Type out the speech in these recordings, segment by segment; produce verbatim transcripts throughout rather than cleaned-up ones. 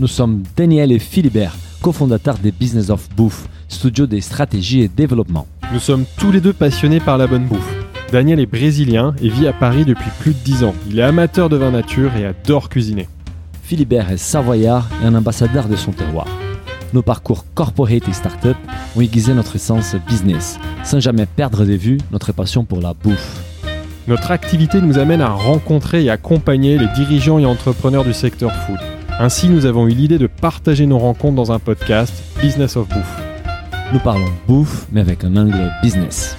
Nous sommes Daniel et Philibert, cofondateurs des Business of Bouffe, studio des stratégies et développement. Nous sommes tous les deux passionnés par la bonne bouffe. Daniel est brésilien et vit à Paris depuis plus de dix ans. Il est amateur de vin nature et adore cuisiner. Philibert est savoyard et un ambassadeur de son terroir. Nos parcours corporate et start-up ont aiguisé notre sens business, sans jamais perdre de vue notre passion pour la bouffe. Notre activité nous amène à rencontrer et accompagner les dirigeants et entrepreneurs du secteur food. Ainsi, nous avons eu l'idée de partager nos rencontres dans un podcast, Business of Bouffe. Nous parlons bouffe, mais avec un angle business.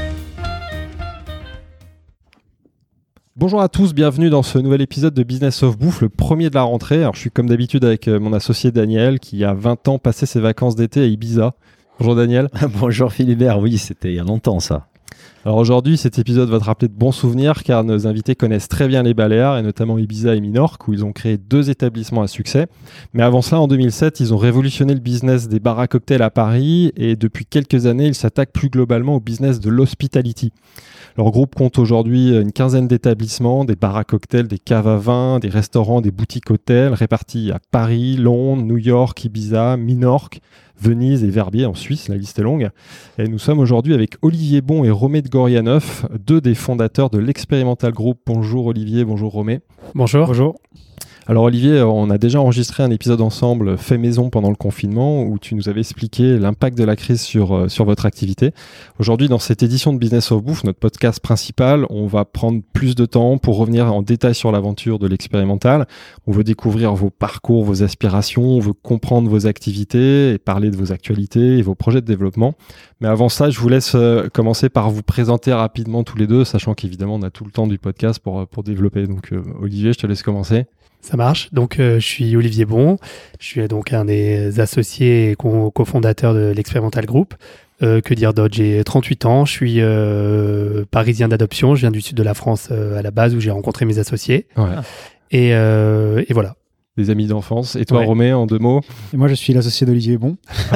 Bonjour à tous, bienvenue dans ce nouvel épisode de Business of Bouffe, le premier de la rentrée. Alors, je suis comme d'habitude avec mon associé Daniel, qui a vingt ans passé ses vacances d'été à Ibiza. Bonjour Daniel. Bonjour Philibert, oui, c'était il y a longtemps ça. Alors aujourd'hui, cet épisode va te rappeler de bons souvenirs car nos invités connaissent très bien les Baléares et notamment Ibiza et Minorque où ils ont créé deux établissements à succès. Mais avant cela, en deux mille sept, ils ont révolutionné le business des bars à cocktails à Paris et depuis quelques années, ils s'attaquent plus globalement au business de l'hospitality. Leur groupe compte aujourd'hui une quinzaine d'établissements, des bars à cocktails, des caves à vin, des restaurants, des boutiques hôtels répartis à Paris, Londres, New York, Ibiza, Minorque, Venise et Verbier en Suisse, la liste est longue. Et nous sommes aujourd'hui avec Olivier Bon et Romé de Gorianoff, deux des fondateurs de l'Expérimental Group. Bonjour Olivier, bonjour Romé. Bonjour. Bonjour. Alors Olivier, on a déjà enregistré un épisode ensemble fait maison pendant le confinement où tu nous avais expliqué l'impact de la crise sur, sur votre activité. Aujourd'hui, dans cette édition de Business of Bouffe, notre podcast principal, on va prendre plus de temps pour revenir en détail sur l'aventure de l'Expérimental. On veut découvrir vos parcours, vos aspirations, on veut comprendre vos activités et parler de vos actualités et vos projets de développement. Mais avant ça, je vous laisse commencer par vous présenter rapidement tous les deux, sachant qu'évidemment, on a tout le temps du podcast pour, pour développer. Donc euh, Olivier, je te laisse commencer. Ça marche. Donc, euh, je suis Olivier Bon. Je suis donc un des associés et co- cofondateurs de l'Expérimental Group. Euh, que dire d'autre ? J'ai trente-huit ans. Je suis euh, parisien d'adoption. Je viens du sud de la France euh, à la base où j'ai rencontré mes associés. Ouais. Et, euh, et voilà. Des amis d'enfance. Et toi, ouais. Romé, en deux mots ? Et moi, je suis l'associé d'Olivier Bon.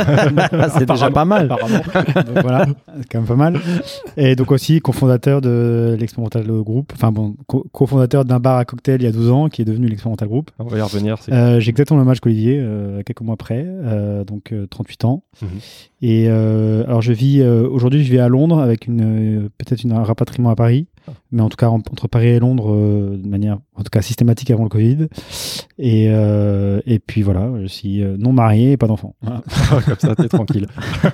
C'est déjà pas mal. Donc, voilà, c'est quand même pas mal. Et donc aussi cofondateur de l'Expérimental Group. Enfin bon, co- cofondateur d'un bar à cocktail il y a douze ans qui est devenu l'Expérimental Group. On va y revenir. C'est... Euh, j'ai exactement le même âge qu'Olivier, euh, quelques mois après, euh, donc euh, trente-huit ans. Mhm. Et euh, alors je vis euh, aujourd'hui, je vis à Londres avec une euh, peut-être une, un rapatriement à Paris, mais en tout cas en, entre Paris et Londres euh, de manière en tout cas systématique avant le Covid. Et euh, et puis voilà, je suis euh, non marié et pas d'enfant. Voilà. Comme ça, t'es tranquille.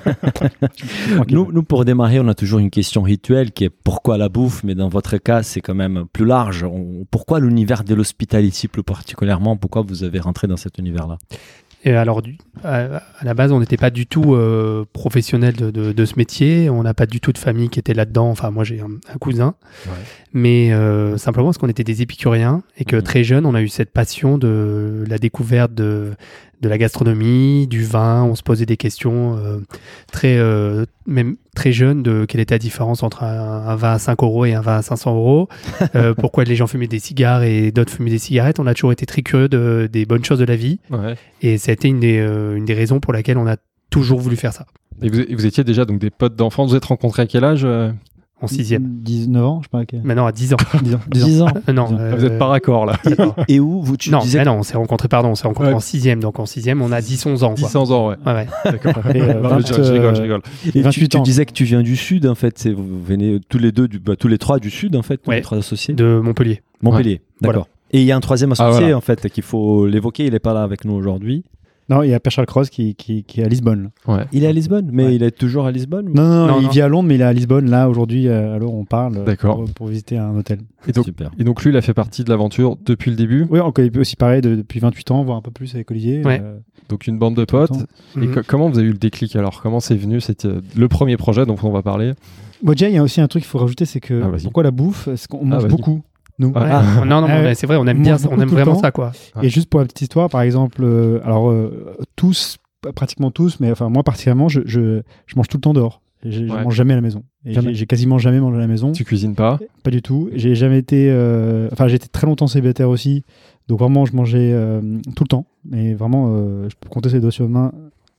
Tranquille. Nous, nous, pour démarrer, on a toujours une question rituelle qui est pourquoi la bouffe, mais dans votre cas, c'est quand même plus large. On- pourquoi l'univers de l'hospitality plus particulièrement ? Pourquoi vous avez rentré dans cet univers-là ? Et alors, du, à, à la base, on n'était pas du tout euh, professionnel de, de, de ce métier. On n'a pas du tout de famille qui était là-dedans. Enfin, moi, j'ai un, un cousin. Ouais. Mais euh, simplement parce qu'on était des épicuriens et que Mhm. très jeune, on a eu cette passion de la découverte de, de la gastronomie, du vin. On se posait des questions euh, très, euh, même très jeunes de quelle était la différence entre un, un vin à cinq euros et un vin à cinq cents euros. Euh, pourquoi les gens fumaient des cigares et d'autres fumaient des cigarettes. On a toujours été très curieux de, des bonnes choses de la vie. Ouais. Et ça a été une des, euh, une des raisons pour laquelle on a toujours voulu faire ça. Et vous, vous étiez déjà donc des potes d'enfance. Vous êtes rencontrés à quel âge euh En sixième. dix-neuf ans, je sais pas. quel- Maintenant à dix ans. dix ans. dix ans. Euh, non, Dix ans. euh, Vous êtes pas raccord là. Et où vous tu non, disais mais non, on s'est rencontrés, pardon, on s'est rencontrés Ouais. en sixième. Donc en sixième, on a dix onze ans. Quoi. dix ans, ouais. Ouais, ouais. D'accord. Et, euh, Non, vingt, je, je rigole, je rigole. Et tu, vingt-huit tu ans. disais que tu viens du sud en fait, c'est, vous venez tous les deux, du, bah, tous les trois du sud en fait, tous Ouais. les trois associés. De Montpellier. Montpellier, d'accord. Et il y a un troisième associé Ah, voilà. en fait qu'il faut l'évoquer, il n'est pas là avec nous aujourd'hui. Non, il y a Pierre Charles Cross qui, qui, qui est à Lisbonne. Ouais. Il est à Lisbonne, mais Ouais. il est toujours à Lisbonne ou- Non, non, non, Non, il non. vit à Londres, mais il est à Lisbonne, là, aujourd'hui, euh, alors on parle euh, D'accord. pour, pour visiter un hôtel. Et donc, Super. et donc lui, il a fait partie de l'aventure depuis le début. Oui, on connaît aussi pareil de- depuis vingt-huit ans, voire un peu plus avec Olivier. Ouais. euh, Donc une bande de potes. Attends. Et Mhm. co- comment vous avez eu le déclic alors ? Comment c'est venu ? C'était le premier projet dont on va parler. Bon, déjà, il y a aussi un truc qu'il faut rajouter, c'est que Ah, vas-y. pourquoi la bouffe ? Parce qu'on mange vas-y. beaucoup, nous. Ah, Ouais. ah. Non, non, Ah, mais c'est vrai, on aime on bien, mange ça, on beaucoup aime tout le vraiment temps. ça, quoi. Ouais. Et juste pour la petite histoire, par exemple, euh, alors euh, tous, pratiquement tous, mais enfin moi particulièrement, je, je, je mange tout le temps dehors. Je, je Ouais. mange jamais à la maison. Et Jamais. j'ai, j'ai quasiment jamais mangé à la maison. Tu cuisines pas ? Pas du tout. J'ai jamais été. euh, Enfin, j'ai été très longtemps célibataire aussi. Donc vraiment, je mangeais euh, tout le temps. Mais vraiment, euh, je peux compter ces doigts sur les mains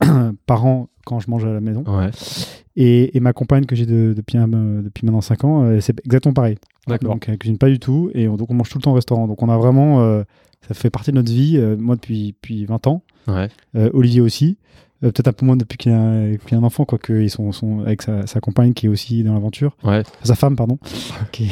par an quand je mange à la maison. Ouais. Et, et ma compagne que j'ai de- depuis, un- depuis maintenant cinq ans, euh, c'est exactement pareil. D'accord. Donc, elle cuisine pas du tout. Et on, donc, on mange tout le temps au restaurant. Donc, on a vraiment. Euh, ça fait partie de notre vie, euh, moi, depuis, depuis vingt ans. Ouais. Euh, Olivier aussi. Euh, peut-être un peu moins depuis qu'il a, qu'il a un enfant, quoique ils sont, sont avec sa, sa compagne qui est aussi dans l'aventure. Ouais. Sa femme, pardon. qui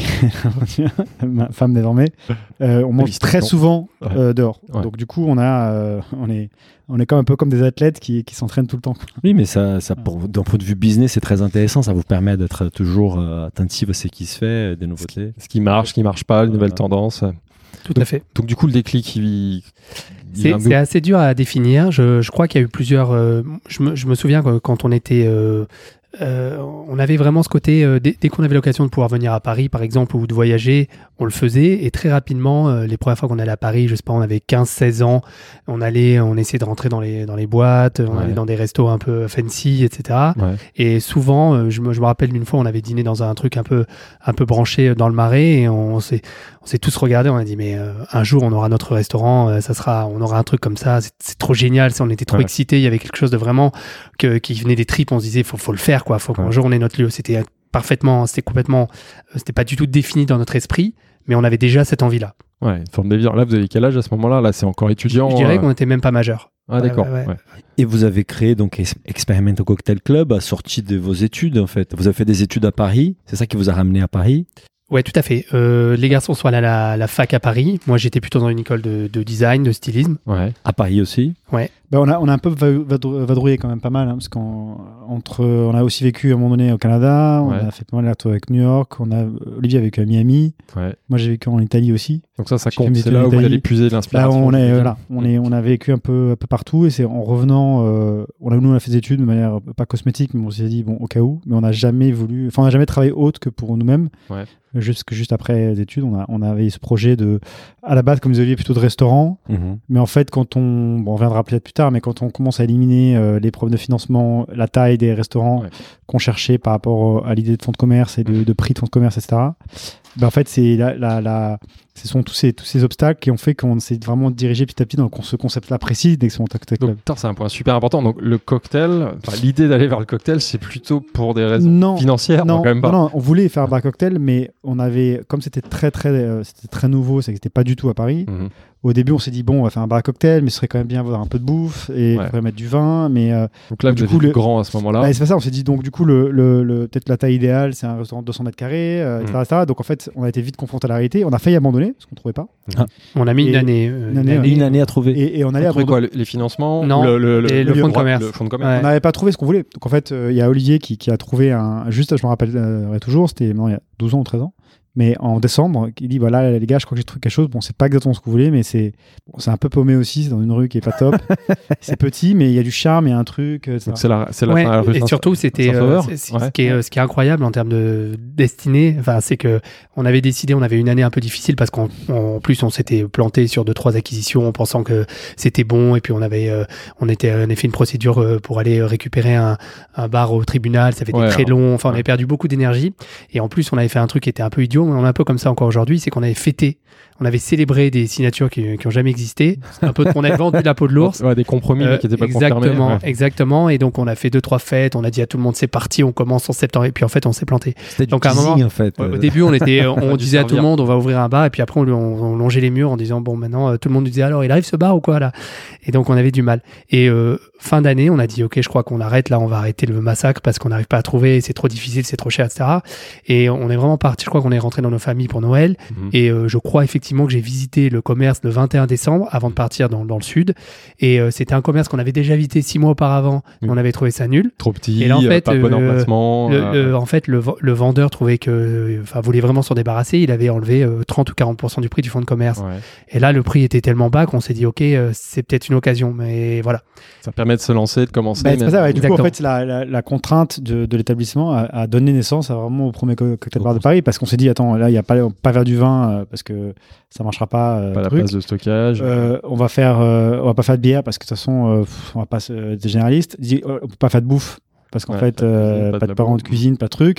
est ma femme désormais. Euh, on mange très souvent ouais. euh, dehors. Ouais. Donc, du coup, on, a, euh, on, est, on est comme un peu comme des athlètes qui, qui s'entraînent tout le temps. Oui, mais ça, ça pour, d'un point de vue business, c'est très intéressant. Ça vous permet d'être toujours euh, attentif à ce qui se fait, des nouveautés. Ce qui marche, ce qui marche pas, les nouvelles Voilà. tendances. Tout donc, à fait. Donc, du coup, le déclic, il. il C'est, un c'est peu... assez dur à définir. Je, je crois qu'il y a eu plusieurs. Euh, je, me, je me souviens que quand on était. Euh, euh, on avait vraiment ce côté. Euh, dès, dès qu'on avait l'occasion de pouvoir venir à Paris, par exemple, ou de voyager, on le faisait. Et très rapidement, euh, les premières fois qu'on allait à Paris, je sais pas, on avait quinze seize ans. On allait, on essayait de rentrer dans les, dans les boîtes, on Ouais. allait dans des restos un peu fancy, et cetera. Ouais. Et souvent, euh, je, me, je me rappelle d'une fois, on avait dîné dans un truc un peu, un peu branché dans le Marais et on s'est, on s'est tous regardés. On a dit, mais euh, un jour, on aura notre restaurant, euh, ça sera, on aura un truc comme ça. C'est, c'est trop génial. On était trop Ouais. excités. Il y avait quelque chose de vraiment que, qui venait des tripes. On se disait, faut, faut le faire, quoi. Faut qu'un Ouais. jour on ait notre lieu. C'était parfaitement, c'était complètement, euh, c'était pas du tout défini dans notre esprit, mais on avait déjà cette envie-là. Ouais, une forme d'évidence. Là, vous avez quel âge à ce moment-là? Là, c'est encore étudiant. Je dirais euh... qu'on était même pas majeur. Ah, d'accord. Ouais, ouais, ouais. Ouais. Et vous avez créé donc Ex- Experimental Cocktail Club à sortie de vos études, en fait. Vous avez fait des études à Paris. C'est ça qui vous a ramené à Paris. Ouais, tout à fait. Euh, les garçons sont allés à la, la fac à Paris. Moi, j'étais plutôt dans une école de, de design, de stylisme. Ouais. À Paris aussi. Ben, on, a, on a un peu va- vadrou- vadrouillé quand même pas mal, hein, parce qu'on entre, on a aussi vécu à un moment donné au Canada, on Ouais. a fait pas mal de retours avec New York, on a, Olivier a vécu à Miami, Ouais. moi j'ai vécu en Italie aussi. Donc ça, ça J'ai fait compte. mes C'est études là en où vous Italie. allez puiser Là, l'inspiration. on, est, voilà, on, est, on a vécu un peu, un peu partout, et c'est en revenant, euh, on a, nous on a fait des études de manière pas cosmétique, mais on s'est dit, bon, au cas où, mais on n'a jamais voulu, enfin on n'a jamais travaillé autre que pour nous-mêmes. Ouais. Juste, juste après les études, on, a, on avait ce projet de, à la base, comme vous aviez plutôt de restaurant. Mais en fait, quand on, bon, on reviendra peut-être plus tard, mais quand on commence à éliminer euh, les problèmes de financement, la taille des restaurants Ouais. qu'on cherchait par rapport à l'idée de fonds de commerce et de, de prix de fonds de commerce, et cetera, ben en fait, c'est la, la, la, ce sont tous ces, tous ces obstacles qui ont fait qu'on s'est vraiment dirigé petit à petit dans ce concept-là précis d'Experimental Cocktail Club. Donc, putain, c'est un point super important. Donc, le cocktail, enfin, l'idée d'aller vers le cocktail, c'est plutôt pour des raisons Non, financières. non, quand même pas. non, non, on voulait faire un bar cocktail, mais on avait, comme c'était très, très, euh, c'était très nouveau, ça n'existait pas du tout à Paris. Mhm. Au début, on s'est dit, bon, on va faire un bar à cocktail, mais ce serait quand même bien avoir un peu de bouffe et Ouais. on pourrait mettre du vin. Mais euh, Donc là, Du vous coup, avez le- grand à ce moment-là. bah, c'est pas ça. On s'est dit, donc, du coup, le, le, le- peut-être la taille idéale, c'est un restaurant de deux cents mètres carrés, euh, et cetera, et cetera. Donc, en fait, on a été vite confronté à la réalité. On a failli abandonner parce qu'on trouvait pas. On a mis Et une année. euh, une année, ouais. Et une année à trouver. Et, et on allait Vous trouvez abandonner. quoi, le- les financements Non, ou le, le, et le le fonds de droit- commerce. Le fonds de commerce. Ouais. On n'avait pas trouvé ce qu'on voulait. Donc, en fait, euh, il y a Olivier qui, qui a trouvé un. Juste, je me rappellerai toujours, c'était non, il y a douze ans ou treize ans. Mais en décembre, il dit voilà, les gars, je crois que j'ai trouvé quelque chose. Bon, c'est pas exactement ce que vous voulez, mais c'est bon, c'est un peu paumé aussi. C'est dans une rue qui est pas top. C'est petit, mais il y a du charme, il y a un truc. et cetera. Donc c'est la, c'est la, Ouais, la rue et Saint- surtout, c'était Saint-Sauveur. euh, c'est- c'est- Ouais. ce, qui est, euh, ce qui est incroyable en termes de destinée. Enfin, c'est que on avait décidé, on avait une année un peu difficile parce qu'en en plus, on s'était planté sur deux trois acquisitions en pensant que c'était bon. Et puis on avait, euh, on était, on avait fait une procédure euh, pour aller récupérer un, un bar au tribunal. Ça avait été Ouais, très long. Enfin, on ouais. avait perdu beaucoup d'énergie. Et en plus, on avait fait un truc qui était un peu idiot. Mais on est un peu comme ça encore aujourd'hui, c'est qu'on avait fêté. On avait célébré des signatures qui n'ont jamais existé. Un peu, on avait vendu la peau de l'ours. Ouais, des compromis mais qui n'étaient pas exactement, confirmés. Ouais. exactement. Et donc on a fait deux trois fêtes. On a dit à tout le monde c'est parti, on commence en septembre. Et puis en fait on s'est planté. C'était du Donc, à un teasing, moment- en fait. Ouais, Euh, Au début on était, on dû disait à tout le servir. monde on va ouvrir un bar. Et puis après on, on, on longeait les murs en disant bon maintenant euh, tout le monde nous disait alors il arrive ce bar ou quoi là. Et donc on avait du mal. Et euh, fin d'année on a dit ok je crois qu'on arrête là, on va arrêter le massacre parce qu'on n'arrive pas à trouver, c'est trop difficile, c'est trop cher, et cetera. Et on est vraiment parti. Je crois qu'on est rentré dans nos familles pour Noël. Mhm. Et euh, je crois effectivement que j'ai visité le commerce le vingt et un décembre avant de partir dans, dans le sud. Et euh, c'était un commerce qu'on avait déjà visité six mois auparavant. Oui. On avait trouvé ça nul. Trop petit, Et là, en fait, pas bon euh, emplacement. Le, euh, le- en fait, le, v- le vendeur trouvait que, enfin, voulait vraiment s'en débarrasser. Il avait enlevé euh, trente ou quarante pour cent du prix du fonds de commerce. ouais. Et là, le prix était tellement bas qu'on s'est dit, ok, euh, c'est peut-être une occasion. Mais voilà. Ça permet de se lancer, de commencer. Bah, c'est mais- pas ça, ouais. Du coup, en Exactement. fait, c'est la, la, la contrainte de, de l'établissement a, a donné naissance à vraiment au premier co- cocktail bar de Paris parce qu'on s'est dit, attends, là, il n'y a pas, on peut pas faire du vin euh, parce que ça marchera pas. euh, Pas la truc. place de stockage. Euh, on va faire, euh, on va pas faire de bière parce que de toute façon, euh, pff, on va pas se, être généraliste. Dit, euh, on peut pas faire de bouffe parce qu'en Ouais, fait, pas de cuisine, euh, pas pas de de parents de labo. cuisine, pas de truc.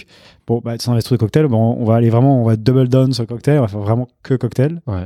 bon, bah, sans les trucs de cocktail, bon, on va aller vraiment, on va double down sur le cocktail, on va faire vraiment que cocktail. Ouais.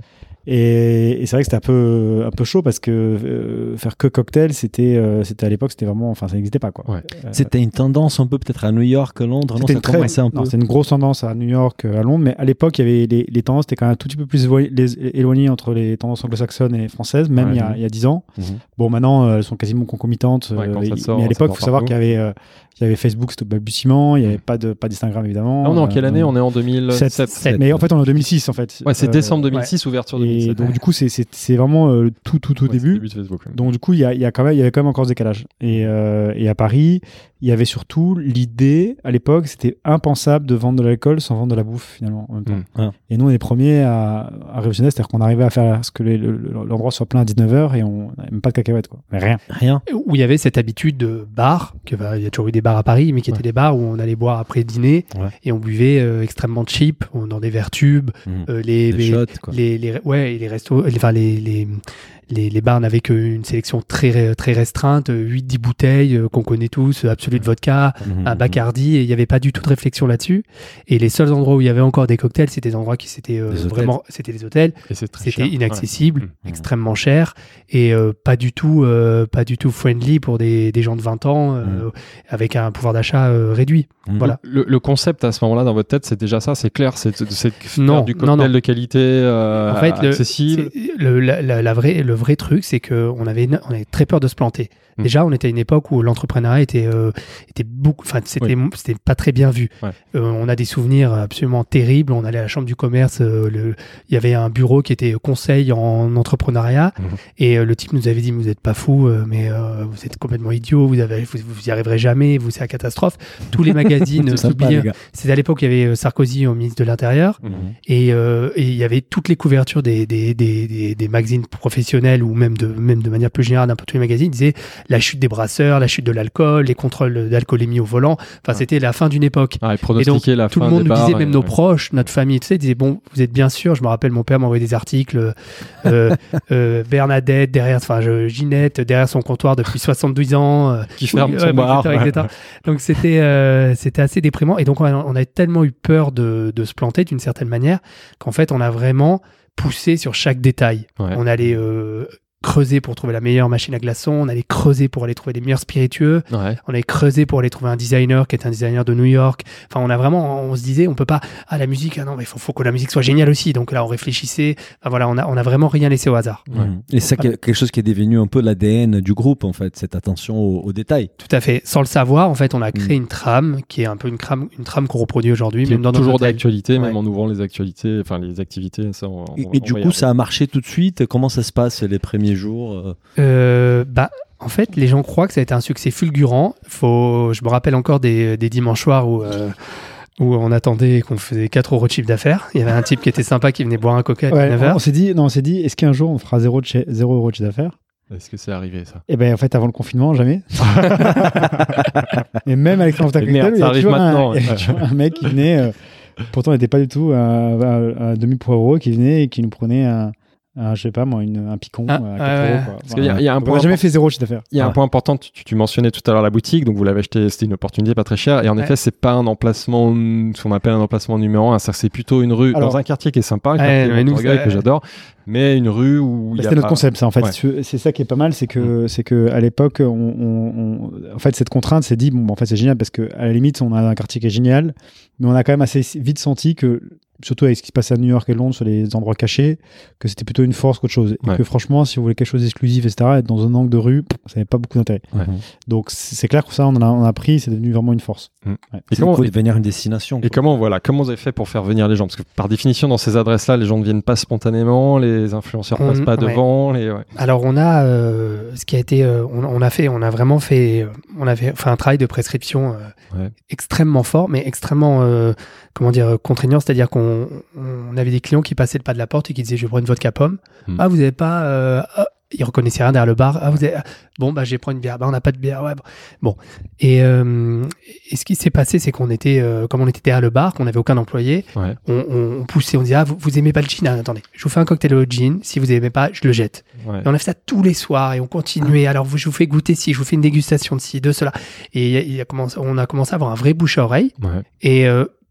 Et, et c'est vrai que c'était un peu, un peu chaud parce que euh, faire que cocktail, c'était, euh, c'était à l'époque, c'était vraiment, enfin, ça n'existait pas, quoi. Ouais. Euh, c'était une tendance un peu peut-être à New York, Londres, non, c'était ça une très, commençait un non, peu. c'était une grosse tendance à New York, à Londres, mais à l'époque, il y avait les, les tendances étaient quand même un tout petit peu plus éloignées, les, éloignées entre les tendances anglo-saxonnes et françaises, même ouais, il y a, mmh. il y a dix ans. Mmh. Bon, maintenant, euh, elles sont quasiment concomitantes. Ouais, euh, ça sort, mais à l'époque, il faut savoir partout. qu'il y avait, euh, il y avait Facebook, c'était au balbutiement, il n'y avait pas de, pas d'Instagram, évidemment. Non, non, quelle euh, année? On est en deux mille sept. sept. Mais en fait, on est en deux mille six, en fait. Ouais, c'est Euh, décembre deux mille six, ouais. ouverture deux mille sept. Et donc, du coup, c'est, c'est, c'est vraiment euh, tout, tout au Ouais, début. début de Facebook, ouais. Donc, du coup, il y, a, il y, a quand même, il y avait quand même encore ce décalage. Et, euh, et à Paris, il y avait surtout l'idée, à l'époque, c'était impensable de vendre de l'alcool sans vendre de la bouffe, finalement, en même temps. Mmh. Ah. Et nous, on est les premiers à, à révolutionner, c'est-à-dire qu'on arrivait à faire ce que les, le, l'endroit soit plein à dix-neuf heures et on n'avait même pas de cacahuètes, quoi. Mais rien. Rien. Où il y avait cette habitude de bar, que, bah, il y a toujours eu des bars à Paris, mais qui Ouais. étaient des bars où on allait boire après dîner Ouais. et on buvait euh, extrêmement cheap, on- dans des verres tubes, Mmh. euh, les, Des les, shots, quoi. les, les, ouais, et les restos, les, enfin, les, les, les, les bars n'avaient qu'une sélection très, très restreinte, huit dix bouteilles euh, qu'on connaît tous, Absolut de vodka, Mmh. un Bacardi, et il n'y avait pas du tout de réflexion là-dessus. Et les seuls endroits où il y avait encore des cocktails, c'était des endroits qui c'était euh, Des hôtels. vraiment, c'était des hôtels. Et c'est très C'était cher. inaccessible, Ouais. Mmh. extrêmement cher et euh, pas du tout, euh, pas du tout friendly pour des, des gens de vingt ans euh, Mmh. avec un pouvoir d'achat euh, réduit. Mmh. Voilà. Le, le concept à ce moment-là dans votre tête, c'est déjà ça, c'est clair, c'est, c'est de faire Non, du non, cocktail non. de qualité euh, En fait, le- accessible. C'est- Le, la, la- la vraie, le vrai truc, c'est qu'on avait, on avait très peur de se planter. Mm. Déjà, on était à une époque où l'entrepreneuriat était, euh, était beaucoup, enfin, c'était, c'était pas très bien vu. Ouais. Euh, on a des souvenirs absolument terribles. On allait à la chambre du commerce, euh, le- il y avait un bureau qui était conseil en entrepreneuriat, Mhm. et euh, le type nous avait dit, vous n'êtes pas fou, euh, mais euh, vous êtes complètement idiot, vous avez, vous, vous y arriverez jamais, vous c'est la catastrophe. Tous les magazines, C'est sympa, publiaient- les gars. c'était à l'époque où il y avait euh, Sarkozy au ministre de l'Intérieur. Mhm. Et euh, et il y avait toutes les couvertures des, des, des, des, des magazines professionnels ou même de, même de manière plus générale, n'importe tous les magazines, disaient la chute des brasseurs, la chute de l'alcool, les contrôles d'alcoolémie au volant. Enfin, Ouais. c'était la fin d'une époque. Ah, et Et pronostiquer donc, la tout fin le monde des nous bars, disait, même et- nos ouais. proches, notre famille, tu sais, disaient, bon, vous êtes bien sûr, je me rappelle, mon père m'envoyait des articles, euh, euh, Bernadette, derrière, enfin, je- Ginette, derrière son comptoir depuis soixante-douze ans. euh, Qui ferme oui, son ouais, bar. et cetera, et cetera. Donc, c'était, euh, c'était assez déprimant. Et donc, on a, on a tellement eu peur de, de se planter d'une certaine manière qu'en fait, on a vraiment poussé sur chaque détail. Ouais. On allait euh, creuser pour trouver la meilleure machine à glaçons, on allait creuser pour aller trouver les meilleurs spiritueux, Ouais. on allait creuser pour aller trouver un designer qui est un designer de New York. Enfin, on a vraiment, on se disait, on peut pas, ah, la musique, ah non, mais il faut, faut que la musique soit géniale aussi. Donc là, on réfléchissait. Enfin, voilà, on a, on a vraiment rien laissé au hasard. Ouais. Mmh. Et c'est Voilà. quelque chose qui est devenu un peu l'A D N du groupe, en fait, cette attention aux, aux détails. Tout à fait. Sans le savoir, en fait, on a créé une trame qui est un peu une trame, une trame qu'on reproduit aujourd'hui, Qui même est dans nos toujours hôtels. d'actualité, même Ouais. en ouvrant les actualités, enfin les activités. Ça, on, Et, on- et on du va y coup, arriver. ça a marché tout de suite. Comment ça se passe les premiers jours euh Euh, bah, en fait, les gens croient que ça a été un succès fulgurant. Faut, je me rappelle encore des, des dimanches soirs où, euh, où on attendait qu'on faisait quatre euros de chiffre d'affaires. Il y avait un type qui était sympa qui venait boire un coca à Ouais, dix-neuf on heures. s'est dit, non, on s'est dit, est-ce qu'un jour on fera zéro, de chez- zéro euro de chiffre d'affaires? Est-ce que c'est arrivé ça? Et ben en fait, avant le confinement, jamais. Et même avec Merde, il y ça a arrive toujours un, maintenant. il y a toujours un mec qui venait, euh, pourtant il n'était pas du tout un, un, un demi-poireau, qui venait et qui nous prenait un, un je sais pas moi, une, un picon Ah, à quatre ouais, euros. ouais. Quoi. Parce qu'il y a- il y a un Donc, point on n'a jamais import- fait zéro chiffre d'affaires. Il y a un Ouais. point important, tu, tu mentionnais tout à l'heure la boutique, donc vous l'avez acheté, c'était une opportunité pas très chère, et en Ouais. effet, c'est pas un emplacement, ce qu'on appelle un emplacement numéro un, c'est-à-dire que c'est plutôt une rue, Alors- dans un quartier qui est sympa, un Ouais, quartier mais nous, Montorgueil c'est- que j'adore, mais une rue où il y a C'était notre pas- concept, ça en fait. Ouais. C'est- C'est ça qui est pas mal, c'est que c'est que à l'époque, on, on- on- en fait, cette contrainte s'est dit bon, bah, en fait, c'est génial parce que à la limite, on a un quartier qui est génial, mais on a quand même assez vite senti que, surtout avec ce qui se passait à New York et Londres sur les endroits cachés, que c'était plutôt une force qu'autre chose. Et Ouais. que franchement, si vous voulez quelque chose d'exclusif, et cetera, être dans un angle de rue, pff, ça n'avait pas beaucoup d'intérêt. Ouais. Donc c'est c'est clair que ça, on en a, on a pris, c'est devenu vraiment une force. Mm. Ouais. Et C'est comment, pour devenir une destination. et quoi. comment, voilà, comment vous avez fait pour faire venir les gens? Parce que par définition, dans ces adresses-là, les gens ne viennent pas spontanément, les influenceurs On- passent pas ouais. devant, les, ouais. Alors on a euh, ce qui a été, euh, on, on a fait, on a vraiment fait, euh, on avait fait un travail de prescription euh, Ouais. extrêmement fort, mais extrêmement, euh, comment dire, contraignant. C'est-à-dire qu'on on avait des clients qui passaient le pas de la porte et qui disaient, je vais prendre une vodka pomme. Hmm. Ah, vous avez pas, euh, ah, ils reconnaissaient rien derrière le bar. Ah, vous avez, ah, bon bah, je vais prendre une bière. Bah, on n'a pas de bière. Ouais, bon. Bon. Et, euh, et ce qui s'est passé, c'est qu'on était, euh, comme on était derrière le bar, qu'on n'avait aucun employé, Ouais. on, on, on poussait, on disait, ah, vous, vous aimez pas le gin? Ah, attendez, je vous fais un cocktail au gin. Si vous aimez pas, je le jette. Ouais. Et on a fait ça tous les soirs et on continuait. Alors, vous- je vous fais goûter ci, je vous fais une dégustation de ci, de cela. Et il a commencé, on a commencé à avoir un vrai bouche à oreille. Ouais. Et euh,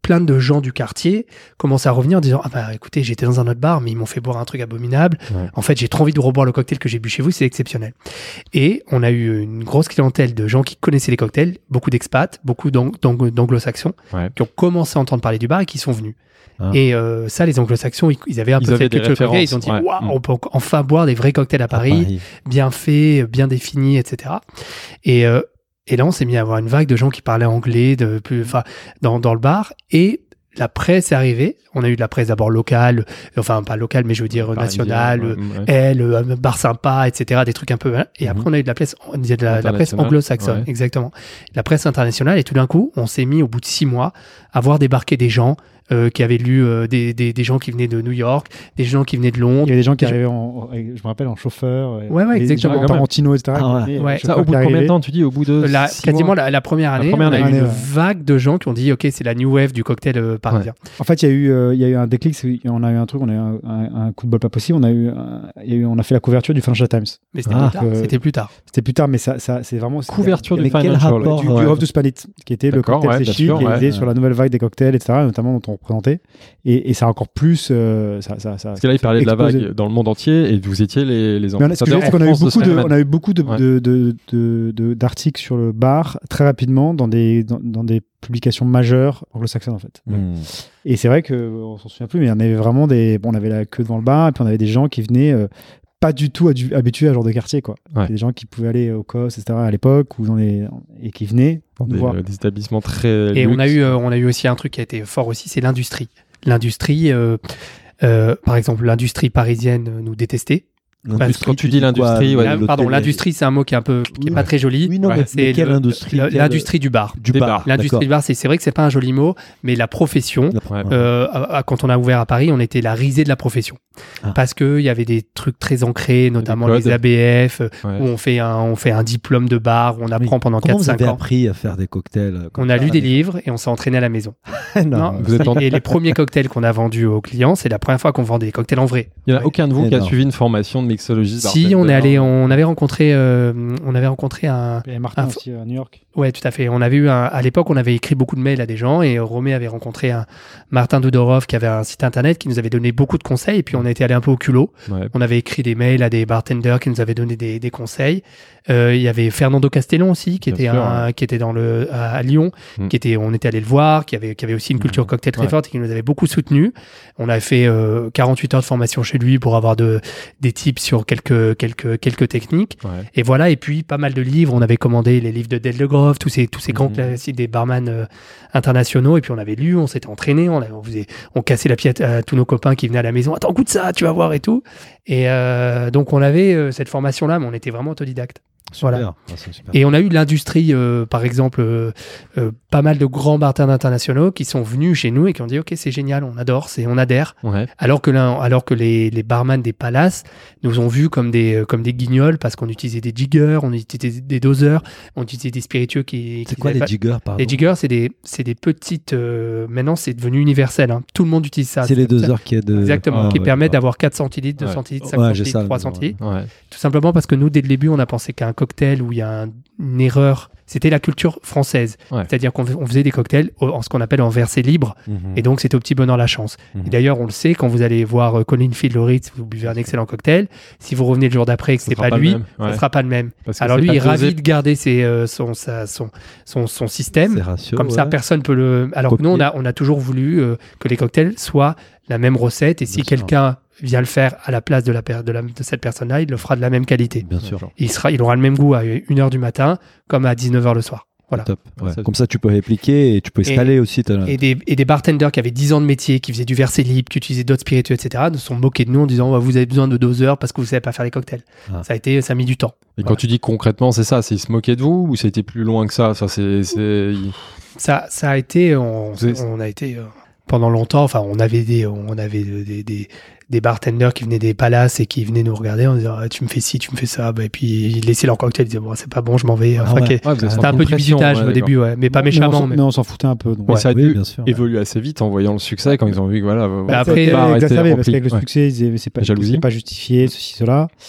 plein de gens du quartier commençaient à revenir en disant « Ah bah écoutez, j'étais dans un autre bar, mais ils m'ont fait boire un truc abominable. Ouais. En fait, j'ai trop envie de reboire le cocktail que j'ai bu chez vous, c'est exceptionnel. » Et on a eu une grosse clientèle de gens qui connaissaient les cocktails, beaucoup d'expats, beaucoup d'ang- d'ang- d'anglo-saxons, Ouais. qui ont commencé à entendre parler du bar et qui sont venus. Ah. Et euh, ça, les anglo-saxons, ils, ils avaient un Ils peu avaient cette des culture cocktail. Ils ont dit références, « ouais. Waouh, on peut enfin boire des vrais cocktails à Paris, Paris. bien faits, bien définis, et cetera » Et... Euh, Et là, on s'est mis à avoir une vague de gens qui parlaient anglais de, plus, enfin, dans, dans le bar. Et la presse est arrivée. On a eu de la presse d'abord locale, enfin pas locale, mais je veux dire Parisien, nationale, ouais, ouais. elle, euh, bar sympa, et cetera. Des trucs un peu. Voilà. Et Mhm. après, on a eu de la presse, de la, de la presse Internationale, anglo-saxonne, ouais. exactement. La presse internationale. Et tout d'un coup, on s'est mis au bout de six mois à voir débarquer des gens euh, qui avaient lu euh, des, des, des gens qui venaient de New York, des gens qui venaient de Il Londres. y avait des gens qui Des gens- arrivaient, en, en- je me rappelle, en chauffeur. euh, Ouais, ouais, des- des exactement. gens en Tarantino, et cetera. Ah ouais. qui venaient, Ouais. euh, Ça, chauffeurs au bout qui de combien de arrivaient. temps, tu dis? Au bout de La, six quasiment mois la, la première année, première on a année, eu une ouais. vague de gens qui ont dit ok, c'est la new wave du cocktail euh, parisien. En fait, il y a eu, euh, il y a eu un déclic. c'est- On a eu un truc, on a eu un, un- un coup de bol pas possible. On a eu, un- il y a eu, on a fait la couverture du Financial Times. Mais c'était Ah, plus tard. euh, C'était plus tard. C'était plus tard, mais ça, ça c'est vraiment Couverture il y du avait- quel Financial. rapport, du, ouais. du Off to Spanit, qui était le D'accord, cocktail ouais, bien Séchi, sûr, qui ouais. était sur la nouvelle vague des cocktails, et cetera. Notamment dont on représentait. Et, et ça a encore plus, euh, ça, ça, ça. Parce que là, il parlait de la explosé. vague dans le monde entier et vous étiez les, les Mais on a, ce que je veux ambassadeurs dire, c'est en qu'on a eu France de beaucoup ce de, phénomène. on a eu beaucoup de, Ouais. de, de, de- de- d'articles sur le bar très rapidement dans des, dans, dans des publications majeures anglo-saxonnes en fait. Hmm. Et c'est vrai que on s'en souvient plus, mais on avait vraiment des, bon, on avait la queue devant le bar et puis on avait des gens qui venaient euh, pas du tout adu- habitués à ce genre de quartier quoi. Ouais. Des gens qui pouvaient aller au C O S, et cetera à l'époque ou dans les et qui venaient Dans nous des, voir. euh, des établissements très Et on luxe. a eu, euh, on a eu aussi un truc qui a été fort aussi, c'est l'industrie. L'industrie, euh, euh, par exemple, l'industrie parisienne euh, nous détestait. L'industrie, quand tu dis l'industrie, quoi, ouais, Là, l'hôtel- pardon, l'industrie, c'est un mot qui est un peu, qui est pas très joli. Oui, non, Ouais, mais, c'est mais quelle le- industrie le- quelle- L'industrie du bar. du Des bar. bars. L'industrie du bar, c'est c'est vrai que c'est pas un joli mot, mais la profession. Ouais. Euh, à- à- quand on a ouvert à Paris, on était la risée de la profession. Ah. Parce qu'il y avait des trucs très ancrés, notamment codes. les A B F, euh, Ouais. où on fait, un, on fait un diplôme de bar, où on apprend Oui. pendant Comment quatre vous cinq avez ans. appris à faire des cocktails euh, comme On a ça, lu à des la livres et on s'est entraîné à la maison. maison? Non, Non, Vous êtes en- Et les premiers cocktails qu'on a vendus aux clients, c'est la première fois qu'on vendait des cocktails en vrai. Il n'y en a aucun de vous qui a Énorme. suivi une formation de mixologie. Si, on est allé, on avait rencontré, euh, on avait rencontré un. Il y avait Martin un- aussi à New York. Ouais, tout à fait. On avait eu un, à l'époque, on avait écrit beaucoup de mails à des gens et Romé avait rencontré un Martin Doudorov qui avait un site internet qui nous avait donné beaucoup de conseils. Et puis on a été allé un peu au culot. Ouais. On avait écrit des mails à des bartenders qui nous avaient donné des, des conseils. Euh, il y avait Fernando Castellon aussi qui Bien était sûr, un, ouais. qui était dans le à, à Lyon, Mm. qui était, on était allé le voir, qui avait qui avait aussi une culture cocktail très Ouais. forte et qui nous avait beaucoup soutenu. On avait fait euh, quarante-huit heures de formation chez lui pour avoir de des tips sur quelques quelques quelques techniques. Ouais. Et voilà, et puis pas mal de livres. On avait commandé les livres de Del de Groff, tous ces, tous ces grands Mhm. classiques des barman euh, internationaux. Et puis on avait lu, on s'était entraîné, on, avait- on, faisait, on cassait la pièce à tous nos copains qui venaient à la maison. Attends, goûte ça, tu vas voir et tout. Et euh, donc on avait euh, cette formation-là, mais on était vraiment autodidacte. Voilà. Super. Ah, c'est super. Et on a eu de l'industrie, euh, par exemple, euh, euh, pas mal de grands bartenders internationaux qui sont venus chez nous et qui ont dit ok, c'est génial, on adore, c'est, on adhère. Ouais. Alors que, là, alors que les, les barman des palaces nous ont vus comme des, euh, comme des guignols parce qu'on utilisait des jiggers, on utilisait des doseurs, on utilisait des spiritueux qui. C'est qui quoi avaient les pas- jiggers, pardon? Les jiggers, c'est des, c'est des petites. euh, maintenant, c'est devenu universel. Hein. Tout le monde utilise ça. C'est les deux heures qui est de. Exactement, Ah, qui ouais, permettent d'accord. d'avoir quatre centilitres, deux Ouais. centilitres, Ouais, cinq j'ai centilitres, ça à la trois maison, ouais. centilitres. Ouais. Tout simplement parce que nous, dès le début, on a pensé qu'un cocktail où il y a un- une erreur, c'était la culture française. Ouais. C'est-à-dire qu'on fais- on faisait des cocktails au- en ce qu'on appelle en versée libre. Mhm. Et donc, c'était au petit bonheur la chance. Mhm. Et d'ailleurs, on le sait, quand vous allez voir euh, Colin Field-Loritz, vous buvez un excellent cocktail. Si vous revenez le jour d'après et que Ce c'est sera pas le lui, même. Ouais. ce sera pas le même. Parce que Alors c'est lui, pas il est dosé. ravi de garder ses, euh, son, sa- son, son, son système. C'est ratio, Comme ça, ouais. personne peut le. Alors que nous, on a, on a toujours voulu euh, que les cocktails soient la même recette. Et si Bien sûr. quelqu'un vient le faire à la place de, la, per- de, la- de cette personne-là, il le fera de la même qualité. Bien sûr. Il, sera, il aura le même goût à une heure du matin comme à dix-neuf heures le soir. Voilà. Top. Ouais. Ça- Comme ça, tu peux répliquer et tu peux Et- escaler aussi. ta- Et des, et des bartenders qui avaient dix ans de métier, qui faisaient du versé libre, qui utilisaient d'autres spiritueux, et cetera, nous sont moqués de nous en disant oh, vous avez besoin de doseurs parce que vous savez pas faire les cocktails. Ah. Ça a été, ça a mis du temps. Et Voilà. quand tu dis concrètement, c'est ça, c'est ils se moquaient de vous ou ça a été plus loin que ça? Ça, c'est, c'est... ils- Ça, ça a été, on, Vous avez- on a été euh, pendant longtemps. Enfin, on avait des, on avait des, des, des bartenders qui venaient des palaces et qui venaient nous regarder en disant ah, tu me fais ci, tu me fais ça. Bah, et puis ils laissaient leur cocktail, ils disaient bon c'est pas bon, je m'en vais. Enfin, Ah ouais. qui- Ouais, vous avez C'était senti un peu une du pression, bisutage ouais, au d'accord. début, ouais, mais pas Mais on méchamment. s'en- Mais... mais on s'en foutait un peu. donc. Mais Ouais. ça a Oui, dû bien sûr. évoluer assez vite en voyant le succès quand ils ont vu que voilà. Bah, après, le bar euh, était exacerbé, parce rempli. qu'avec le Ouais. succès, ils disaient, c'est pas, La jalousie. c'est pas justifié, ceci, cela.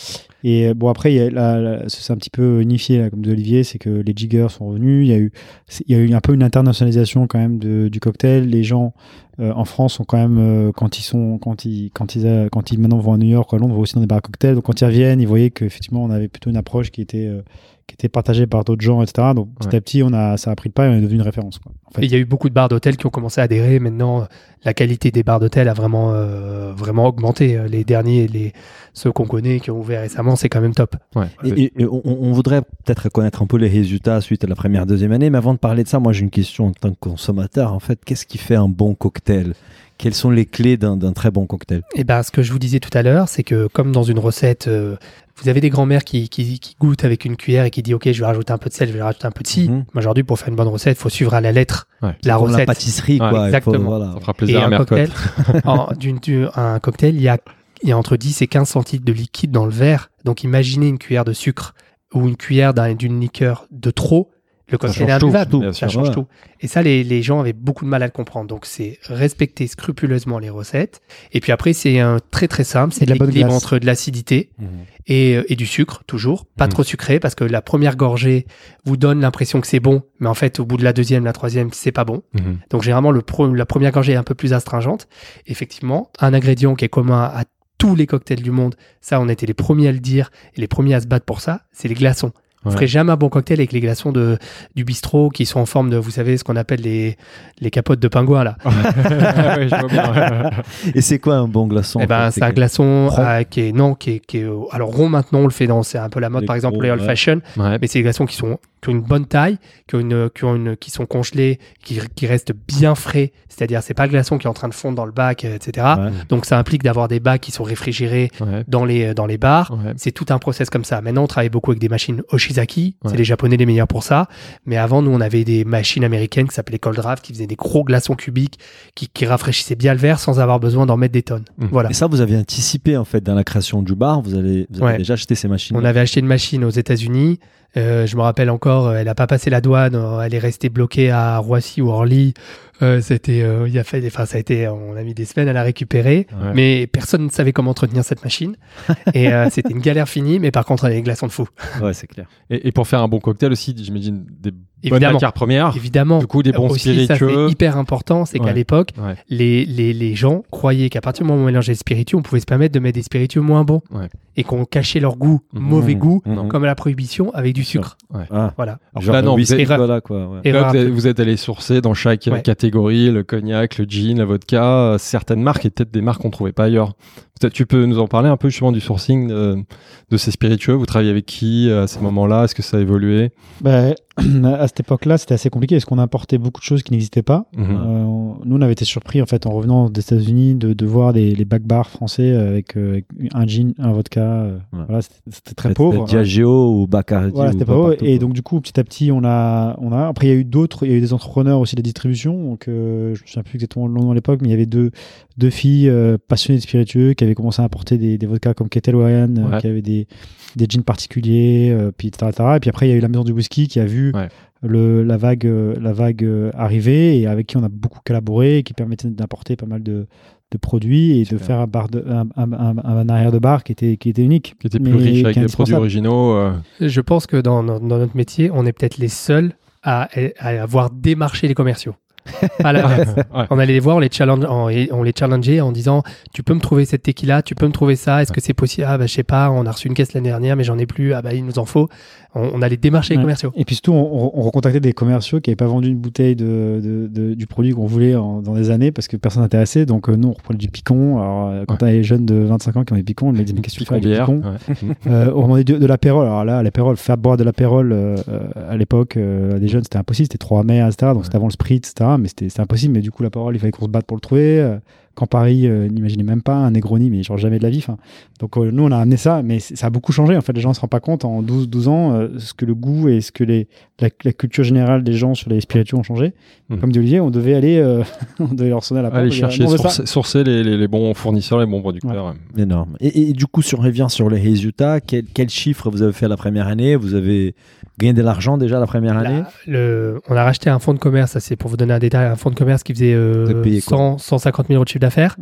Et bon, après, il y a la, la, c'est un petit peu unifié, là, comme de Olivier, c'est que les jiggers sont revenus. Il y a eu, il y a eu un peu une internationalisation quand même de, du cocktail. Les gens euh, en France sont quand même, euh, quand ils sont, quand ils, quand ils, euh, quand ils maintenant vont à New York ou à Londres, vont aussi dans des bars à cocktails. Donc quand ils reviennent, ils voyaient qu'effectivement, on avait plutôt une approche qui était, euh, qui était partagée par d'autres gens, et cetera. Donc petit ouais. à petit, on a, ça a pris le pas et on est devenu une référence, quoi, en fait. Et il y a eu beaucoup de bars d'hôtels qui ont commencé à adhérer. Maintenant, la qualité des bars d'hôtel a vraiment, euh, vraiment augmenté. Les derniers, les, ceux qu'on connaît, qui ont ouvert récemment, c'est quand même top. Ouais. Et, et on, on voudrait peut-être connaître un peu les résultats suite à la première, deuxième année. Mais avant de parler de ça, moi, j'ai une question en tant que consommateur. En fait, qu'est-ce qui fait un bon cocktail ? Quelles sont les clés d'un, d'un très bon cocktail ? Eh ben, ce que je vous disais tout à l'heure, c'est que comme dans une recette, euh, vous avez des grands-mères qui, qui, qui goûtent avec une cuillère et qui disent « Ok, je vais rajouter un peu de sel, je vais rajouter un peu de ci. Mm-hmm. » Aujourd'hui, pour faire une bonne recette, il faut suivre à la lettre ouais. la Comme recette. la pâtisserie, quoi. Ouais, exactement. Il faut, voilà. Ça fera plaisir et à un Mercotte. cocktail, en, d'une, d'une, un cocktail, il y a, il y a entre dix et quinze centilitres de liquide dans le verre. Donc, imaginez une cuillère de sucre ou une cuillère d'un, d'une liqueur de trop. Le cocktail est imbuvable, tout, ça change ouais. tout. Et ça, les, les gens avaient beaucoup de mal à le comprendre. Donc, c'est respecter scrupuleusement les recettes. Et puis après, c'est un très très simple. C'est l'équilibre entre de l'acidité mmh. et, et du sucre, toujours. Pas mmh. trop sucré, parce que la première gorgée vous donne l'impression que c'est bon. Mais en fait, au bout de la deuxième, la troisième, c'est pas bon. Mmh. Donc, généralement, le pro, la première gorgée est un peu plus astringente. Effectivement, un ingrédient qui est commun à tous les cocktails du monde, ça, on était les premiers à le dire et les premiers à se battre pour ça, c'est les glaçons. Vous ne ferez jamais un bon cocktail avec les glaçons de, du bistrot qui sont en forme de, vous savez, ce qu'on appelle les, les capotes de pingouin, là. ouais, je vois bien. Et c'est quoi un bon glaçon? Eh ben, c'est, c'est un glaçon euh, qui est, non, qui est, qui est, alors rond maintenant, on le fait dans, c'est un peu la mode, les par exemple, gros, les old ouais. fashion. Ouais. Mais c'est des glaçons qui sont, qui ont une bonne taille, qui ont une, qui ont une, qui sont congelés, qui, qui restent bien frais. C'est-à-dire, c'est pas le glaçon qui est en train de fondre dans le bac, et cetera. Ouais. Donc, ça implique d'avoir des bacs qui sont réfrigérés ouais. dans les, dans les bars. Ouais. C'est tout un process comme ça. Maintenant, on travaille beaucoup avec des machines Oshizaki. Ouais. C'est les Japonais les meilleurs pour ça. Mais avant, nous, on avait des machines américaines qui s'appelaient Cold Draft, qui faisaient des gros glaçons cubiques, qui, qui rafraîchissaient bien le verre sans avoir besoin d'en mettre des tonnes. Mmh. Voilà. Et ça, vous avez anticipé, en fait, dans la création du bar. Vous, allez, vous avez ouais. déjà acheté ces machines. On avait acheté une machine aux États-Unis. Euh, je me rappelle encore, elle n'a pas passé la douane. Elle est restée bloquée à Roissy ou Orly. Euh, c'était, euh, il a fait, enfin, ça a été, on a mis des semaines à la récupérer, ouais. mais personne ne savait comment entretenir cette machine. Et euh, c'était une galère finie, mais par contre, elle avait des glaçons de fou. Ouais, c'est clair. Et, et pour faire un bon cocktail aussi, j'imagine des bonnes matières premières. Évidemment. Du coup, des bons aussi, spiritueux. Ça, c'est hyper important, c'est ouais. qu'à l'époque, ouais. les, les, les gens croyaient qu'à partir du moment où on mélangeait les spiritueux, on pouvait se permettre de mettre des spiritueux moins bons. Ouais. Et qu'on cachait leur goût, mmh. mauvais goût, mmh. comme à la prohibition, avec du sucre. Ouais. Ah. Voilà. Alors là, non, vous êtes, voilà, quoi, ouais. là, vous, êtes, vous êtes allé sourcer dans chaque ouais. catégorie, le cognac, le gin, la vodka, certaines marques et peut-être des marques qu'on ne trouvait pas ailleurs. Peut-être tu peux nous en parler un peu justement du sourcing de, de ces spiritueux. Vous travaillez avec qui à ces moments-là? Est-ce que ça a évolué? bah, À cette époque-là, c'était assez compliqué parce qu'on importait beaucoup de choses qui n'existaient pas. Mm-hmm. Euh, nous, on avait été surpris en fait en revenant des États-Unis de, de voir des, les back bars français avec, euh, avec un gin, un vodka. Euh, ouais. Voilà, c'était, c'était très c'était pauvre. Diageo ou Bacardi. Voilà, c'était pas pauvre. Et donc du coup, petit à petit, on a, on a. Après, il y a eu d'autres, il y a eu des entrepreneurs aussi de distribution. Donc, euh, je ne me souviens plus exactement le nom à l'époque, mais il y avait deux, deux filles euh, passionnées de spiritueux qui avaient commencé à importer des, des vodkas comme Ketel Ryan, ouais. euh, qui avaient des, des gins particuliers, euh, puis et cetera. Et puis après, il y a eu la maison du whisky qui a vu ouais. le, la vague, euh, la vague euh, arriver et avec qui on a beaucoup collaboré et qui permettait d'importer pas mal de, de produits et Super. de faire un, bar de, un, un, un, un arrière de bar qui était, qui était unique. Qui était plus riche avec des produits originaux. Euh... Je pense que dans, dans, dans notre métier, on est peut-être les seuls à, à avoir démarché les commerciaux. À la base. Ouais. On allait les voir, on les, challenge, on, on les challengeait en disant tu peux me trouver cette tequila, tu peux me trouver ça, est-ce ouais. que c'est possible? Ah bah je sais pas, on a reçu une caisse l'année dernière mais j'en ai plus, ah bah il nous en faut. On, on allait démarcher ouais. les commerciaux. Et puis surtout on, on recontactait des commerciaux qui n'avaient pas vendu une bouteille de, de, de, du produit qu'on voulait en, dans des années parce que personne n'intéressait, donc euh, nous on reprenait du picon. Alors euh, quand ouais. on avait des jeunes de vingt-cinq ans qui ont des picons, on me disait mais qu'est-ce que tu fais avec du picon? Ouais. euh, On demandait de, de l'apérole. Alors là l'apérole, faire boire de l'apérole euh, à l'époque euh, des jeunes c'était impossible, c'était trop amer, et cetera. Donc ouais. c'était avant le spritz, et cetera. Mais c'était, c'était impossible. Mais du coup, la parole, il fallait qu'on se batte pour le trouver. Euh, Qu'en Paris, euh, n'imaginez même pas un Negroni, mais genre jamais de la vie. Fin. Donc euh, nous, on a amené ça, mais ça a beaucoup changé. En fait, les gens ne se rendent pas compte en douze, douze ans euh, ce que le goût et ce que les, la, la culture générale des gens sur les spiritueux ont changé. Mmh. Comme dit Olivier, on devait aller, euh, on devait leur sonner à la porte. Aller chercher, sourcer, sourcer les, les, les bons fournisseurs, les bons producteurs. Ouais. Énorme. Et, et du coup, si on revient sur les résultats, quel, quel chiffre vous avez fait la première année? Vous avez gagné de l'argent déjà la première année? la, le, On a racheté un fonds de commerce, ça c'est pour vous donner un détail, un fonds de commerce qui faisait euh, cent, cent cinquante mille euros de chiffre d'affaires. Ouais.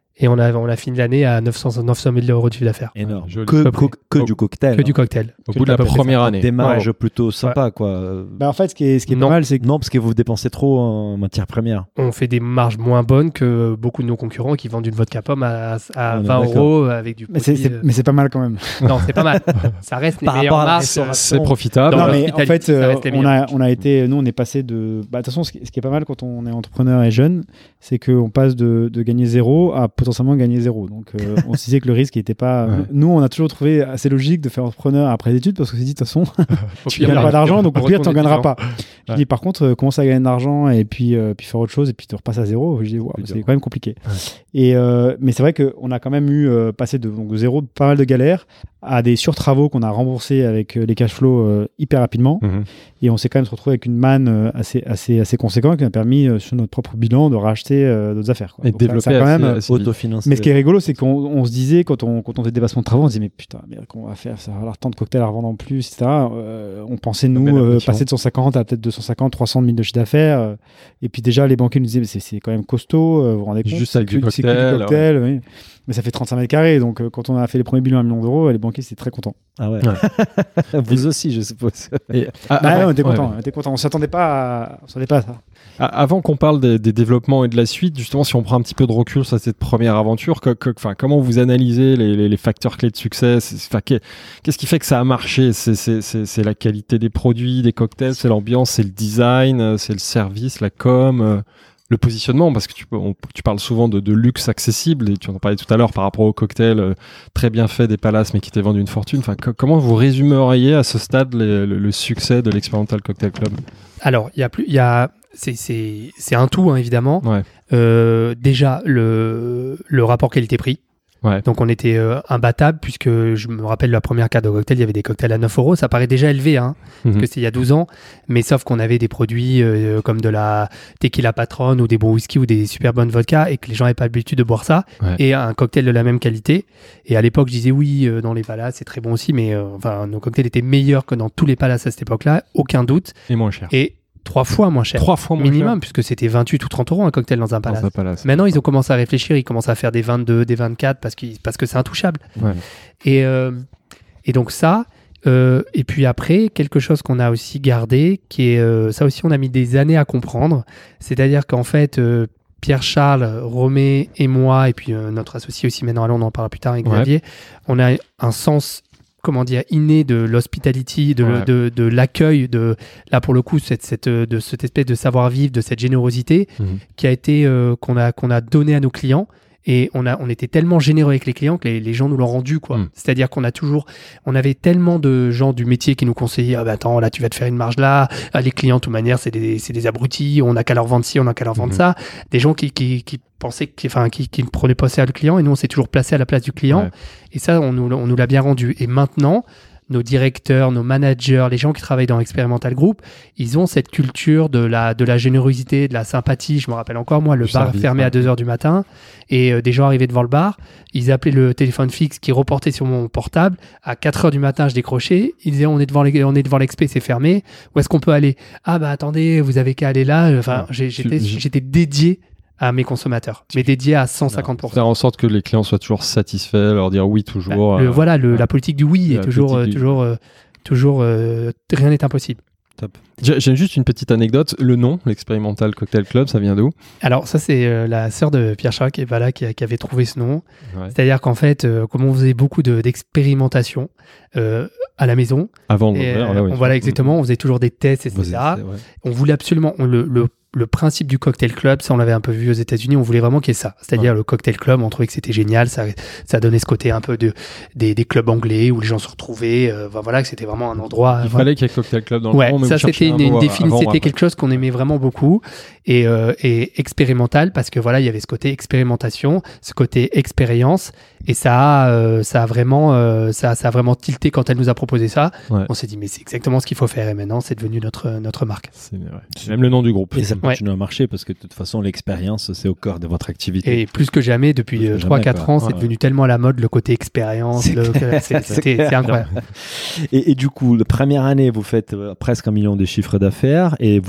Et on a, on a fini l'année à neuf cents mille euros de chiffre d'affaires. Énorme. Joli. Que, À peu que, que du cocktail. Que hein. du cocktail. Au Que bout de la à peu près première ça. année. Des marges plutôt sympas, quoi. Bah, en fait, ce qui est, ce qui est Non. pas mal, c'est que Non, parce que vous dépensez trop en matière première. On fait des marges moins bonnes que beaucoup de nos concurrents qui vendent une vodka pomme à, à On est vingt d'accord. euros avec du mais c'est, produit, c'est- euh, mais c'est pas mal quand même. Non, c'est pas mal. Ça reste les Par meilleures rapport à la marges. restauration. C'est profitable. Dans non, mais en l'hospitalité, fait, ça euh, reste les on, meilleurs. a, on a été, nous, on est passé de. Bah, de toute façon, ce qui, ce qui est pas mal quand on est entrepreneur et jeune, c'est qu'on passe de, de gagner zéro à potentiellement gagner zéro. Donc, euh, on se disait que le risque n'était pas. Ouais. Nous, on a toujours trouvé assez logique de faire entrepreneur après les études parce qu'on s'est dit, de toute façon, Au tu pire, gagnes on pas a- d'argent, donc au on pire, tu n'en retourne gagneras étudiant. pas. Je Ouais. dis, par contre, euh, commence à gagner de l'argent et puis, euh, puis faire autre chose et puis tu repasses à zéro. Je dis, waouh, Plus c'est dur. quand même compliqué. Ouais. Et, euh, mais c'est vrai qu'on a quand même eu euh, passé de, donc, de zéro, de pas mal de galères, à des surtravaux qu'on a remboursés avec euh, les cash flows euh, hyper rapidement. Mhm. Et on s'est quand même se retrouvé avec une manne euh, assez, assez, assez conséquente qui nous a permis, euh, sur notre propre bilan, de racheter euh, d'autres affaires. Quoi. Et Donc, ça- développer ça a quand assez- même, assez vite. Autofinancé. mais ce qui est rigolo, c'est qu'on on se disait, quand on, quand on faisait des dépassements de travaux, on se disait, mais putain, mais qu'on va faire, ça va avoir tant de cocktails à revendre en plus, et cetera. Euh, on pensait, nous, belle euh, ambition. passer de cent cinquante à peut-être deux cent cinquante, trois cent mille de chiffre d'affaires. euh, et puis déjà, les banquiers nous disaient, mais c'est, c'est quand même costaud, euh, vous vous rendez compte Juste c'est avec que- du c'est que du cocktail, cocktail, oui. Mais ça fait trente-cinq mètres carrés, donc euh, quand on a fait les premiers bilans à un million d'euros, les banquiers étaient très contents. Ah ouais. Ouais. Vous aussi, je suppose. Et- ah, Bah, avant- ouais, on était ouais, contents, ouais. on était contents. On s'attendait pas à, on s'attendait pas à ça. Ah, Avant qu'on parle des, des développements et de la suite, justement, si on prend un petit peu de recul sur cette première aventure, que- que- enfin, comment vous analysez les, les- les facteurs clés de succès? C'est- enfin, qu'est- Qu'est-ce qui fait que ça a marché? C'est- C'est c'est- c'est la qualité des produits, des cocktails, c'est l'ambiance, c'est le design, euh, c'est le service, la com, euh, le positionnement, parce que tu, peux- on- tu parles souvent de, de luxe accessible, et tu en parlais tout à l'heure par rapport aux cocktails euh, très bien faits des palaces, mais qui t'est vendu une fortune. Enfin, co- comment vous résumeriez à ce stade les- le, le succès de l'Experimental Cocktail Club? Alors, il y a plus, il y a, c'est, c'est, c'est un tout, hein, évidemment. Ouais. Euh, déjà, le, le rapport qualité-prix. Ouais. Donc, on était euh, imbattable, puisque je me rappelle la première carte de cocktail, il y avait des cocktails à neuf euros. Ça paraît déjà élevé, hein, Mhm. parce que c'était il y a douze ans. Mais sauf qu'on avait des produits euh, comme de la tequila Patron ou des bons whisky ou des super bonnes vodka et que les gens n'avaient pas l'habitude de boire ça. Ouais. Et un cocktail de la même qualité. Et à l'époque, je disais oui, euh, dans les palaces, c'est très bon aussi, mais euh, enfin, nos cocktails étaient meilleurs que dans tous les palaces à cette époque-là, aucun doute. Et moins cher. Et trois fois moins cher. Trois fois moins Minimum, puisque c'était vingt-huit ou trente euros un cocktail dans un cher. palace. Dans un palace. Maintenant, ils ont commencé à réfléchir, ils commencent à faire des vingt-deux, des vingt-quatre parce, qu'ils- parce que c'est intouchable. Ouais. Et, euh, et donc ça, euh, et puis après, quelque chose qu'on a aussi gardé, qui est, euh, ça aussi on a mis des années à comprendre, c'est-à-dire qu'en fait, euh, Pierre-Charles, Romé et moi, et puis euh, notre associé aussi maintenant à Londres, on en parlera plus tard avec Ouais. Xavier, on a un sens, comment dire, inné de l'hospitality, de, Ouais. de, de l'accueil, de là pour le coup, cette, cette, de cette espèce de savoir-vivre, de cette générosité Mhm. qui a été, euh, qu'on a, qu'on a donné à nos clients. Et on, a, on était tellement généreux avec les clients que les, les gens nous l'ont rendu, quoi. Mm. C'est-à-dire qu'on a toujours, on avait tellement de gens du métier qui nous conseillaient, ah bah attends, là tu vas te faire une marge là, ah, les clients de toute manière c'est des, c'est des abrutis, on n'a qu'à leur vendre ci, on n'a qu'à leur vendre Mhm. ça. Des gens qui, qui, qui pensaient, qui, enfin qui, qui ne prenaient pas ça le client et nous on s'est toujours placé à la place du client. Ouais. Et ça on nous, on nous l'a bien rendu. Et maintenant, nos directeurs, nos managers, les gens qui travaillent dans Experimental Group, ils ont cette culture de la, de la générosité, de la sympathie. Je me rappelle encore, moi, le Du bar service, fermé ouais. à deux heures du matin et euh, des gens arrivaient devant le bar. Ils appelaient le téléphone fixe qui reportait sur mon portable. À quatre heures du matin, je décrochais. Ils disaient, on est devant les- on est devant l'expé, c'est fermé. Où est-ce qu'on peut aller? Ah bah attendez, vous avez qu'à aller là. Enfin, Ouais. j'ai- j'étais, Tu- j'étais dédié à mes consommateurs, mais dédié à cent cinquante pour cent. Faire en sorte que les clients soient toujours satisfaits, leur dire oui toujours. Bah, le- euh, voilà, le- ouais. la politique du oui est La toujours, euh, politique du- toujours, euh, toujours, euh, rien n'est impossible. J'ai j'ai juste une petite anecdote. Le nom, l'Experimental Cocktail Club, ça vient d'où? Alors ça c'est euh, la sœur de Pierre Charles qui est pas là, qui, a- qui avait trouvé ce nom. Ouais. C'est-à-dire qu'en fait, euh, comme on faisait beaucoup de- d'expérimentation euh, à la maison, Avant et, d'ouvrir, euh, là, oui. on- voilà exactement, on faisait toujours des tests, et Vous cetera. êtes- ouais. On voulait absolument, on, le, le, le principe du cocktail club, ça on l'avait un peu vu aux États-Unis, on voulait vraiment qu'il y ait ça. C'est-à-dire le cocktail club, on trouvait que c'était génial, ça, ça donnait ce côté un peu de, des, des clubs anglais où les gens se retrouvaient, euh, voilà, que c'était vraiment un endroit. Il voilà. fallait qu'il y ait Cocktail Club dans le Ouais, nom, mais ça vous cherchez c'était un une, une mot définition, avant ou c'était après. quelque chose qu'on aimait vraiment beaucoup et, euh, et expérimental parce que voilà, il y avait ce côté expérimentation, ce côté expérience et ça, a, euh, ça a vraiment, euh, ça, ça a vraiment tilté quand elle nous a proposé ça. Ouais. On s'est dit mais c'est exactement ce qu'il faut faire et maintenant c'est devenu notre notre marque. C'est ouais. C'est même le nom du groupe. Et ça Ouais. continue à marcher parce que de toute façon, l'expérience, c'est au cœur de votre activité. Et plus que jamais depuis Plus que trois jamais, quatre quoi. ans, c'est Ouais. devenu tellement à la mode le côté expérience, C'est le- clair. c'est C'est c'était- clair. c'est incroyable. Et, et du coup, la première année, vous faites euh, presque un million de chiffres d'affaires et vous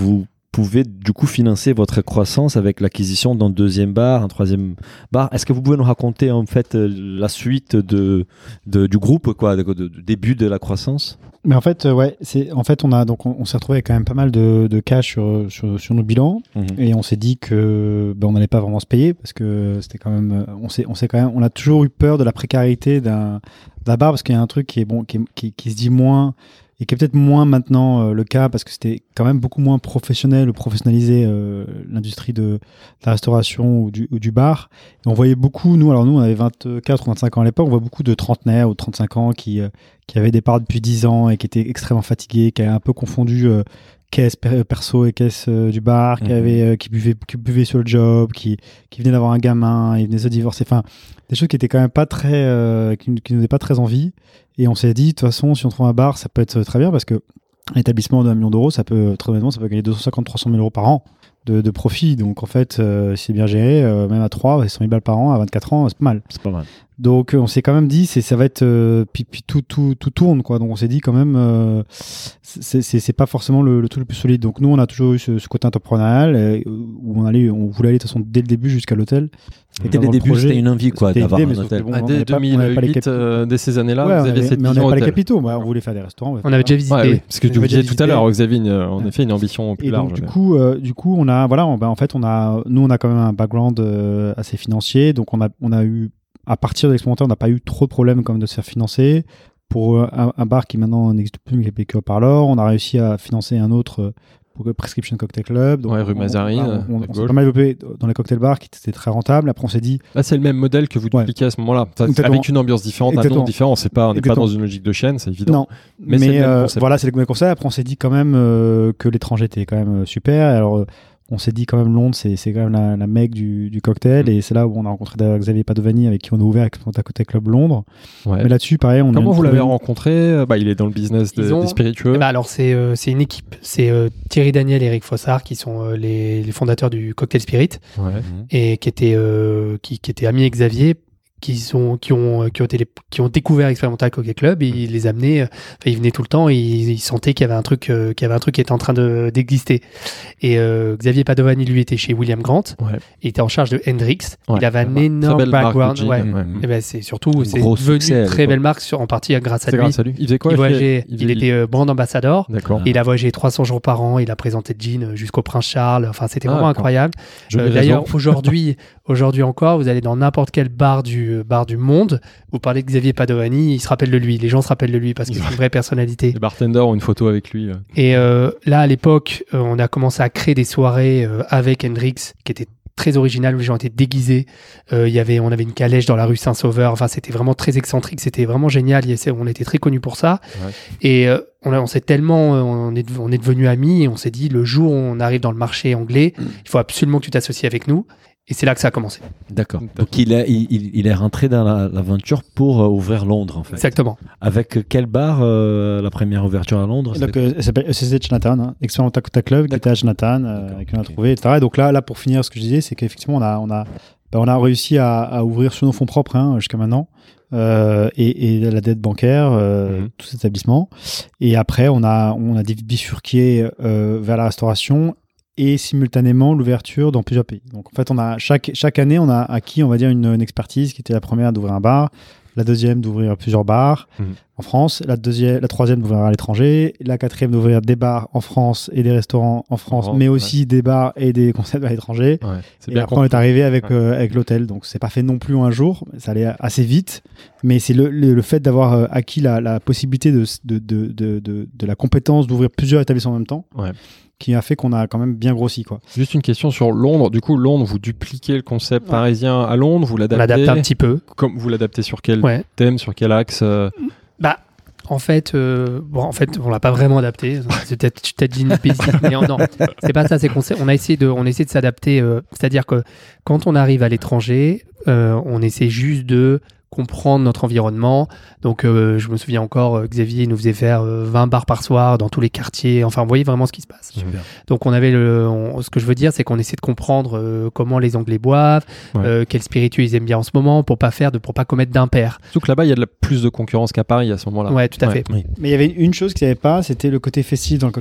pouvez du coup financer votre croissance avec l'acquisition d'un deuxième bar, un troisième bar. Est-ce que vous pouvez nous raconter en fait la suite de, de du groupe, quoi, de, de, de début de la croissance? Mais en fait, euh, ouais, c'est en fait on a donc on, on s'est retrouvé avec quand même pas mal de, de cash sur, sur sur nos bilans Mmh. et on s'est dit que ben, on n'allait pas vraiment se payer parce que c'était quand même on s'est on s'est quand même on a toujours eu peur de la précarité d'un d'un bar parce qu'il y a un truc qui est bon qui est- qui, qui se dit moins et qui est peut-être moins maintenant euh, le cas parce que c'était quand même beaucoup moins professionnel ou professionnalisé euh, l'industrie de, de la restauration ou du, ou du bar. Et on voyait beaucoup, nous, alors nous on avait vingt-quatre ou vingt-cinq ans à l'époque, on voit beaucoup de trentenaires ou de trente-cinq ans qui, euh, qui avaient des parts depuis dix ans et qui étaient extrêmement fatigués, qui avaient un peu confondu euh, caisse per- perso et caisse euh, du bar, qui, Mhm. avaient, euh, qui, buvaient, qui buvaient sur le job, qui, qui venaient d'avoir un gamin, ils venaient de se divorcer, enfin des choses qui étaient quand même pas très, euh, qui, qui nous donnaient pas très envie. Et on s'est dit, de toute façon, si on trouve un bar, ça peut être très bien parce que un établissement d'un million d'euros, ça peut, très honnêtement, ça peut gagner deux cent cinquante à trois cent mille euros par an de, de profit. Donc, en fait, euh, si c'est bien géré, euh, même à trois, cent mille balles par an, à vingt-quatre ans, c'est pas mal. C'est pas mal. Donc, euh, on s'est quand même dit, c'est, ça va être, euh, puis, puis tout, tout, tout tourne, quoi. Donc, on s'est dit quand même, euh, c'est, c'est, c'est pas forcément le, le truc le plus solide. Donc, nous, on a toujours eu ce, ce côté entrepreneurial, euh, où on allait, on voulait aller de toute façon dès le début jusqu'à l'hôtel. Dès le début, c'était une envie, quoi, C'était d'avoir l'idée, un mais sauf que hôtel. bon, Ah, on dès avait pas- on avait pas les deux mille huit, capi- euh, dès ces années-là, Ouais, vous on aviez avait- cette mais on vision n'avait pas les hôtel. capitaux. Bah, on voulait faire des restaurants. ouais, On avait déjà visité. Ouais, oui, ce que On tu avait disais déjà tout à l'heure, visité. Xavier, euh, en Ouais. effet, une ambition plus Et large. donc du coup, euh, du coup, on a, voilà, on, bah, en fait, on a, nous, on a quand même un background euh, assez financier, donc on a, on a eu, à partir de l'expérimentaire, on n'a pas eu trop de problèmes comme de se faire financer. Pour euh, un, un bar qui maintenant n'existe plus, mais qui est P Q par l'or, on a réussi à financer un autre euh, pour le Prescription Cocktail Club. Donc Ouais, rue on- Mazarine, On, on- à on- on s'est gauche. pas mal développé dans les cocktail bars qui étaient très rentables. Après, on s'est dit, Là, c'est le même modèle que vous Ouais. dupliquez à ce moment-là. Ça, Exactement. avec une ambiance différente, un nom Exactement. différent. C'est pas, on n'est pas Exactement. dans une logique de chaîne, c'est évident. non, Mais mais, c'est le même euh, concept. voilà, c'est le même concept. Après, on s'est dit quand même euh, que l'étranger était quand même euh, super. Alors, euh, on s'est dit quand même Londres, c'est, c'est quand même la, la mecque du, du cocktail. Mm. Et c'est là où on a rencontré d'ailleurs Xavier Padovani, avec qui on a ouvert Experimental Cocktail Club Londres. Ouais. Mais là-dessus, pareil, on a Comment vous l'avez trouvé- rencontré? Bah, il est dans le business de- Ils ont- des spiritueux. Eh ben alors c'est euh, c'est une équipe, c'est euh, Thierry Daniel et Eric Fossard qui sont euh, les, les fondateurs du Cocktail Spirit Ouais. et qui étaient euh, qui, qui étaient amis avec Xavier, qui sont qui ont qui ont été les- qui ont découvert Experimental Cocktail Club et ils les amenaient, euh, enfin, ils venaient tout le temps et ils, ils sentaient qu'il y avait un truc euh, qu'il y avait un truc qui était en train de d'exister. Et euh, Xavier Padovani lui était chez William Grant, Ouais. il était en charge de Hendrix, Ouais. il avait un Très énorme belle marque background, de gin, ouais. ouais. Et ben c'est surtout c'est gros devenu succès à une très l'époque. belle marque sur, en partie grâce à C'est lui. grâce à lui. Il faisait quoi? Il fait- voyageait, il, faisait- était euh, brand ambassador. D'accord. Il a voyagé trois cents jours par an, il a présenté Jean jusqu'au Prince Charles, enfin c'était Ah, vraiment d'accord. incroyable. Joli Euh, réseau. D'ailleurs, aujourd'hui, aujourd'hui encore, vous allez dans n'importe quel bar du, euh, bar du monde, vous parlez de Xavier Padovani, il se rappelle de lui, les gens se rappellent de lui parce que c'est une vraie personnalité. Les bartenders ont une photo avec lui. euh. Et euh, là, à l'époque, euh, on a commencé à créer des soirées euh, avec Hendrix qui étaient très originales, où les gens étaient déguisés. Euh, il y avait, on avait une calèche dans la rue Saint-Sauveur, enfin c'était vraiment très excentrique, c'était vraiment génial, Il y a- on était très connus pour ça. Ouais. Et euh, on, a- on s'est tellement, euh, on est, on est devenus amis et on s'est dit, le jour où on arrive dans le marché anglais, il faut absolument que tu t'associes avec nous. Et c'est là que ça a commencé. D'accord. Donc il est, il, il- il est rentré dans la- l'aventure pour euh, ouvrir Londres, en fait. Exactement. Avec quel bar euh, la première ouverture à Londres? Donc, euh, elle s'appelle E C C de Chinatown, hein, Experimental Cocktail Club, qui était à Chinatown, euh, D'accord, qu'on a ok. trouvé, et cetera. Et donc là, là, pour finir, ce que je disais, c'est qu'effectivement, on a, on a, bah, on a réussi à, à ouvrir sur nos fonds propres hein, jusqu'à maintenant, euh, et, et la dette bancaire, euh, Mhm. tout cet établissement. Et après, on a, on a bifurqué euh, vers la restauration et simultanément l'ouverture dans plusieurs pays. Donc en fait, on a chaque chaque année, on a acquis, on va dire, une, une expertise qui était la première d'ouvrir un bar, la deuxième d'ouvrir plusieurs bars Mhm. en France, la deuxième, la troisième d'ouvrir à l'étranger, la quatrième d'ouvrir des bars en France et des restaurants en France, France, mais aussi des bars et des concepts à l'étranger. Ouais. C'est Et bien après, on est compris. arrivé avec, Ouais. euh, avec l'hôtel. Donc, c'est pas fait non plus en un jour. Ça allait assez vite. Mais c'est le, le, le fait d'avoir euh, acquis la, la possibilité de, de, de, de, de, de la compétence d'ouvrir plusieurs établissements en même temps Ouais. qui a fait qu'on a quand même bien grossi, quoi. Juste une question sur Londres. Du coup, Londres, vous dupliquez le concept Ouais. parisien à Londres, vous On l'adaptez. l'adapte un petit peu. Comme vous l'adaptez sur quel Ouais. thème, sur quel axe euh, Bah, en fait, euh, bon, en fait, on l'a pas vraiment adapté. C'est peut-être peut-être l'inépécie, mais non, c'est pas ça. C'est qu'on s'est- on a essayé de, on essaie de s'adapter. euh, C'est-à-dire que quand on arrive à l'étranger, euh, on essaie juste de comprendre notre environnement. Donc, euh, je me souviens encore, euh, Xavier nous faisait faire euh, vingt bars par soir dans tous les quartiers. Enfin, vous voyez vraiment ce qui se passe. Super. Donc, on avait le, on- ce que je veux dire, c'est qu'on essaie de comprendre euh, comment les Anglais boivent, Ouais. euh, quels spiritueux ils aiment bien en ce moment, pour pas faire de, pour pas commettre d'impair. Surtout que là-bas, il y a de la, plus de concurrence qu'à Paris à ce moment-là. Ouais, tout à Ouais. fait. Mais il y avait une chose qu'il n'y avait pas, c'était le côté festif dans le cocktail.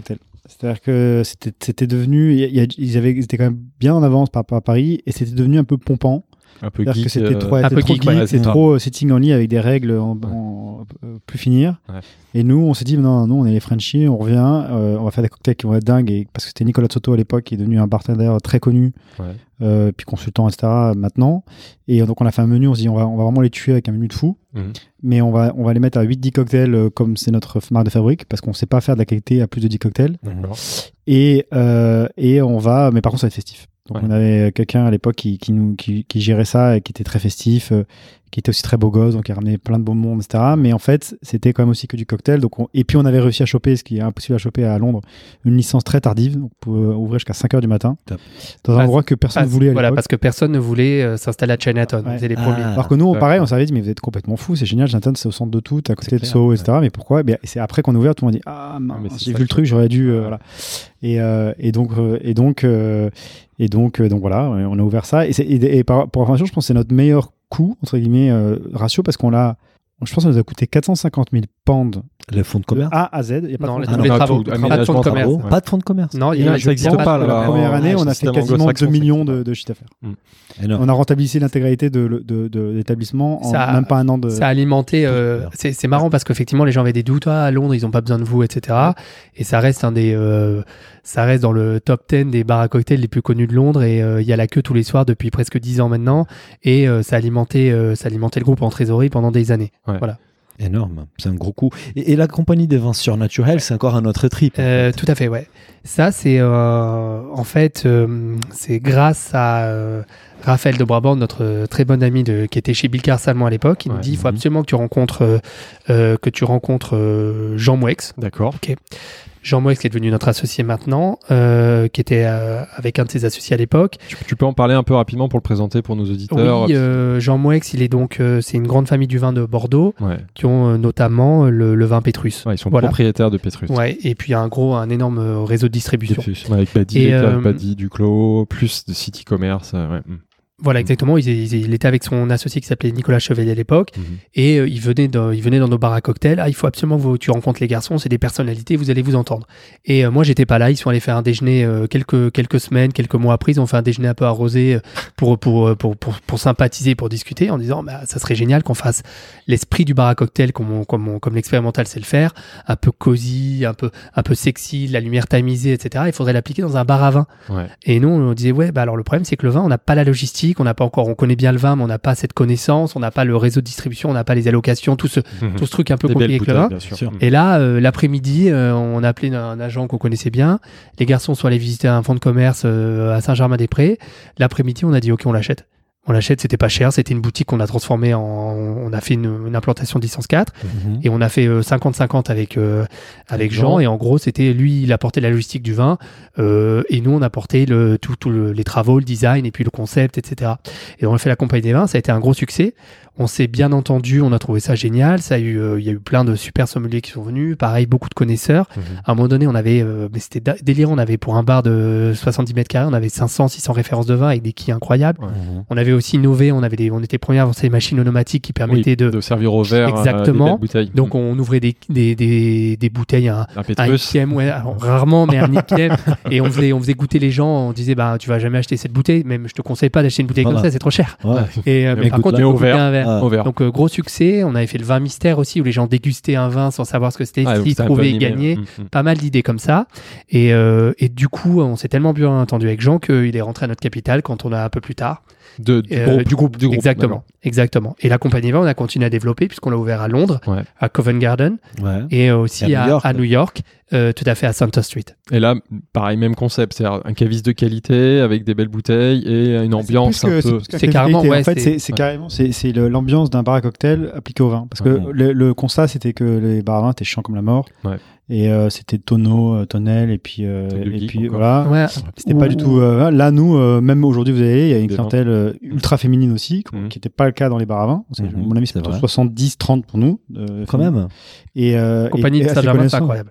C'est-à-dire que c'était, c'était devenu, il y a- ils, avaient, ils étaient quand même bien en avance par rapport à Paris et c'était devenu un peu pompant. Un peu C'est-à-dire geek. que c'était euh, trop, un c'était peu trop geek, geek, voilà, c'est c'est ça. trop euh, sitting only avec des règles en, en- euh, plus finir. Ouais. Et nous, on s'est dit, non, nous, on est les Frenchies, on revient, euh, on va faire des cocktails qui vont être dingues. Et, parce que c'était Nicolas Soto à l'époque, qui est devenu un bartender très connu, Ouais. euh, puis consultant, et cetera maintenant. Et donc, on a fait un menu, on s'est dit, on va, on va vraiment les tuer avec un menu de fou. Mhm. Mais on va, on va les mettre à huit dix cocktails euh, comme c'est notre marque de fabrique, parce qu'on sait pas faire de la qualité à plus de dix cocktails. D'accord. Et, euh, et on va, mais par contre, ça va être festif. Donc, Ouais. on avait quelqu'un à l'époque qui, qui, nous, qui, qui gérait ça et qui était très festif, euh, qui était aussi très beau gosse, donc il ramenait plein de beau monde, et cetera. Mais en fait, c'était quand même aussi que du cocktail. Donc on- et puis, on avait réussi à choper, ce qui est impossible à choper à Londres, une licence très tardive, donc pour euh, ouvrir jusqu'à cinq heures du matin, Top. dans un Parce- endroit que personne ne Parce- voulait à voilà, l'époque. parce que personne ne voulait euh, s'installer à Chinatown. Ouais. C'était les Ah. premiers. Alors que nous, on, Ouais. pareil, on s'avait dit, mais vous êtes complètement fous, c'est génial, Chinatown, c'est au centre de tout, à côté C'est de clair, Soho, ouais. et cetera. Mais pourquoi? Ben, c'est après qu'on a ouvert, tout le monde a dit, ah, mince, mais c'est j'ai ça vu le que- truc, j'aurais dû, euh, Ouais. voilà. Et, euh, et donc, euh, et donc, euh, et donc, euh, donc voilà, on a ouvert ça. Et, c'est- et, et par, pour information, je pense que c'est notre meilleur coût, entre guillemets, euh, ratio, parce qu'on l'a, je pense que ça nous a coûté quatre cent cinquante mille pounds Le fonds de de commerce. A à Z. Il y a pas Non, de les- fonds de tous les non, travaux. tout, Pas de fonds de aménagement, commerce. travaux. Pas de fonds de commerce. Non, il y Et a là, ça existe pas pas, de- là. La première Ah, année, on a fait système quasiment anglo-saxon, deux millions ça de, existe de chiffre d'affaires. Énorme. On a rentabilisé l'intégralité de, de, de l'établissement en Ça- même pas un an de. Ça a alimenté. euh, Super. c'est, c'est marrant parce qu'effectivement, les gens avaient des doutes. Ah, à Londres, ils n'ont pas besoin de vous, et cetera. Et ça reste un des. euh, ça reste dans le top dix des bars à cocktails les plus connus de Londres. Et euh, il y a la queue tous les soirs depuis presque dix ans maintenant. Et euh, ça, a alimenté, euh, ça a alimenté le groupe en trésorerie pendant des années. Énorme. C'est un gros coup. Et, et la compagnie des vins surnaturels, c'est encore un autre trip. en Euh, fait. tout à fait, ouais. Ça, c'est euh, en fait, euh, c'est grâce à euh, Raphaël de Brabant, notre très bon ami de, qui était chez Bill Salmon à l'époque. Il nous Ouais. dit il faut Mhm. absolument que tu rencontres, euh, euh, que tu rencontres euh, Jean Mouex. D'accord. Jean Mouex qui est devenu notre associé maintenant, euh, qui était euh, avec un de ses associés à l'époque. Tu, tu peux en parler un peu rapidement pour le présenter pour nos auditeurs. Oui, euh, Jean Mouex, il est donc, euh, c'est une grande famille du vin de Bordeaux Ouais. qui ont euh, notamment le, le vin Pétrus. Ouais, ils sont Voilà. propriétaires de Pétrus. Ouais, et puis un gros, un énorme euh, réseau de distribution. Ouais, avec Badi, Et, avec euh, Badi, Duclos, plus de City Commerce. euh, ouais. Mm. Voilà, exactement. Il, il- il était avec son associé qui s'appelait Nicolas Chevalier à l'époque. Mhm. Et euh, il, venait dans, il venait dans nos bars à cocktails. Ah, il faut absolument que vous, tu rencontres les garçons, c'est des personnalités, vous allez vous entendre. Et euh, moi, j'étais pas là. Ils sont allés faire un déjeuner euh, quelques, quelques semaines, quelques mois après. Ils ont fait un déjeuner un peu arrosé euh, pour, pour, euh, pour, pour, pour sympathiser, pour discuter, en disant bah, ça serait génial qu'on fasse l'esprit du bar à cocktail comme, on- comme, on- comme l'expérimental sait le faire, un peu cosy, un peu, un peu sexy, la lumière tamisée, et cetera. Il faudrait l'appliquer dans un bar à vin. Ouais. Et nous, on disait, ouais, bah alors le problème, c'est que le vin, on n'a pas la logistique, on n'a pas encore, on connaît bien le vin, mais on n'a pas cette connaissance, on n'a pas le réseau de distribution, on n'a pas les allocations, tout ce, Mhm. tout ce truc un peu Des compliqué belles avec le vin. bouteilles, bien sûr. Sûr. Mm. Et là, euh, l'après-midi, euh, on a appelé un agent qu'on connaissait bien. Les garçons sont allés visiter un fonds de commerce euh, à Saint-Germain-des-Prés. L'après-midi, on a dit, OK, on l'achète. On l'achète, c'était pas cher, c'était une boutique qu'on a transformée en. On a fait une, une implantation de licence quatre Mhm. et on a fait euh, cinquante cinquante avec, euh, avec Avec Jean. Jean. Et en gros, c'était lui, il apportait la logistique du vin euh, et nous, on apportait le, tout, tout le- les travaux, le design et puis le concept, et cetera. Et on a fait la compagnie des vins, ça a été un gros succès. On s'est bien entendu, on a trouvé ça génial. Ça a eu, euh, il y a eu plein de super sommeliers qui sont venus. Pareil, beaucoup de connaisseurs. Mhm. À un moment donné, on avait, euh, mais c'était da- délirant. On avait pour un bar de soixante-dix mètres carrés, on avait cinq cents, six cents références de vin avec des quilles incroyables. Mhm. On avait aussi innové, on avait des, on était premiers à avancer les machines onomatiques qui permettaient Oui, de. de servir au verre. euh, Exactement. des belles bouteilles. Donc on ouvrait des, des, des, des bouteilles à un, un un Pétrus. Ickiem, ouais, alors, rarement, mais un Ickiem. Et on faisait, on faisait goûter les gens. On disait, bah, tu vas jamais acheter cette bouteille. Même, je te conseille pas d'acheter une bouteille Voilà. comme ça, c'est trop cher. Ouais. Et euh, Mais mais par écoute, contre, là, tu au peux goûter verre. un verre. Ah. Au verre. Donc euh, gros succès. On avait fait le vin mystère aussi où les gens dégustaient un vin sans savoir ce que c'était, Ah, donc s'y c'était un peu trouver et animé. gagner. Mm, mm. Pas mal d'idées comme ça. Et, euh, et du coup, on s'est tellement bien entendu avec Jean qu'il est rentré à notre capitale quand on a un peu plus tard. De- du, Euh, groupe, du groupe, du groupe, exactement, d'accord. exactement. Et la compagnie va, on a continué à développer puisqu'on l'a ouvert à Londres, Ouais. à Covent Garden Ouais. et euh, aussi Et à à, New York. à New York, euh, tout à fait à Center Street. Et là, pareil, même concept. C'est un caviste de qualité avec des belles bouteilles et une ambiance C'est plus que- un c'est peu. plus qu'un C'est qualité. carrément, ouais, En fait, c'est- c'est c'est ouais. carrément c'est c'est le- l'ambiance d'un bar à cocktail appliqué au vin. Parce que Ouais. le, le constat, c'était que les bars à vin étaient chiants comme la mort. Ouais. Et euh, c'était tonneau, euh, tonnel, et puis, euh, Truc de et geek puis encore. voilà. Ouais. C'était pas du tout. euh, là, nous, euh, même aujourd'hui, vous allez, il y a une Des clientèle euh, ultra féminine aussi, qui Mhm. n'était pas le cas dans les bars à vin. C'est- Mhm, Mon avis, c'est c'est plutôt vrai. soixante-dix trente pour nous. euh, Quand féminine. même. Et, euh, Compagnie et- de et assez Saint-Germain, c'est connaissant. incroyable. Pour Saint-Germain,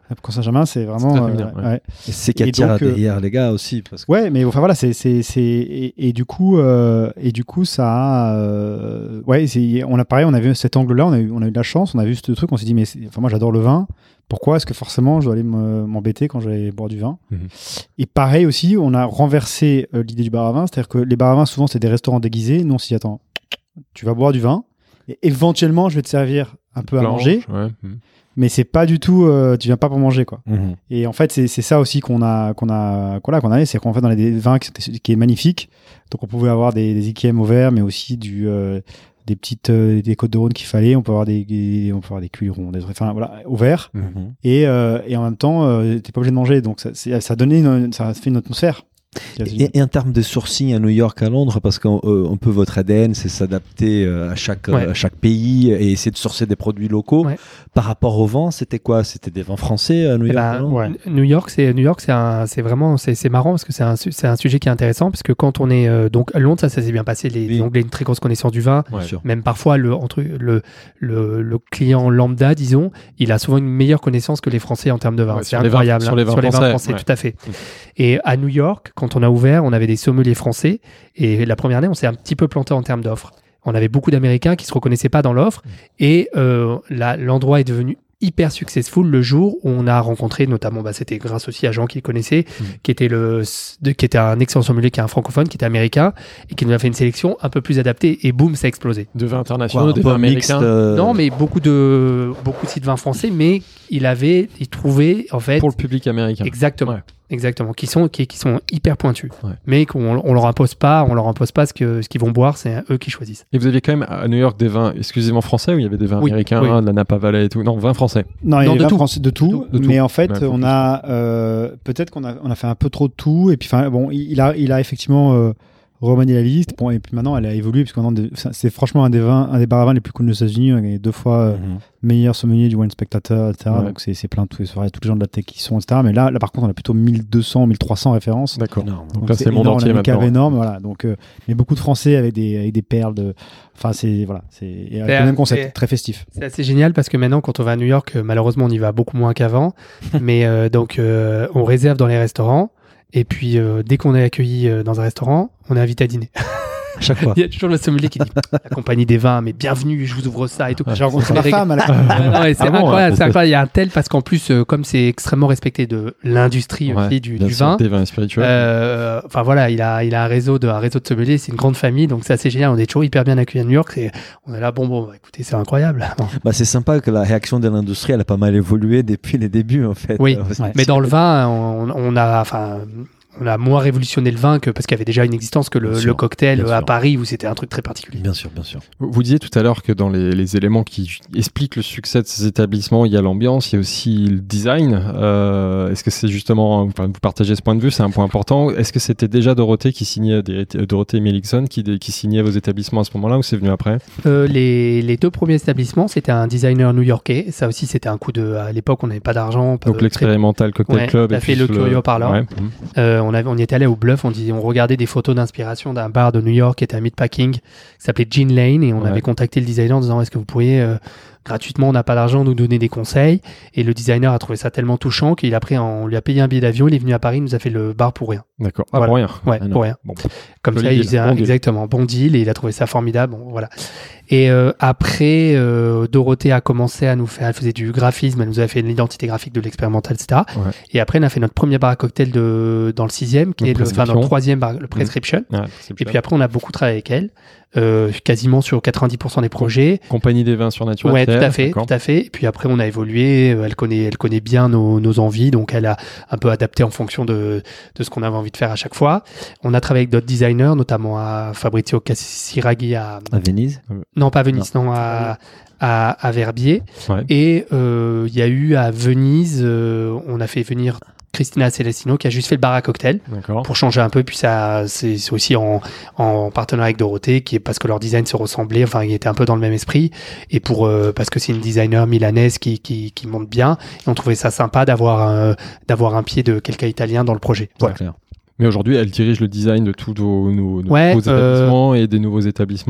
Benjamin, c'est vraiment. C'est très féminin, euh, ouais. ouais. Et c'est qui Et attire donc, euh, derrière les gars aussi. Parce que... Ouais, mais enfin voilà, c'est c'est c'est et, et du coup euh, et du coup ça a euh, ouais, c'est on a pareil, on a vu cet angle-là, on a eu on a eu de la chance, on a vu ce truc, on s'est dit mais c'est- enfin moi j'adore le vin, pourquoi est-ce que forcément je dois aller me- m'embêter quand je vais boire du vin? Mhm. Et pareil aussi, on a renversé euh, l'idée du bar à vin, c'est-à-dire que les bars à vin souvent c'est des restaurants déguisés, nous on s'y attend. Tu vas boire du vin et éventuellement je vais te servir un peu à Blanche, manger, ouais. Mhm. mais c'est pas du tout euh, tu viens pas pour manger quoi. Mhm. Et en fait, c'est c'est ça aussi qu'on a, qu'on a, voilà, qu'on a, c'est qu'on fait dans les des vins qui, qui est magnifique. Donc, on pouvait avoir des, des I K M au verre, mais aussi du, euh, des petites, euh, des côtes de Rhône qu'il fallait. On peut avoir des, des- on peut avoir des cuirons, des trucs, enfin, voilà, au verre. Mhm. Et, euh, et en même temps, euh, t'es pas obligé de manger. Donc, ça, c'est- ça donnait, une, ça fait une atmosphère. Et, et en termes de sourcing à New York, à Londres, parce qu'on euh, un peu votre A D N, c'est s'adapter euh, à chaque, Ouais. euh, à chaque pays et essayer de sourcer des produits locaux. Ouais. Par rapport au vin, c'était quoi? C'était des vins français à New Eh York ben, à Londres ouais. New York, c'est New York, c'est un- c'est vraiment, c'est c'est marrant parce que c'est un, su- c'est un sujet qui est intéressant parce que quand on est euh, donc à Londres, ça, ça s'est bien passé. Les, Oui. les Anglais ont une très grosse connaissance du vin. Bien Ouais. sûr. Même parfois, le, entre, le, le, le client lambda, disons, il a souvent une meilleure connaissance que les Français en termes de vin. Ouais, c'est sur les vins- incroyable. sur hein. les vins français, ouais. tout à fait. Mm. Et à New York, quand on a ouvert, on avait des sommeliers français. Et la première année, on s'est un petit peu planté en termes d'offres. On avait beaucoup d'Américains qui ne se reconnaissaient pas dans l'offre. Et euh, là, l'endroit est devenu hyper successful le jour où on a rencontré, notamment, bah, c'était grâce aussi à Jean qui le connaissait, Mm. qui était le, de- qui était un excellent sommelier, qui est un francophone, qui était américain et qui nous a fait une sélection un peu plus adaptée. Et boum, ça a explosé. De vins Quoi, internationaux, un des peu vins mixte, américains. euh, Non, mais beaucoup de beaucoup de sites vins français, mais il avait, il trouvait en fait Pour le public américain. exactement, Ouais. exactement, qui sont qui, qui sont hyper pointus, Ouais. mais qu'on on leur impose pas, on leur impose pas ce que ce qu'ils vont boire, c'est eux qui choisissent. Et vous aviez quand même à New York des vins exclusivement français ou il y avait des vins Oui, américains, oui. de la Napa Valley et tout? Non, vins français. Non, il y Non, a de des vins tout. français de tout, De tout. mais en fait, Ouais, faut on plus. a euh, peut-être qu'on a, on a fait un peu trop de tout. Et puis, enfin, bon, il a, il a effectivement euh, remanié la liste. Bon, et puis maintenant, elle a évolué parce que maintenant, des- c'est c'est franchement un des vins, un des bars à vin les plus connus aux États-Unis. On a gagné deux fois euh, Mhm. meilleur sommelier du Wine Spectator, et cetera. Ouais. Donc c'est c'est plein de tous les soirées, tous les gens de la tech qui sont, et cetera. Mais là, là, par contre, on a plutôt mille deux cents, mille trois cents références. D'accord. Énorme. Donc là, c'est le monde énorme, entier on a une cave maintenant. énorme, voilà. Donc, euh, mais beaucoup de Français avec des, avec des perles de. Enfin, c'est voilà, c'est et avec C'est- le même concept, c'est- très festif. C'est assez génial parce que maintenant, quand on va à New York, euh, malheureusement, on y va beaucoup moins qu'avant, mais euh, donc euh, on réserve dans les restaurants. Et puis, euh, dès qu'on est accueilli euh, dans un restaurant, on est invité à dîner. À chaque fois. Il y a toujours le sommelier qui dit la compagnie des vins, mais bienvenue, je vous ouvre ça et tout. J'ai rencontré ma C'est femme à la. Ah ouais, c'est Ah bon, incroyable, ouais, c'est incroyable. Il y a un tel parce qu'en plus, euh, comme c'est extrêmement respecté de l'industrie Ouais, aussi du, bien du sûr. vin, Des vins spirituels. euh, enfin voilà, il a, il a un réseau de, un réseau de sommeliers, c'est une grande famille, donc c'est assez génial. On est toujours hyper bien accueillis à New York. Et on est là, bon, bon, bah, écoutez, c'est incroyable. Bah, c'est sympa que la réaction de l'industrie, elle a pas mal évolué depuis les débuts, en fait. Oui, Euh, ouais. Mais dans le vin, on, on a, enfin, on a moins révolutionné le vin que parce qu'il y avait déjà une existence que le, Bien le sûr, cocktail bien à sûr. Paris où c'était un truc très particulier. Bien sûr, bien sûr. Vous vous disiez tout à l'heure que dans les, les éléments qui expliquent le succès de ces établissements, il y a l'ambiance, il y a aussi le design. Euh, Est-ce que c'est justement, enfin, vous partagez ce point de vue, c'est un point important. Est-ce que c'était déjà Dorothée qui signait, des, Dorothée Melixon qui, des- qui signait vos établissements à ce moment-là ou c'est venu après? Euh, les, les deux premiers établissements, c'était un designer new-yorkais. Ça aussi, c'était un coup de. À l'époque, on n'avait pas d'argent. pas Donc de- l'expérimental cocktail Ouais, club. tout à et fait, puis le Curio Parlor. Ouais. Euh, on, avait, on y était allé au Bluff, on, dit, on regardait des photos d'inspiration d'un bar de New York qui était à Meatpacking, qui s'appelait Gin Lane, et on Ouais. avait contacté le designer en disant est-ce que vous pourriez euh, gratuitement, on n'a pas d'argent, nous donner des conseils. Et le designer a trouvé ça tellement touchant qu'il a pris, un- on lui a payé un billet d'avion, il est venu à Paris, il nous a fait le bar pour rien. D'accord. Ah, Voilà. pour rien. Ouais, Ah non. pour rien. Bon. Comme Joli ça, il deal, faisait un- bon deal. exactement bon deal et il a trouvé ça formidable. Bon, voilà. Et euh, après, euh, Dorothée a commencé à nous faire, elle faisait du graphisme, elle nous a fait l'identité graphique de l'expérimental, et cetera. Ouais. Et après, on a fait notre premier bar à cocktail de, dans le sixième, qui Le est le, enfin, dans le Prescription. troisième bar, le prescription. Ouais, c'est Et bien. puis après, on a beaucoup travaillé avec elle, euh, quasiment sur quatre-vingt-dix pour cent des projets. Compagnie des vins surnaturels. Ouais, tout à fait, d'accord. tout à fait. Et puis après, on a évolué. euh, Elle connaît, elle connaît bien nos, nos envies, donc elle a un peu adapté en fonction de, de ce qu'on avait envie de faire à chaque fois. On a travaillé avec d'autres designers, notamment à Fabrizio Casiraghi à À Venise. non pas à Venise, non, à, à, à Verbier. Ouais. Et euh, il y a eu à Venise, euh, on a fait venir Christina Celestino qui a juste fait le bar à cocktail D'accord. pour changer un peu. Puis ça, c'est c'est aussi en, en partenariat avec Dorothée, qui est parce que leur design se ressemblait, enfin, ils étaient un peu dans le même esprit. Et pour euh, parce que c'est une designer milanaise qui, qui, qui monte bien. Et on trouvait ça sympa d'avoir un, d'avoir un pied de quelqu'un italien dans le projet. C'est clair. Mais aujourd'hui, elle dirige le design de tous vos, nos, nos Ouais, nouveaux euh, établissements et des nouveaux établissements.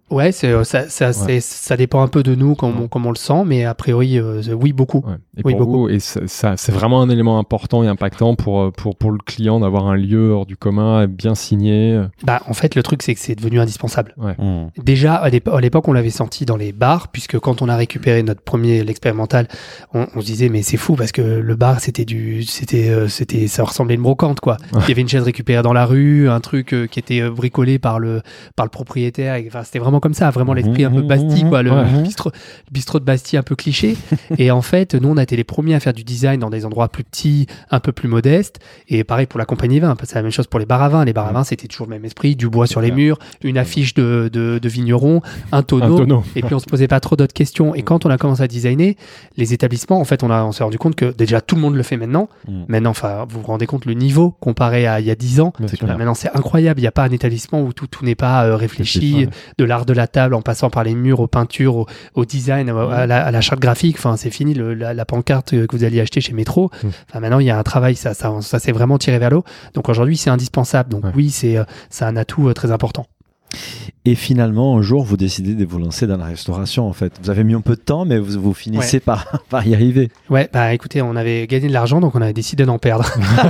Ouais, c'est, ça, ça, Ouais. c'est, ça dépend un peu de nous, comme, on, comme on le sent, mais a priori, euh, oui, beaucoup. Ouais. Et Oui, pour beaucoup. vous, et ça, ça, c'est vraiment un élément important et impactant pour, pour, pour le client d'avoir un lieu hors du commun, bien signé. Bah, en fait, le truc, c'est que c'est devenu indispensable. Mmh. Déjà, à l'époque, à l'époque, on l'avait senti dans les bars, puisque quand on a récupéré notre premier, l'expérimental, on, on se disait, mais c'est fou, parce que le bar, c'était du, c'était, euh, c'était, ça ressemblait à une brocante, quoi. Ouais. Il y avait une chaise récupérée dans la rue, un truc euh, qui était euh, bricolé par le, par le propriétaire. Et, enfin, c'était vraiment comme ça, vraiment l'esprit un peu Bastille, quoi, le, Ouais. le bistrot, le bistrot de Bastille un peu cliché. Et en fait, nous, on a été les premiers à faire du design dans des endroits plus petits, un peu plus modestes. Et pareil pour la compagnie vin, c'est la même chose pour les bars à vin. Les bars à vin, c'était toujours le même esprit, du bois sur les clair. murs, une affiche de, de, de vigneron, un tonneau. Un tonneau. Et puis on se posait pas trop d'autres questions. Et quand on a commencé à designer, les établissements, en fait, on, a, on s'est rendu compte que déjà tout le monde le fait maintenant. Mm. Maintenant, enfin, vous vous rendez compte le niveau comparé à il y a dix ans. Bien C'est sûr. clair. Maintenant, c'est incroyable. Il n'y a pas un établissement où tout, tout n'est pas euh, réfléchi, Ouais. de l'art de la table en passant par les murs, aux peintures, au, au design, à la, à la charte graphique. Enfin, c'est fini le, la, la pancarte que vous alliez acheter chez Métro. Mm. Enfin, maintenant, il y a un travail, ça, ça, ça s'est vraiment tiré vers l'eau. Donc aujourd'hui, c'est indispensable. Donc Ouais. oui, c'est, euh, c'est un atout euh, très important. Et finalement, un jour, vous décidez de vous lancer dans la restauration, en fait. Vous avez mis un peu de temps, mais vous, vous finissez Ouais. par, par y arriver. Ouais, bah écoutez, on avait gagné de l'argent, donc on avait décidé d'en perdre.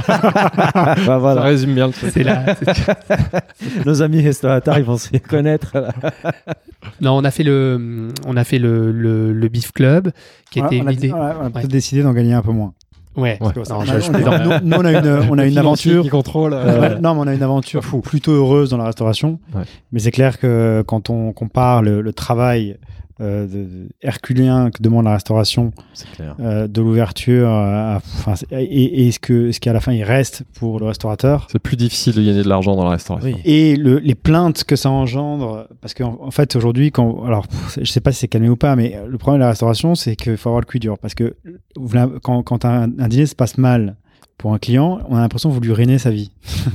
Bah, Ça voilà. résume bien le truc. C'est là. c'est- Nos amis restaurateurs, ils vont se connaître. Non, on a fait le, on a fait le, le, le Beef Club, qui On a- était on une a, idée. on a- on a Ouais. peut-être décidé d'en gagner un peu moins. Ouais. Ouais. Non, On je- a- je on a- plaisante. nous, nous, on a une, on a une aventure. Qui contrôle. Euh, euh, non, mais on a une aventure Pas fou. plutôt heureuse dans la restauration. Ouais. Mais c'est clair que quand on compare le, le travail euh, de, de herculéen que demande la restauration, C'est clair. euh, de l'ouverture, à- à- enfin, c'est- et, et ce que ce qu'à la fin il reste pour le restaurateur, C'est plus difficile de gagner de l'argent dans la restauration. Oui. et le, les plaintes que ça engendre, parce qu'en en fait aujourd'hui, quand, alors pff, je sais pas si c'est calmé ou pas, mais le problème de la restauration, c'est qu'il faut avoir le cul dur, parce que vous la- quand, quand un, un dîner se passe mal pour un client, on a l'impression que vous lui ruinez sa vie.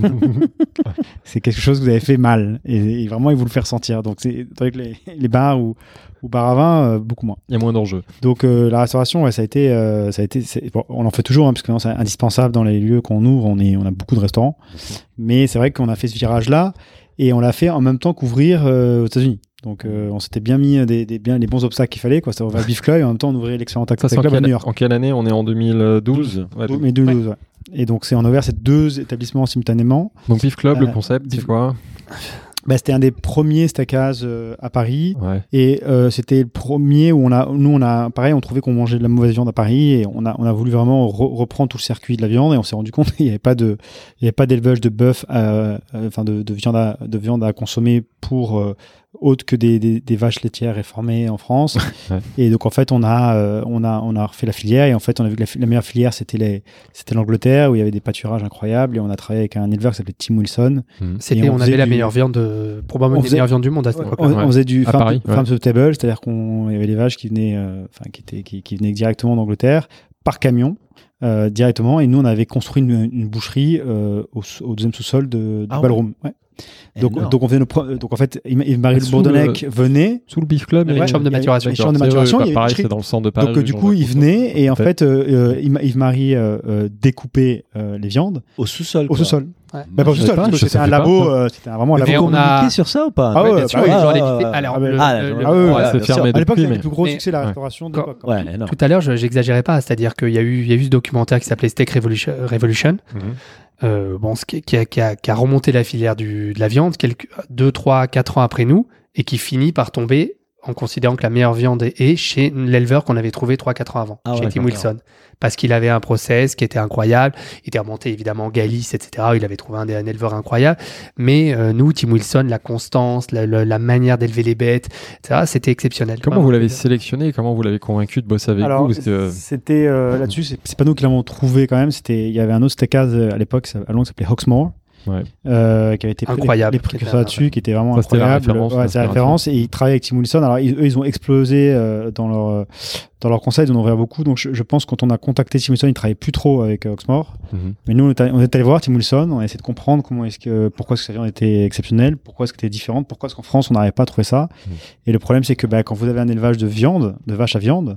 C'est quelque chose que vous avez fait mal, et, et vraiment il vous le fait ressentir. Donc c'est avec les, les bars ou, ou bars à vin, euh, beaucoup moins. Il y a moins d'enjeux. Donc euh, la restauration, ouais, ça a été, euh, ça a été, c'est- bon, on en fait toujours, hein, parce que non, c'est indispensable dans les lieux qu'on ouvre. On est, on a beaucoup de restaurants, mais c'est vrai qu'on a fait ce virage-là et on l'a fait en même temps qu'ouvrir euh, aux États-Unis. Donc euh, on s'était bien mis des, des bien les bons obstacles qu'il fallait, quoi. C'était ouvrir le Beef Club et en même temps on ouvrait l'excellent Ça, c'est Taco en Club à quelle, New York. en quelle année? On est en deux mille douze. Ouais, Mais deux mille douze, ouais. Et donc c'est on a ouvert ces deux établissements simultanément. Donc Beef Club, le Euh, concept, c'est Beef- quoi? Bah, c'était un des premiers steakhouse euh, à Paris. Ouais. Et euh, c'était le premier où on a, nous on a, pareil, on trouvait qu'on mangeait de la mauvaise viande à Paris et on a, on a voulu vraiment re- reprendre tout le circuit de la viande et on s'est rendu compte qu'il n'y avait pas de, il y avait pas d'élevage de bœuf, euh, euh, enfin de, de viande à, de viande à consommer pour euh, autre que des, des, des vaches laitières réformées en France. Ouais. Et donc en fait on a, euh, on a, on a refait la filière et en fait on a vu que la, fi- la meilleure filière c'était les, c'était l'Angleterre où il y avait des pâturages incroyables et on a travaillé avec un éleveur qui s'appelait Tim Wilson. C'était, Et on on, faisait avait la du- meilleure viande, euh, probablement on une des faisait- meilleures viandes du monde à cette On, époque-là. on Ouais. faisait du À farm, Paris, farm ouais. to table, c'est-à-dire qu'on il y avait des vaches qui venaient, euh, enfin qui étaient, qui, qui venaient directement d'Angleterre par camion euh, directement, et nous on avait construit une, une boucherie euh, au, s- au deuxième sous-sol de, du Ah ouais. ballroom. Ouais. Donc, Énorme. donc on faisait nos pro- donc en fait Yves-Marie Le Sous Bourdonnec le- venait. Sous le Beef Club, Ouais, il y a- chambre de il y a- maturation. d'accord, Chambre de c'est- maturation, ouais, il y a une pareil, boucherie. c'est dans le centre de Paris. Donc euh, du coup il venait et en fait euh, euh, Yves- Yves-Marie euh, euh, découpait euh, les viandes Au sous-sol. au quoi. sous-sol. Ouais. Bah, pas au Je sous-sol, sais pas, parce que je c'était un savais pas. labo, euh, c'était un- vraiment un Mais labo. on Vous a- communiquez sur ça ou pas? Ah ouais, bien bah sûr, oui, les gens ah, les ah, fêtaient. ah, Alors, ah, le- ah, le- d'accord. le- Ah oui, Ouais, ouais, c'est bien fermé À l'époque, depuis, c'était mais- le plus gros Mais- succès de la Ouais. restauration de Quand- l'époque. Ouais, énorme. Tout à l'heure, je j'exagérais pas, c'est-à-dire qu'il y a eu, il y a eu ce documentaire qui s'appelait Steak Revolution, Revolution Mhm. euh, bon, ce qui, qui, a, qui, a, qui a remonté la filière du, de la viande quelques deux, trois, quatre ans après nous, et qui finit par tomber en considérant que la meilleure viande est, est chez l'éleveur qu'on avait trouvé trois quatre ans avant, Ah ouais, chez Tim d'accord. Wilson. Parce qu'il avait un process qui était incroyable, il était remonté évidemment en Galice, et cetera. Il avait trouvé un, un éleveur incroyable, mais euh, nous, Tim Wilson, la constance, la, la, la manière d'élever les bêtes, et cetera, c'était exceptionnel. Comment Vraiment. vous l'avez sélectionné? Comment vous l'avez convaincu de bosser avec Alors, vous? Parce que- c'était euh, là-dessus, c'est c'est pas nous qui l'avons trouvé quand même. C'était, il y avait un autre steakhouse euh, à l'époque ça- à Londres qui s'appelait Hawksmoor, Ouais. euh, qui avait été pris Incroyable. les, les précurseurs là-dessus, qui était vraiment Ça, c'était la incroyable. référence, Ouais, c'est la l'inspiration. référence. Et ils travaillaient avec Tim Wilson. Alors ils, eux, ils ont explosé euh, dans leur euh, dans leur conseil, ils en ont ouvert beaucoup. Donc je, je pense que quand on a contacté Tim Wilson, il travaillait plus trop avec euh, Hawksmoor. Mhm. Mais nous, on est, allé, on est allé voir Tim Wilson, on a essayé de comprendre comment est-ce que, pourquoi est-ce que sa viande était exceptionnelle, pourquoi est-ce qu'elle était différente, pourquoi est-ce qu'en France on n'arrivait pas à trouver ça. Mhm. Et le problème, c'est que bah, quand vous avez un élevage de viande, de vache à viande,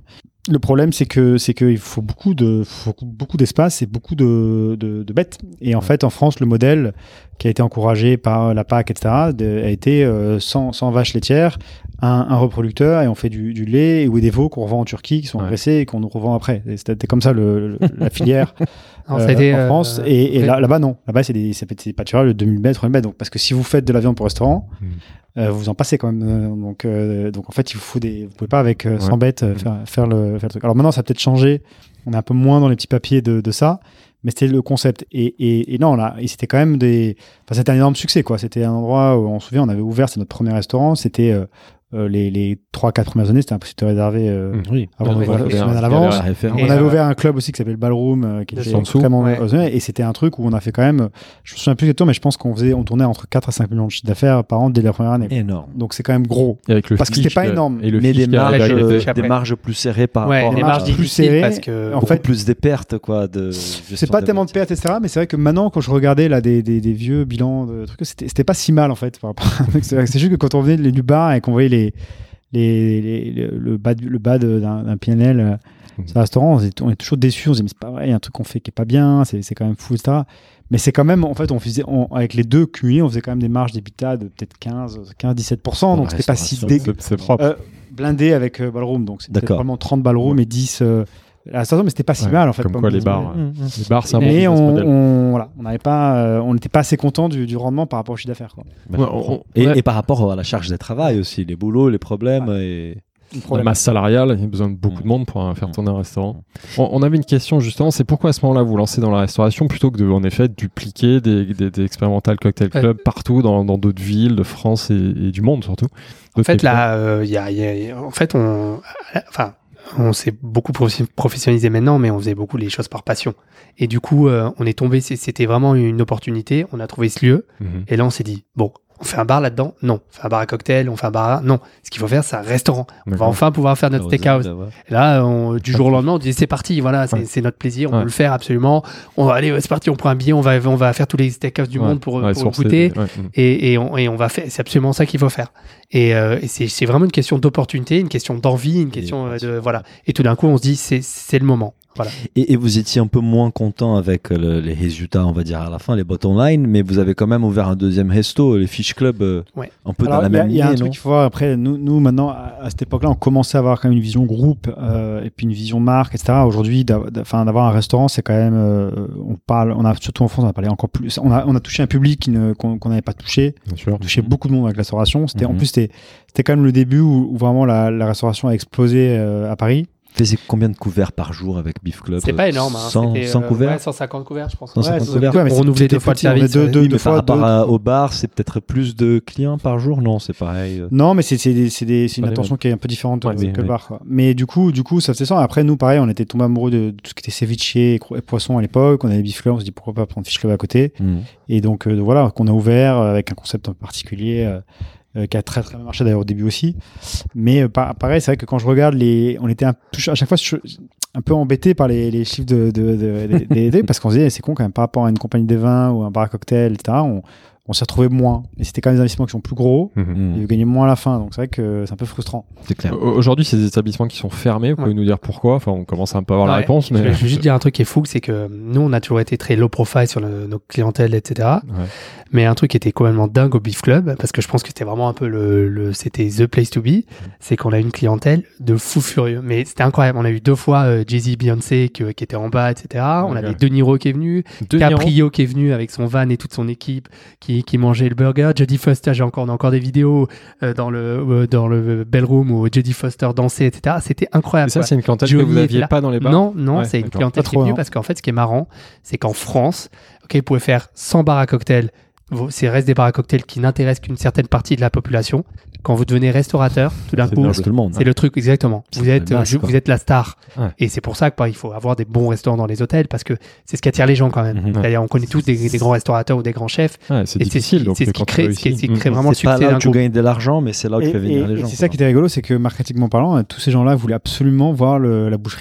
Le problème, c'est que c'est qu'il faut beaucoup de faut beaucoup d'espace et beaucoup de, de, de bêtes. Et en ouais. fait, en France, le modèle qui a été encouragé par la P A C, et cetera, de, a été euh, sans, sans vaches laitières, un, un reproducteur, et on fait du, du lait ou des veaux qu'on revend en Turquie, qui sont engraissés ouais. et qu'on nous revend après. Et c'était comme ça le, le, la filière Alors, euh, été, en France. Euh, et et là, là-bas, non. Là-bas, c'est des, c'est des pâturages de deux mille mètres, trois mille mètres. Donc, parce que si vous faites de la viande pour restaurant, mmh. Euh, vous en passez quand même. Donc, euh, donc en fait, il vous faut des. Vous pouvez pas avec euh, ouais. cent bêtes euh, faire, faire, le, faire le truc. Alors maintenant, ça a peut-être changé. On est un peu moins dans les petits papiers de, de ça, mais c'était le concept. Et, et, et non, là, et c'était quand même des. Enfin, c'était un énorme succès, quoi. C'était un endroit où on se souvient, on avait ouvert, c'est notre premier restaurant. C'était euh, euh, les, les trois quatre premières années, c'était impossible de réserver euh, mmh, oui. avant oui, d'ouvrir oui, une semaine à l'avance. Et on avait ouvert un club aussi qui s'appelle le Ballroom, euh, qui était extrêmement ouais. et c'était un truc où on a fait quand même. Je me souviens plus exactement, mais je pense qu'on faisait, on tournait entre quatre à cinq millions de chiffre d'affaires par an dès la première année. Énorme. Donc c'est quand même gros. Avec le parce que c'était pas énorme. Et le mais des marges, euh, des marges plus serrées par ouais, rapport des marges plus serrées parce que en fait plus des pertes quoi. De c'est pas tellement de pertes, et cetera. Mais c'est vrai que maintenant, quand je regardais là des, des, des vieux bilans de trucs, c'était, c'était pas si mal en fait. C'est juste que quand on venait du bar et qu'on voyait les Les, les, les, le bas, le bas de, d'un, d'un P N L euh, mmh. sur un restaurant, on est, on est toujours déçus, on se dit mais c'est pas vrai, il y a un truc qu'on fait qui est pas bien, c'est, c'est quand même fou, et cetera. Mais c'est quand même, en fait, on faisait, on, avec les deux cumulés, on faisait quand même des marges d'EBITDA de peut-être quinze à dix-sept pour cent, donc c'était pas si dégueu. C'est, c'est propre. Euh, blindé avec euh, Ballroom, donc c'était vraiment trente Ballroom ouais. et dix euh, à la mais c'était pas si ouais, mal en fait. Comme quoi les bars, mmh, mmh. les bars, c'est un mais bon on, modèle. on, voilà, on n'avait pas, euh, on n'était pas assez content du, du rendement par rapport au chiffre d'affaires. Quoi. Bah, ouais, on, on, et, ouais. et par rapport à la charge de travail aussi, les boulots, les problèmes ouais. et la masse salariale, il y a besoin de beaucoup mmh. de monde pour euh, faire tourner un restaurant. On, on avait une question justement, c'est pourquoi à ce moment-là vous lancez dans la restauration plutôt que de en effet dupliquer des, des, des expérimental cocktail clubs ouais. partout dans, dans d'autres villes de France et, et du monde surtout. En fait là, il euh, y, a, y a, en fait on, enfin. On s'est beaucoup professionnalisé maintenant, mais on faisait beaucoup les choses par passion. Et du coup, euh, on est tombé, c'était vraiment une opportunité. On a trouvé ce lieu. Mmh. Et là, on s'est dit, bon, on fait un bar là-dedans? Non. On fait un bar à cocktail? On fait un bar à... Non. Ce qu'il faut faire, c'est un restaurant. On D'accord. va enfin pouvoir faire notre steakhouse. Et là, on, du jour au lendemain, on dit, c'est parti, voilà, c'est, ouais. c'est notre plaisir, on ouais. peut le faire absolument. On va aller, c'est parti, on prend un billet, on va, on va faire tous les steakhouses du ouais. monde pour, ouais, pour goûter. Ouais. Et, et, on, et on va faire, c'est absolument ça qu'il faut faire. Et, euh, et c'est, c'est vraiment une question d'opportunité, une question d'envie, une question et, de, voilà. Et tout d'un coup, on se dit, c'est, c'est le moment. Voilà. Et, et vous étiez un peu moins content avec le, les résultats, on va dire à la fin, les bottom line, mais vous avez quand même ouvert un deuxième resto, les Fish Club, euh, ouais. un peu Alors, dans la même idée. Il y a un non truc qu'il faut voir après. Nous, nous maintenant, à, à cette époque-là, on commençait à avoir quand même une vision groupe euh, et puis une vision marque, et cetera. Aujourd'hui, d'av- d'avoir un restaurant, c'est quand même, euh, on parle, on a surtout en France, on a parlé encore plus. On a, on a touché un public qui ne, qu'on n'avait pas touché. Bien sûr. On a touché beaucoup de monde avec la restauration. C'était mm-hmm. en plus, c'était, c'était quand même le début où, où vraiment la, la restauration a explosé euh, à Paris. Faisait combien de couverts par jour avec Beef Club? C'est pas énorme. Hein. cent, cent couverts ouais, cent cinquante couverts, je pense. cent cinquante ouais, couverts. Ouais, on renouvelait deux fois le service. Deux, deux, oui, deux mais fois, par rapport deux, à, au bar, c'est peut-être plus de clients par jour? Non, c'est pareil. Non, mais c'est, c'est, des, c'est, des, c'est une attention qui est un peu différente ouais, oui, que le oui. bar. Quoi. Mais du coup, du coup, ça faisait ça. Après, nous, pareil, on était tombé amoureux de, de tout ce qui était ceviche et, et poisson à l'époque. On avait Beef Club, on s'est dit pourquoi pas prendre Fish Club à côté. Mmh. Et donc, euh, voilà, qu'on a ouvert avec un concept en particulier. Euh, Euh, qui a très très bien marché d'ailleurs au début aussi, mais euh, pareil, c'est vrai que quand je regarde les, on était un, à chaque fois un peu embêté par les, les chiffres de, de, de, de, de, de parce qu'on se disait c'est con quand même par rapport à une compagnie de vin ou un bar à cocktail, et cetera. On, on s'y retrouvait moins. Et c'était quand même des investissements qui sont plus gros. Mmh. Et vous gagnez moins à la fin. Donc c'est vrai que c'est un peu frustrant. C'est clair. Aujourd'hui, c'est des établissements qui sont fermés. Vous pouvez ouais. nous dire pourquoi? Enfin, on commence à un peu avoir ouais. la réponse. Mais... Je vais juste dire un truc qui est fou, c'est que nous, on a toujours été très low profile sur le, nos clientèles, et cetera. Ouais. Mais un truc qui était complètement dingue au Beef Club, parce que je pense que c'était vraiment un peu le, le c'était the place to be, c'est qu'on a une clientèle de fous furieux. Mais c'était incroyable. On a eu deux fois euh, Jay-Z, Beyoncé qui, qui était en bas, et cetera. Okay. On avait De Niro qui est venu, De Caprio Niro. qui est venu avec son van et toute son équipe qui, qui mangeait le burger. Jodie Foster, j'ai encore, on a encore des vidéos euh, dans le euh, dans le Bellroom où Jodie Foster dansait, et cetera. C'était incroyable. Et ça, quoi. c'est une clientèle Johnny que vous n'aviez pas dans les bars? Non, non, ouais, c'est d'accord. une clientèle qui est venue parce qu'en fait, ce qui est marrant, c'est qu'en France, ok, vous pouvez faire cent bars à cocktail. C'est reste des bars à cocktail qui n'intéressent qu'une certaine partie de la population. Quand vous devenez restaurateur, tout d'un c'est coup, tout le monde, c'est hein. le truc exactement. C'est vous êtes, masse, je, vous êtes la star. Ouais. Et c'est pour ça qu'il faut avoir des bons restaurants dans les hôtels parce que c'est ce qui attire les gens quand même. Mmh, ouais. On connaît tous des, des grands restaurateurs ou des grands chefs. Ouais, c'est et difficile. C'est, donc c'est ce qui crée, c'est ce qui crée mmh. vraiment c'est le succès pas là d'un où tu groupe. gagnes de l'argent, mais c'est là où tu fais venir et, les et gens. C'est quoi. Ça qui était rigolo, c'est que marketingment parlant, tous ces gens-là voulaient absolument voir le, la boucherie en bas.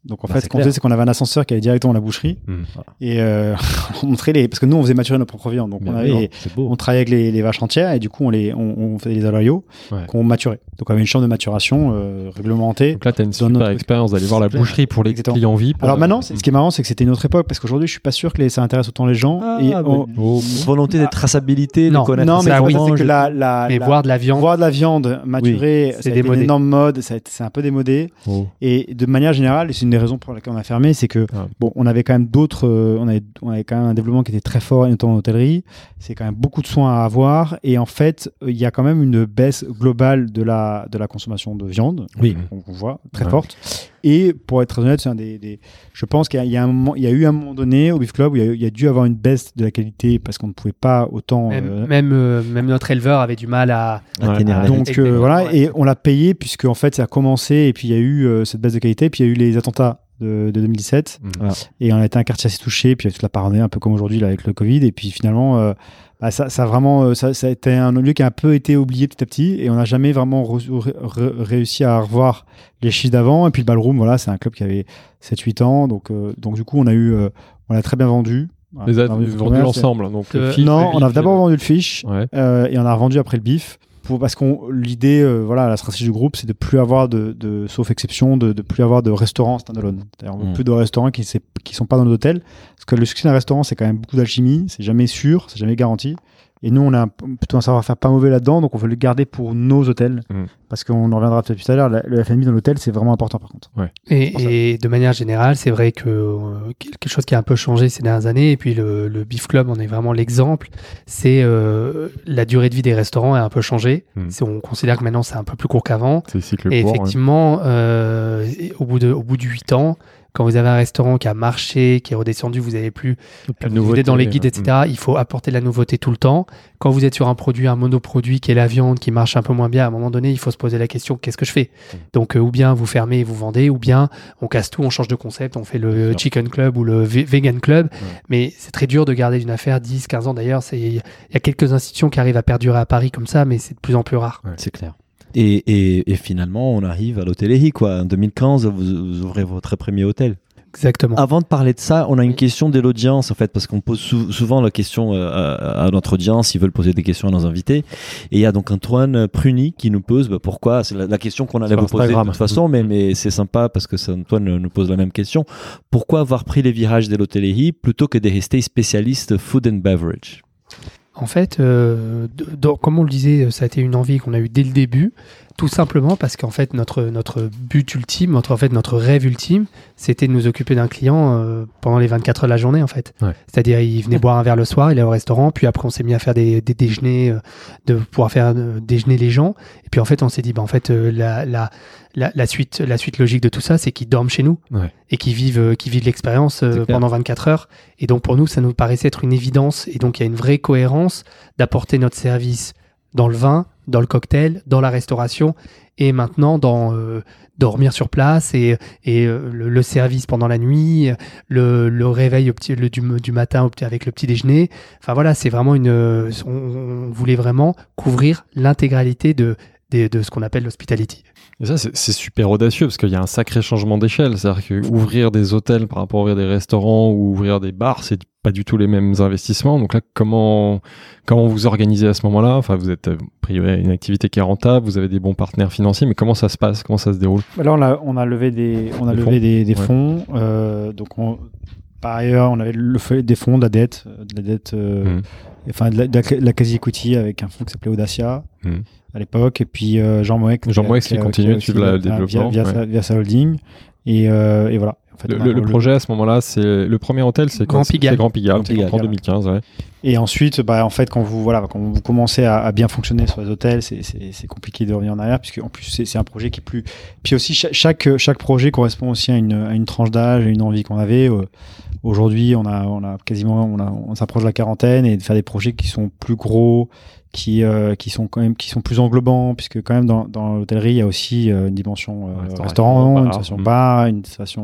Donc en Bah, fait, c'est ce qu'on clair. faisait, c'est qu'on avait un ascenseur qui allait directement à la boucherie Mmh. et euh, on montrait les, parce que nous on faisait maturer nos propres viandes, donc Bien on avait, sûr, les- c'est beau. on travaillait avec les, les vaches entières et du coup on les, on, on faisait des aloyaux Ouais. qu'on maturait. Donc on avait une chambre de maturation euh, réglementée. Donc là, tu as une Dans super notre- expérience d'aller voir la Super. boucherie pour les Exactement. clients V I P. Alors Euh, maintenant, c'est- ce qui est marrant, c'est que c'était une autre époque parce qu'aujourd'hui, je suis pas sûr que les, ça intéresse autant les gens. Ah, et bah, on- Oh, volonté de traçabilité, Non. de connaître non, mais ça, le oui, problème, comment c'est que la, la, Mais la- boire de la viande, boire de la viande maturée, c'est ça a été une démodé. énorme mode, ça a été- c'est un peu démodé. oh. Et de manière générale, et c'est une des raisons pour lesquelles on a fermé, c'est que Ah. bon, on avait quand même d'autres, euh, on avait, on avait quand même un développement qui était très fort, notamment en hôtellerie. C'est quand même beaucoup de soins à avoir, et en fait, il y a quand même une baisse globale de la de la consommation de viande. Oui. On, on voit très Ouais. forte. Et pour être très honnête, c'est un des, des- je pense qu'il y a, il y a un moment, il y a eu un moment donné au Beef Club où il y a, il y a dû avoir une baisse de la qualité parce qu'on ne pouvait pas autant. même, euh, même, euh, même notre éleveur avait du mal à. à Ouais. tenir la donc ligne. euh, voilà, Ouais. et on l'a payé puisque en fait ça a commencé et puis il y a eu euh, cette baisse de qualité, puis il y a eu les attentats de, de deux mille dix-sept Mmh. et on a été un quartier assez touché, puis il y a toute la paranoïa un peu comme aujourd'hui là avec le Covid, et puis finalement euh, bah, ça, ça a vraiment euh, ça, ça a été un lieu qui a un peu été oublié petit à petit et on n'a jamais vraiment re- re- re- réussi à revoir les chiffres d'avant. Et puis le Ballroom, voilà, c'est un club qui avait sept huit ans, donc euh, donc du coup on a eu euh, on l'a très bien vendu. Les Voilà, a on a vendu vendu le l'ensemble. Donc, le Euh, fish, non, le on a beef, d'abord le- vendu le fish Ouais. euh, et on a revendu après le beef. Pour, parce qu'on l'idée, euh, voilà, la stratégie du groupe, c'est de plus avoir de, de sauf exception, de, de plus avoir de restaurants standalone. C'est-à-dire, on veut Mm. plus de restaurants qui c'est- qui sont pas dans l'hôtel, parce que le succès d'un restaurant, c'est quand même beaucoup d'alchimie, c'est jamais sûr, c'est jamais garanti. Et nous, on a un- plutôt un savoir-faire pas mauvais là-dedans, donc on veut le garder pour nos hôtels, Mm. parce qu'on en reviendra peut-être tout à l'heure. la- Le F and B dans l'hôtel, c'est vraiment important par contre. pour ça. Et, et de manière générale, c'est vrai que euh, quelque chose qui a un peu changé ces dernières années, et puis le, le Beef Club en est vraiment l'exemple, c'est euh, la durée de vie des restaurants a un peu changé. Mm. C'est- On considère que maintenant c'est un peu plus court qu'avant. C'est le cycle Et court. ouais. effectivement, euh, et au bout de au bout de huit ans, quand vous avez un restaurant qui a marché, qui est redescendu, vous avez plus, Plus de vous nouveautés, êtes dans les guides, ouais. et cetera. Il faut apporter de la nouveauté tout le temps. Quand vous êtes sur un produit, un monoproduit qui est la viande, qui marche un peu moins bien, à un moment donné, il faut se poser la question qu'est-ce que je fais Mm. Donc, euh, ou bien vous fermez et vous vendez, ou bien on casse tout, on change de concept, on fait le Bien sûr. Chicken Club ou le ve- Vegan Club. Ouais. Mais c'est très dur de garder une affaire dix, quinze ans. D'ailleurs, c'est- il y a quelques institutions qui arrivent à perdurer à Paris comme ça, mais c'est de plus en plus rare. C'est clair. Et, et, et finalement, on arrive à l'hôtellerie, quoi. En deux mille quinze, vous, vous ouvrez votre premier hôtel. Exactement. Avant de parler de ça, on a une question de l'audience, en fait, parce qu'on pose sou- souvent la question euh, à, à notre audience, ils veulent poser des questions à nos invités. Et il y a donc Antoine Pruny qui nous pose bah, pourquoi, c'est la, la question qu'on allait Sur vous poser de Instagram. toute façon, mais, mais c'est sympa parce que c'est Antoine nous pose la même question. Pourquoi avoir pris les virages de l'hôtellerie plutôt que de rester spécialiste food and beverage? En fait, euh, de- de- comme on le disait, ça a été une envie qu'on a eue dès le début, tout simplement parce qu'en fait, notre, notre but ultime, notre, en fait, notre rêve ultime, c'était de nous occuper d'un client euh, pendant les vingt-quatre heures de la journée, en fait. Ouais. C'est-à-dire, il venait boire un verre le soir, il allait au restaurant, puis après, on s'est mis à faire des, des déjeuners, euh, de pouvoir faire euh, déjeuner les gens. Et puis, en fait, on s'est dit, bah, en fait, euh, la, la, la, la, suite, la suite logique de tout ça, c'est qu'ils dorment chez nous Ouais. et qu'ils vivent, euh, qu'ils vivent l'expérience euh, C'est clair. pendant vingt-quatre heures. Et donc, pour nous, ça nous paraissait être une évidence. Et donc, il y a une vraie cohérence d'apporter notre service dans le vin, dans le cocktail, dans la restauration et maintenant dans euh, dormir sur place et, et euh, le, le service pendant la nuit, le, le réveil au petit, le, du, du matin au petit- avec le petit déjeuner. Enfin voilà, c'est vraiment une. euh, On, on voulait vraiment couvrir l'intégralité de, de, de ce qu'on appelle l'hospitality. Et ça, c'est c'est super audacieux parce qu'il y a un sacré changement d'échelle. C'est-à-dire qu'ouvrir des hôtels par rapport à ouvrir des restaurants ou ouvrir des bars, c'est pas du tout les mêmes investissements. Donc là, comment, comment vous organisez à ce moment-là? Enfin, vous êtes euh, privé à une activité qui est rentable, vous avez des bons partenaires financiers, mais comment ça se passe? Comment ça se déroule? Là, on a, on a levé des, on a Des levé fonds. des, des Ouais. fonds. euh, donc, on- par ailleurs, on avait le fait des fonds, de la dette, euh, de la dette, euh, Mhm. enfin de la, de la- de la quasi-equity avec un fonds qui s'appelait Audacia Mhm. à l'époque, et puis euh, Jean Moex. Jean Moex qui a- continue a de suivre aussi, la- le via- développement, Via, ouais. sa, via sa holding. Et, euh, et voilà. En fait, Le, on a- le- le on- projet à ce moment-là, c'est le premier hôtel, c'est quoi? Grand C'est- Pigalle. C'est Grand Pigalle, Grand Pigalle, en deux mille quinze, ouais. Et ensuite, bah, en fait, quand vous, voilà, quand vous commencez à, à bien fonctionner sur les hôtels, c'est, c'est, c'est compliqué de revenir en arrière, puisque en plus, c'est, c'est un projet qui est plus. Puis aussi, cha- chaque, chaque projet correspond aussi à une, à une tranche d'âge, à une envie qu'on avait. Euh, aujourd'hui, on a, on a quasiment, on, a, on s'approche de la quarantaine et de faire des projets qui sont plus gros, qui, euh, qui sont quand même, qui sont plus englobants, puisque quand même dans, dans l'hôtellerie, il y a aussi euh, une dimension euh, Restauration, restaurant, bar. une station Mm. bar, une station.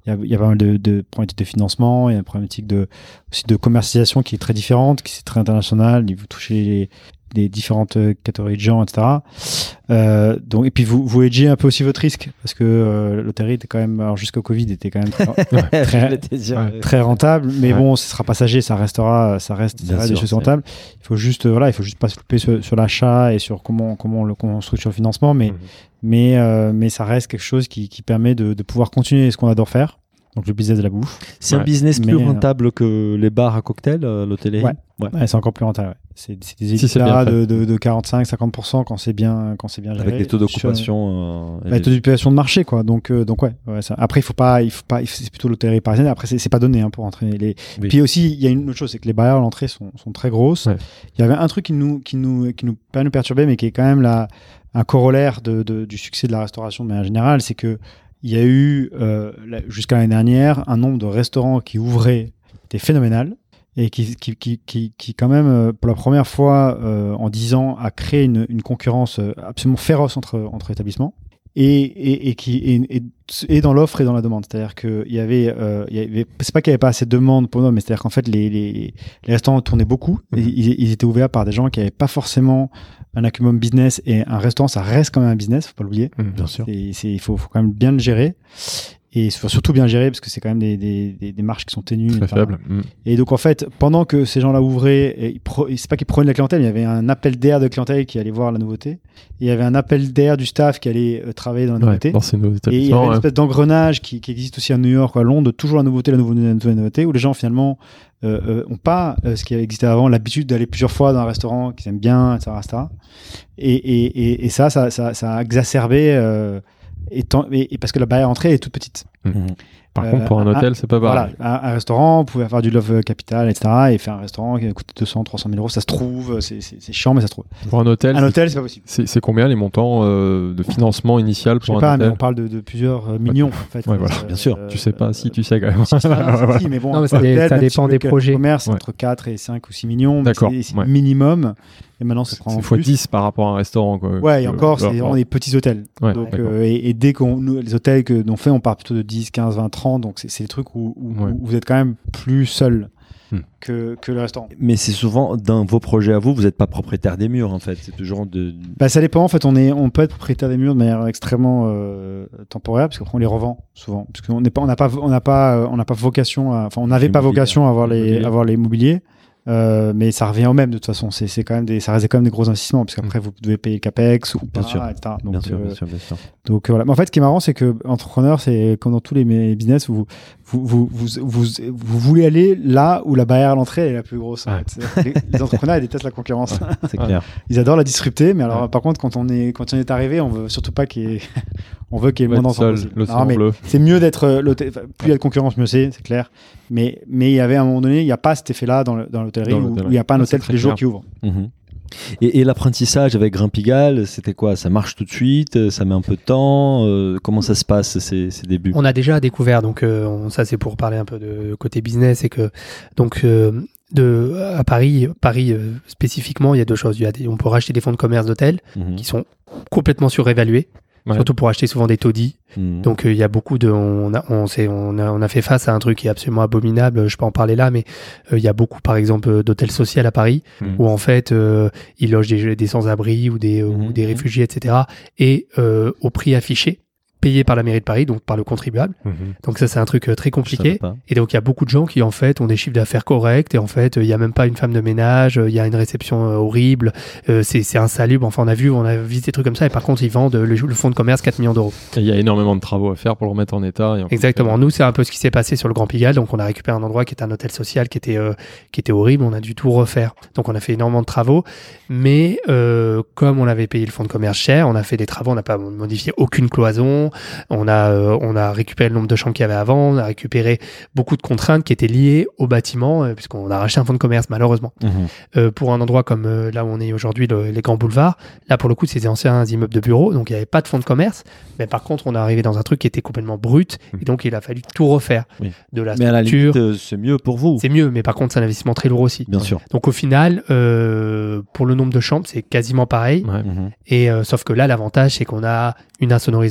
il y a, il y a pas mal de, de problématiques de financement, il y a une problématique de, aussi de commercialisation qui est très différente, qui est très internationale. Il vous touchez les, les différentes catégories de gens, et cetera. Euh, donc, et puis vous, vous hedgez un peu aussi votre risque, parce que euh, l'hôtellerie était quand même, alors jusqu'au Covid, était quand même très, très, dire, très rentable. Mais ouais. bon, ce sera passager, ça restera, ça reste, ça reste sûr, des choses c'est... rentables. Il faut juste, voilà, il faut juste pas se louper sur, sur l'achat et sur comment, comment on, le, comment on structure le financement, mais, mmh. mais, euh, mais ça reste quelque chose qui, qui permet de, de pouvoir continuer ce qu'on adore faire. Donc le business de la bouffe. C'est ouais. un business plus mais, rentable euh... que les bars à cocktails, euh, l'hôtellerie. Ouais. Ouais. Ouais, c'est encore plus rentable. Ouais. C'est, c'est des si états de, de, de quarante-cinq à cinquante pour cent quand c'est bien, quand c'est bien géré. Avec les taux d'occupation. Euh, les taux d'occupation de marché, quoi. Donc, euh, donc ouais. ouais ça. Après, il faut pas, il faut pas, c'est plutôt l'hôtellerie parisienne. Après, c'est, c'est pas donné hein, pour entraîner les. Oui. Puis aussi, il y a une autre chose, c'est que les barrières à l'entrée sont, sont très grosses. Il ouais. y avait un truc qui nous, qui nous, qui nous, pas nous perturber, mais qui est quand même la, un corollaire de, de, du succès de la restauration de manière générale, c'est que il y a eu, euh, jusqu'à l'année dernière, un nombre de restaurants qui ouvraient était phénoménal et qui, qui, qui, qui, qui quand même, pour la première fois euh, en dix ans, a créé une, une concurrence absolument féroce entre, entre établissements et, et, et qui et, et, et dans l'offre et dans la demande. C'est-à-dire qu'il y avait, euh, il y avait, c'est pas qu'il n'y avait pas assez de demande pour nous, mais c'est-à-dire qu'en fait, les, les, les restaurants tournaient beaucoup. Mmh. Et ils, ils étaient ouverts par des gens qui n'avaient pas forcément un acumen business, et un restaurant, ça reste quand même un business, faut pas l'oublier. Mmh, bien sûr. C'est, c'est, il faut, faut quand même bien le gérer. Et surtout bien gérer, parce que c'est quand même des, des, des, des marges qui sont ténues. Très faibles. Mmh. Et donc, en fait, pendant que ces gens-là ouvraient, et ils pro... c'est pas qu'ils prenaient la clientèle, il y avait un appel d'air de clientèle qui allait voir la nouveauté. Et il y avait un appel d'air du staff qui allait euh, travailler dans la nouveauté. Ouais, dans ces nouveaux et il y avait une ouais. espèce d'engrenage qui, qui existe aussi à New York, à Londres, de toujours la nouveauté, la nouveauté, la nouveauté, la nouveauté, où les gens, finalement, euh, euh, ont pas, euh, ce qui existait avant, l'habitude d'aller plusieurs fois dans un restaurant qu'ils aiment bien, et cetera, et cetera. Et, et, et, et ça, ça, ça, ça a exacerbé, euh, et, tant, et, et parce que la barrière d'entrée est toute petite. Mmh. Par euh, contre, pour un hôtel, un, c'est pas pareil. Voilà, un, un restaurant, vous pouvez avoir du love capital, et cetera. Et faire un restaurant qui coûte deux cents, trois cent mille euros, ça se trouve, c'est, c'est, c'est chiant, mais ça se trouve. Pour un hôtel, un c'est, hôtel, c'est pas possible. C'est, c'est combien les montants euh, de financement initial pour Je sais un pas, hôtel? Mais on parle de, de plusieurs euh, millions, en fait. Ouais, voilà. Euh, Bien sûr. Euh, tu sais pas, euh, si tu sais quand même. Si, si, si, si, mais bon, non, mais ça, hôtel, ça dépend des projets. Le commerce, ouais. entre quatre et cinq ou six millions. D'accord. C'est, c'est ouais. minimum. Et maintenant, ça prend c'est en fois plus. dix par rapport à un restaurant, quoi. Ouais, et encore, euh, c'est vraiment des petits hôtels. Ouais, donc, euh, et, et dès qu'on, nous, les hôtels que l'on fait, on part plutôt de dix, quinze, vingt, trente. Donc, c'est, c'est des trucs où, où, ouais. où vous êtes quand même plus seul hmm. que, que le restaurant. Mais c'est souvent, dans vos projets à vous, vous n'êtes pas propriétaire des murs, en fait. C'est toujours de. Bah, ça dépend. En fait, on, est, on peut être propriétaire des murs de manière extrêmement euh, temporaire, parce qu'après, on les revend souvent. Parce qu'on n'est pas, on n'a pas, on n'a pas, on n'a pas vocation à, enfin, on n'avait pas vocation à avoir les, avoir les mobiliers. Euh, mais ça revient au même de toute façon. C'est, c'est quand même des, ça reste quand même des gros investissements parce qu'après vous devez payer le capex ou bien pas, sûr. et cetera. Donc, bien sûr, euh, bien sûr, bien sûr. Donc euh, voilà. Mais en fait, ce qui est marrant, c'est que entrepreneur, c'est comme dans tous les business, vous vous, vous, vous, vous, vous voulez aller là où la barrière à l'entrée est la plus grosse. En fait. les, les entrepreneurs, ils détestent la concurrence. Ouais, c'est clair. Ils adorent la disrupter, mais alors ouais. par contre, quand on est quand on est arrivé, on veut surtout pas qu'il y ait on veut qu'il y ait le moins seul, d'entrepreneurs possible. C'est mieux d'être l'hôtel. Plus il y a de concurrence, mieux c'est, c'est clair. Mais mais il y avait à un moment donné, il n'y a pas cet effet-là dans, le, dans l'hôtellerie dans où il n'y a pas un hôtel tous les jours qui ouvre. Mmh. Et, et l'apprentissage avec Grain Pigalle, c'était quoi? Ça marche tout de suite? Ça met un peu de temps? euh, Comment ça se passe ces, ces débuts? On a déjà découvert, donc euh, on, ça c'est pour parler un peu de côté business, et que donc euh, de à Paris, Paris euh, spécifiquement, il y a deux choses. Il y a des, on peut racheter des fonds de commerce d'hôtels mmh. qui sont complètement surévalués. Ouais. Surtout pour acheter souvent des taudis. Mmh. Donc il euh, y a beaucoup de, on a, on, sait, on, a, on a fait face à un truc qui est absolument abominable. Je peux en parler là, mais il euh, y a beaucoup, par exemple, d'hôtels sociaux à Paris mmh. où en fait euh, ils logent des, des sans-abri ou des, mmh. ou des réfugiés, et cetera. Et euh, au prix affiché, payé par la mairie de Paris, donc par le contribuable. Mmh. Donc ça, c'est un truc euh, très compliqué. Et donc, il y a beaucoup de gens qui, en fait, ont des chiffres d'affaires corrects. Et en fait, il n'y a même pas une femme de ménage. Il y a une réception euh, horrible. Euh, c'est, c'est insalubre. Enfin, on a vu, on a visité des trucs comme ça. Et par contre, ils vendent le, le fonds de commerce quatre millions d'euros. Il y a énormément de travaux à faire pour le remettre en état. Et en Exactement. Nous, c'est un peu ce qui s'est passé sur le Grand Pigalle. Donc, on a récupéré un endroit qui était un hôtel social qui était, euh, qui était horrible. On a dû tout refaire. Donc, on a fait énormément de travaux. Mais euh, comme on avait payé le fonds de commerce cher, on a fait des travaux. On n'a pas modifié aucune cloison. On a Euh, on a récupéré le nombre de chambres qu'il y avait avant, on a récupéré beaucoup de contraintes qui étaient liées au bâtiment, euh, puisqu'on a racheté un fonds de commerce, malheureusement. Mmh. Euh, pour un endroit comme euh, là où on est aujourd'hui, le, les grands boulevards, là pour le coup, c'est des anciens immeubles de bureaux, donc il n'y avait pas de fonds de commerce, mais par contre, on est arrivé dans un truc qui était complètement brut, mmh. et donc il a fallu tout refaire. Oui. De la mais structure. À la limite, euh, c'est mieux pour vous. C'est mieux, mais par contre, c'est un investissement très lourd aussi. Bien sûr. Donc au final, euh, pour le nombre de chambres, c'est quasiment pareil, ouais. mmh. et euh, sauf que là, l'avantage, c'est qu'on a une insonorisation dernière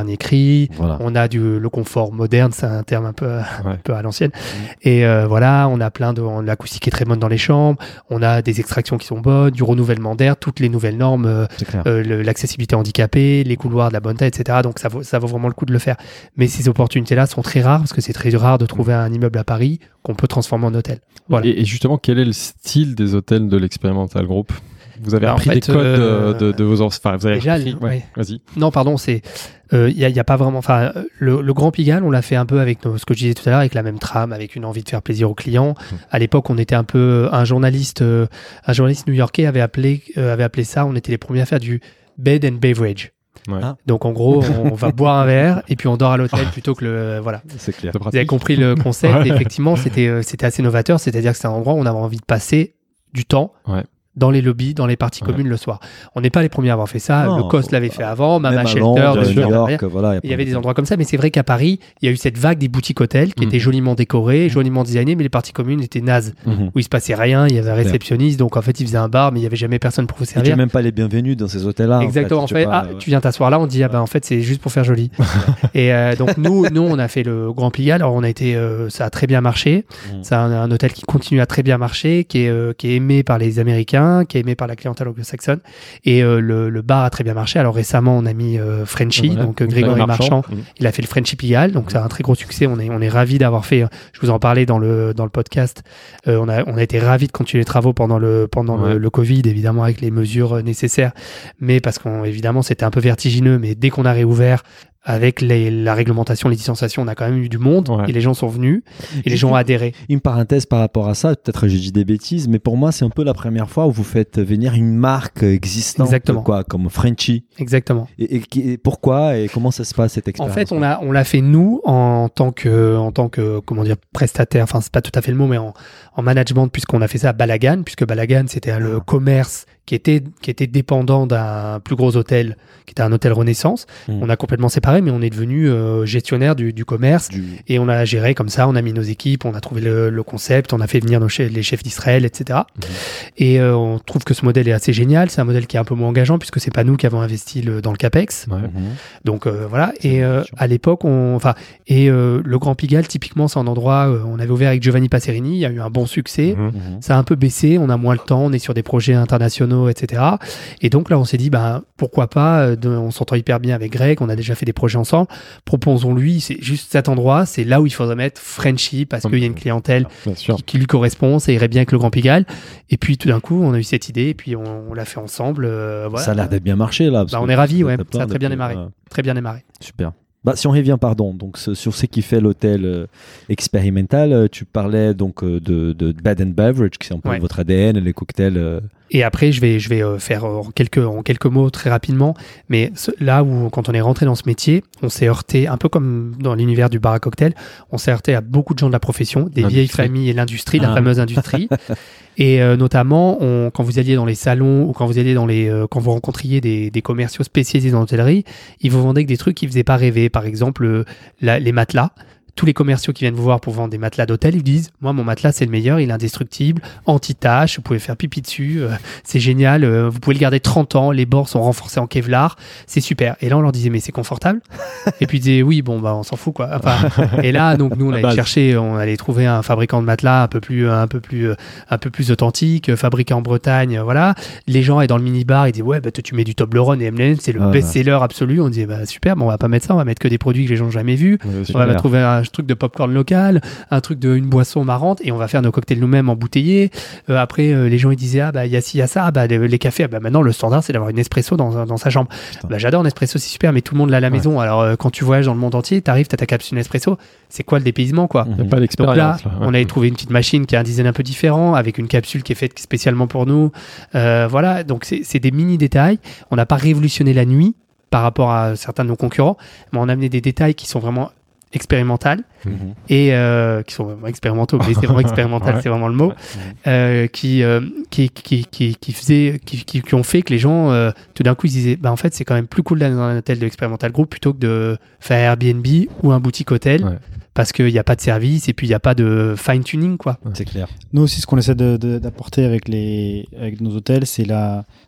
dernier cri. Voilà. On a du, le confort moderne, c'est un terme un peu, Ouais. un peu à l'ancienne. Et euh, voilà, on a plein de... on- l'acoustique est très bonne dans les chambres. On a des extractions qui sont bonnes, du renouvellement d'air, toutes les nouvelles normes, euh, C'est clair. euh, le- l'accessibilité handicapée, les couloirs de la bonne taille, et cetera. Donc ça vaut, ça vaut vraiment le coup de le faire. Mais ces opportunités-là sont très rares parce que c'est très rare de trouver un immeuble à Paris qu'on peut transformer en hôtel. Voilà. Et, et justement, quel est le style des hôtels de l'Experimental Group? Vous avez Bah, en appris fait, des codes euh, de, de, de vos... Enfin, vous avez déjà, appris... ouais. Ouais, vas-y. Non, pardon, c'est il euh, y, a, y a pas vraiment. Enfin, le, le Grand Pigalle, on l'a fait un peu avec nos, ce que je disais tout à l'heure, avec la même trame, avec une envie de faire plaisir aux clients. Mmh. À l'époque, on était un peu un journaliste, euh, un journaliste new-yorkais avait appelé, euh, avait appelé ça. On était les premiers à faire du bed and beverage. Ouais. Ah. Donc en gros, on, on va boire un verre et puis on dort à l'hôtel plutôt que le voilà. C'est clair. C'est Vous avez pratique. compris le concept. Ouais. Et effectivement, c'était euh, c'était assez novateur. C'est-à-dire que c'est un endroit où on avait envie de passer du temps. Ouais. Dans les lobbies, dans les parties Ouais. communes le soir. On n'est pas les premiers à avoir fait ça. Non, le Cost l'avait fait avant, Mama Même à Shelter, Londres, de New New York, voilà. il y avait des endroits comme ça, mais c'est vrai qu'à Paris, il y a eu cette vague des boutiques hôtels qui Mhm. étaient joliment décorées, joliment designées, mais les parties communes étaient nazes, Mhm. où il se passait rien, il y avait un réceptionniste, donc en fait, il faisait un bar, mais il n'y avait jamais personne pour vous Et tu servir. n'es même pas les bienvenus dans ces hôtels-là. Exactement, en Tu fait, peux pas- ah, tu viens t'asseoir là, on te dit, ah ben en fait, c'est juste pour faire joli. Et euh, donc, nous, nous, on a fait le Grand Pigalle, alors on a été, euh, ça a très bien marché, Mhm. c'est un, un hôtel qui continue à très bien marcher, qui est, euh, qui est aimé par les Américains, qui est aimé par la clientèle anglo-saxonne, et euh, le, le bar a très bien marché. Alors récemment, on a mis euh, Frenchy, Voilà. donc euh, Grégory Marchand, Mmh. il a fait le Frenchy Pigalle, donc c'est un très gros succès. On est, on est ravis d'avoir fait, je vous en parlais dans le, dans le podcast, euh, on, a, on a été ravis de continuer les travaux pendant le, pendant Ouais. le, le Covid, évidemment avec les mesures euh, nécessaires, mais parce qu'évidemment c'était un peu vertigineux, mais dès qu'on a réouvert, avec les, la réglementation, les distanciations, on a quand même eu du monde, Ouais. et les gens sont venus, et les gens ont adhéré. Une parenthèse par rapport à ça, peut-être j'ai dit des bêtises, mais pour moi, c'est un peu la première fois où vous faites venir une marque existante, Exactement. quoi, comme Frenchy. Exactement. Et, et qui- et pourquoi et comment ça se passe cette En expérience? fait, on l'a on l'a fait nous en tant que en tant que comment dire prestataire. Enfin, c'est pas tout à fait le mot, mais en, en management, puisqu'on a fait ça à Balagan, puisque Balagan c'était le commerce qui était qui était dépendant d'un plus gros hôtel, qui était un hôtel Renaissance. Mmh. On a complètement séparé, mais on est devenu euh, gestionnaire du, du commerce. Du- Et on a géré comme ça, on a mis nos équipes, on a trouvé le, le concept, on a fait venir nos chefs, les chefs d'Israël, et cetera. Mhm. Et euh, on trouve que ce modèle est assez génial. C'est un modèle qui est un peu moins engageant puisque c'est pas nous qui avons investi le- dans le CAPEX. Ouais. Mhm. Donc euh, voilà. C'est Et une euh, option. à l'époque, on, enfin, et euh, le Grand Pigalle, typiquement, c'est un endroit. Euh, on avait ouvert avec Giovanni Passerini. Il y a eu un bon succès. Mmh. Mhm. Ça a un peu baissé. On a moins le temps. On est sur des projets internationaux, et cetera. Et donc là, on s'est dit, ben pourquoi pas. euh, de- on s'entend hyper bien avec Greg. On a déjà fait des projets ensemble. Proposons-lui. C'est juste cet endroit. C'est là où il faudrait mettre Frenchy parce qu'il y a une clientèle Bien sûr. qui, qui lui correspond, ça irait bien avec le Grand Pigalle. Et puis tout d'un coup, on a eu cette idée et puis on, on l'a fait ensemble. euh, voilà. Ça a l'air d'être bien marché là. parce Bah, que on est ravis, vous ouais. êtes plein Ça a très bien depuis- démarré. ouais. Très bien démarré. Super. Bah, si on revient, pardon, donc ce- sur ce qui fait l'hôtel euh, expérimental, euh, tu parlais donc euh, de, de bed and beverage, qui c'est un peu Ouais. votre A D N, les cocktails. euh, Et après, je vais, je vais euh, faire euh, en quelques, en quelques mots très rapidement. Mais ce- là où, quand on est rentré dans ce métier, on s'est heurté, un peu comme dans l'univers du bar à cocktail, on s'est heurté à beaucoup de gens de la profession, des L'industrie. vieilles familles et l'industrie, la Ah. fameuse industrie. Et euh, notamment, on, quand vous alliez dans les salons ou quand vous alliez dans les, euh, quand vous rencontriez des, des commerciaux spécialisés dans l'hôtellerie, ils vous vendaient que des trucs qui faisaient pas rêver. Par exemple, euh, la- les matelas. Tous les commerciaux qui viennent vous voir pour vendre des matelas d'hôtel, ils disent « Moi, mon matelas, c'est le meilleur, il est indestructible, anti-tache, vous pouvez faire pipi dessus, euh, c'est génial, euh, vous pouvez le garder trente ans, les bords sont renforcés en Kevlar, c'est super. » Et là, on leur disait « Mais c'est confortable ?» Et puis ils disaient « Oui, bon, bah, on s'en fout, quoi. » Enfin, et là, donc, nous, on La allait base. chercher, on allait trouver un fabricant de matelas un peu plus, un peu plus, euh, un peu plus authentique, euh, fabriqué en Bretagne, euh, voilà. Les gens, et dans le minibar, ils disaient « Ouais, bah, toi, tu mets du Toblerone et M and M's, c'est le Ah, best-seller absolu. » On disait bah, « Super, bon, on va pas mettre ça, on va mettre que des produits que les gens n'ont jamais vus. » Ouais, On super. va trouver un truc de popcorn local, un truc de une boisson marrante et on va faire nos cocktails nous-mêmes embouteillés. Euh, après, euh, les gens ils disaient ah bah il y a ci, il y a ça, ah, bah les, les cafés, ah, bah maintenant le standard c'est d'avoir une espresso dans, dans sa chambre. Putain. Bah j'adore Nespresso, c'est super, mais tout le monde l'a à la Ouais. maison. Alors euh, quand tu voyages dans le monde entier, t'arrives, t'as ta capsule Nespresso, c'est quoi le dépaysement quoi? Mhm. Il n'y a pas Donc d'expérience. là, là, ouais. on avait trouvé une petite machine qui a un design un peu différent, avec une capsule qui est faite spécialement pour nous. Euh, voilà, donc c'est c'est des mini détails. On n'a pas révolutionné la nuit par rapport à certains de nos concurrents, mais on a amené des détails qui sont vraiment expérimentales Mhm. et euh, qui sont vraiment expérimentaux, mais c'est vraiment expérimental, Ouais. c'est vraiment le mot, euh, qui, euh, qui, qui, qui, qui, faisaient, qui, qui, qui ont fait que les gens, euh, tout d'un coup, ils disaient, bah, en fait, c'est quand même plus cool d'aller dans un hôtel de Experimental Group plutôt que de faire Airbnb ou un boutique hôtel, Ouais. parce qu'il n'y a pas de service et puis il n'y a pas de fine-tuning, quoi. C'est clair. Nous aussi, ce qu'on essaie de- de- d'apporter avec, les, avec nos hôtels, c'est la,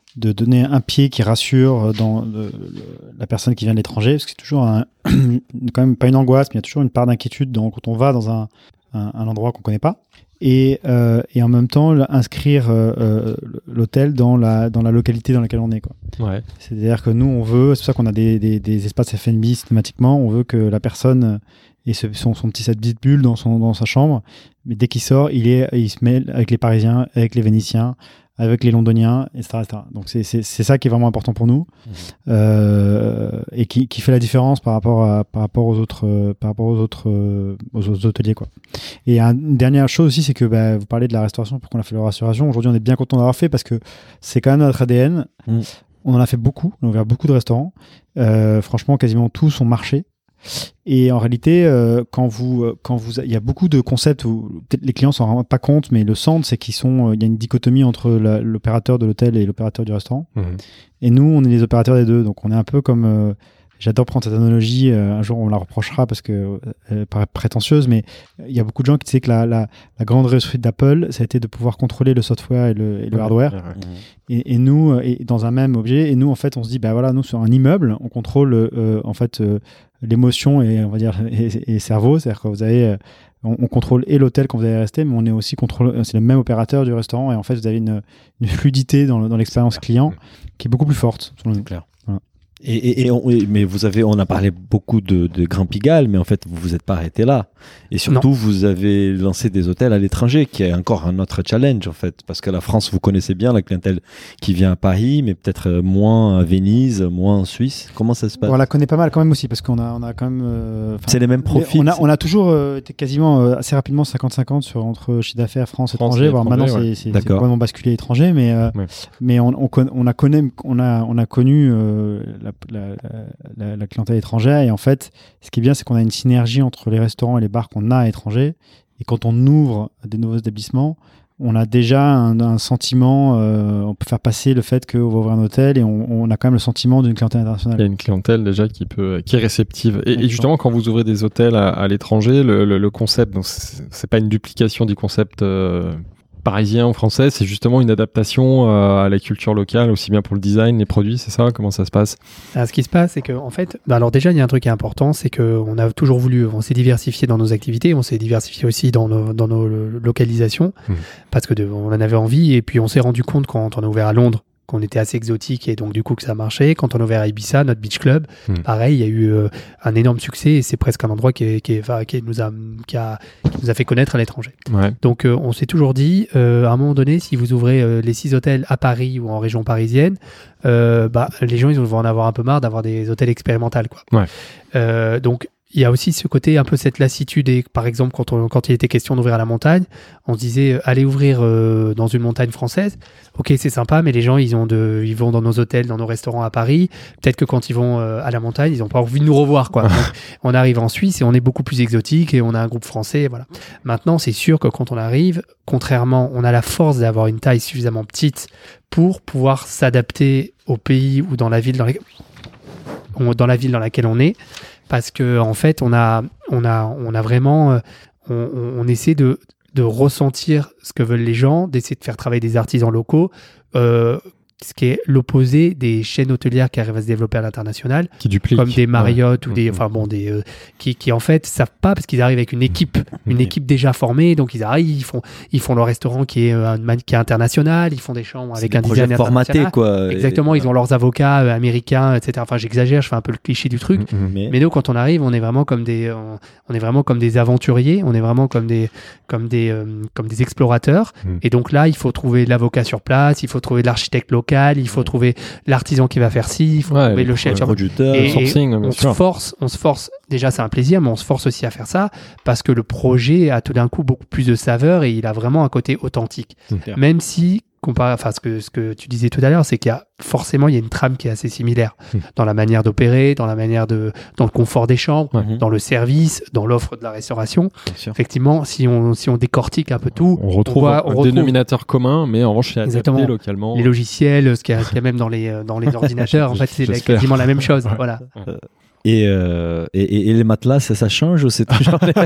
de donner un pied qui rassure dans le, le, la personne qui vient de l'étranger, parce que c'est toujours un, quand même pas une angoisse, mais il y a toujours une part d'inquiétude dans, quand on va dans un, un, un endroit qu'on connaît pas. Et, euh, et en même temps, inscrire euh, l'hôtel dans la, dans la localité dans laquelle on est, quoi. Ouais. C'est-à-dire que nous, on veut, c'est pour ça qu'on a des, des, des espaces F and B systématiquement, on veut que la personne ait ce, son, son petit set bulle dans, son, dans sa chambre, mais dès qu'il sort, il, est, il se mêle avec les Parisiens, avec les Vénitiens, avec les Londoniens, et cetera et cetera. Donc c'est, c'est, c'est ça qui est vraiment important pour nous, mmh. euh, et qui, qui fait la différence par rapport, à, par rapport aux autres, euh, par rapport aux autres, euh, aux autres hôteliers, quoi. Et un, une dernière chose aussi, c'est que bah, vous parlez de la restauration, pourquoi on a fait la restauration. Aujourd'hui, on est bien content d'avoir fait parce que c'est quand même notre A D N. Mmh. On en a fait beaucoup, on a ouvert beaucoup de restaurants. Euh, franchement, quasiment tous ont marché. Et en réalité, euh, quand vous, quand vous, il y a beaucoup de concepts où peut-être les clients s'en rendent pas compte, mais le centre, c'est qu'ils sont, il y a une dichotomie entre la, l'opérateur de l'hôtel et l'opérateur du restaurant. Mmh. Et nous, on est les opérateurs des deux, donc on est un peu comme. Euh, J'adore prendre cette analogie. Euh, un jour, on la reprochera parce que elle paraît prétentieuse, mais il y a beaucoup de gens qui disent que la, la, la grande réussite d'Apple, ça a été de pouvoir contrôler le software et le, et le hardware. Ouais, ouais. Et, et nous, et dans un même objet, et nous, en fait, on se dit, bah voilà, nous sur un immeuble, on contrôle euh, en fait euh, l'émotion et on va dire et, et cerveau, c'est-à-dire que vous avez euh, on, on contrôle et l'hôtel quand vous allez rester, mais on est aussi contrôle, c'est le même opérateur du restaurant et en fait, vous avez une, une fluidité dans, le, dans l'expérience client qui est beaucoup plus forte. C'est clair. Voilà. Et, et, et on, mais vous avez, on a parlé beaucoup de, de Grand Pigalle, mais en fait, vous vous êtes pas arrêté là. Et surtout, non. vous avez lancé des hôtels à l'étranger, qui est encore un autre challenge, en fait. Parce que la France, vous connaissez bien la clientèle qui vient à Paris, mais peut-être moins à Venise, moins en Suisse. Comment ça se passe ? On la connaît pas mal quand même aussi, parce qu'on a, on a quand même... Euh, c'est les mêmes profils. On a, on a toujours euh, été quasiment euh, assez rapidement cinquante cinquante sur, entre chiffre d'affaires France et étranger. Bon, maintenant, ouais. c'est, c'est, c'est vraiment basculé étranger, mais, euh, ouais. mais on, on, on, a connu, on, a, on a connu euh, la, la, la, la clientèle étrangère. Et en fait, ce qui est bien, c'est qu'on a une synergie entre les restaurants et les bars qu'on a à l'étranger. Et quand on ouvre des nouveaux établissements, on a déjà un, un sentiment, euh, on peut faire passer le fait qu'on va ouvrir un hôtel et on, on a quand même le sentiment d'une clientèle internationale. Il y a une clientèle déjà qui, peut, qui est réceptive. Et, et justement, quand vous ouvrez des hôtels à, à l'étranger, le, le, le concept, donc c'est, c'est pas une duplication du concept euh, parisien ou français, c'est justement une adaptation euh, à la culture locale, aussi bien pour le design, les produits, c'est ça ? Comment ça se passe ? Alors, ce qui se passe, c'est qu'en fait, bah alors déjà, il y a un truc qui est important, c'est qu'on a toujours voulu, on s'est diversifié dans nos activités, on s'est diversifié aussi dans nos, dans nos localisations, mmh. parce que de, on en avait envie, et puis on s'est rendu compte quand on a ouvert à Londres, qu'on était assez exotique et donc du coup que ça marchait. Quand on a ouvert à Ibiza, notre beach club, mmh. pareil, il y a eu euh, un énorme succès et c'est presque un endroit qui, est, qui, est, enfin, qui, nous, a, qui, a, qui nous a fait connaître à l'étranger. Ouais. Donc euh, on s'est toujours dit, euh, à un moment donné, si vous ouvrez euh, les six hôtels à Paris ou en région parisienne, euh, bah, les gens ils vont en avoir un peu marre d'avoir des hôtels expérimentaux, quoi. Ouais. Euh, donc il y a aussi ce côté, un peu cette lassitude. Et par exemple, quand, on, quand il était question d'ouvrir à la montagne, on se disait, euh, allez ouvrir euh, dans une montagne française. Ok, c'est sympa, mais les gens, ils, ont de, ils vont dans nos hôtels, dans nos restaurants à Paris. Peut-être que quand ils vont euh, à la montagne, ils n'ont pas envie de nous revoir, quoi. Donc, on arrive en Suisse et on est beaucoup plus exotique et on a un groupe français. Voilà. Maintenant, c'est sûr que quand on arrive, contrairement, on a la force d'avoir une taille suffisamment petite pour pouvoir s'adapter au pays ou dans la ville dans, les... dans la ville dans laquelle on est. Parce que en fait, on a, on a, on a vraiment, euh, on, on essaie de, de ressentir ce que veulent les gens, d'essayer de faire travailler des artisans locaux, euh, ce qui est l'opposé des chaînes hôtelières qui arrivent à se développer à l'international, qui dupliquent, comme des Marriott ouais. ou des, enfin bon, des, euh, qui, qui en fait savent pas parce qu'ils arrivent avec une équipe, une équipe déjà formée, donc ils arrivent, ils font, ils font leur restaurant qui est, euh, qui est international, ils font des chambres c'est avec des un design formaté, quoi. Exactement, et, ils ont leurs avocats euh, américains, et cetera. Enfin, j'exagère, je fais un peu le cliché du truc, mmh, mais... mais nous, quand on arrive, on est vraiment comme des, on, on est vraiment comme des aventuriers, on est vraiment comme des, comme des, euh, comme des explorateurs. Mmh. Et donc là, il faut trouver l'avocat sur place, il faut trouver l'architecte local, il faut trouver l'artisan qui va faire ci, il faut ouais, trouver le chef, le producteur, et, sourcing, et on se force, on se force. Déjà, c'est un plaisir, mais on se force aussi à faire ça parce que le projet a tout d'un coup beaucoup plus de saveur et il a vraiment un côté authentique. Super. Même si, comparé, enfin, ce que ce que tu disais tout à l'heure, c'est qu'il y a forcément il y a une trame qui est assez similaire mmh. dans la manière d'opérer, dans la manière de, dans le confort des chambres, mmh. dans le service, dans l'offre de la restauration. Effectivement, si on si on décortique un peu tout, on retrouve on voit, on un retrouve... dénominateur commun, mais en revanche c'est adapté localement. Les logiciels, ce qu'il y a, ce qu'il y a même dans les dans les ordinateurs, en fait, c'est quasiment la même chose. Ouais. Voilà. Euh, Et, euh, et, et les matelas, ça, ça change ou c'est toujours les...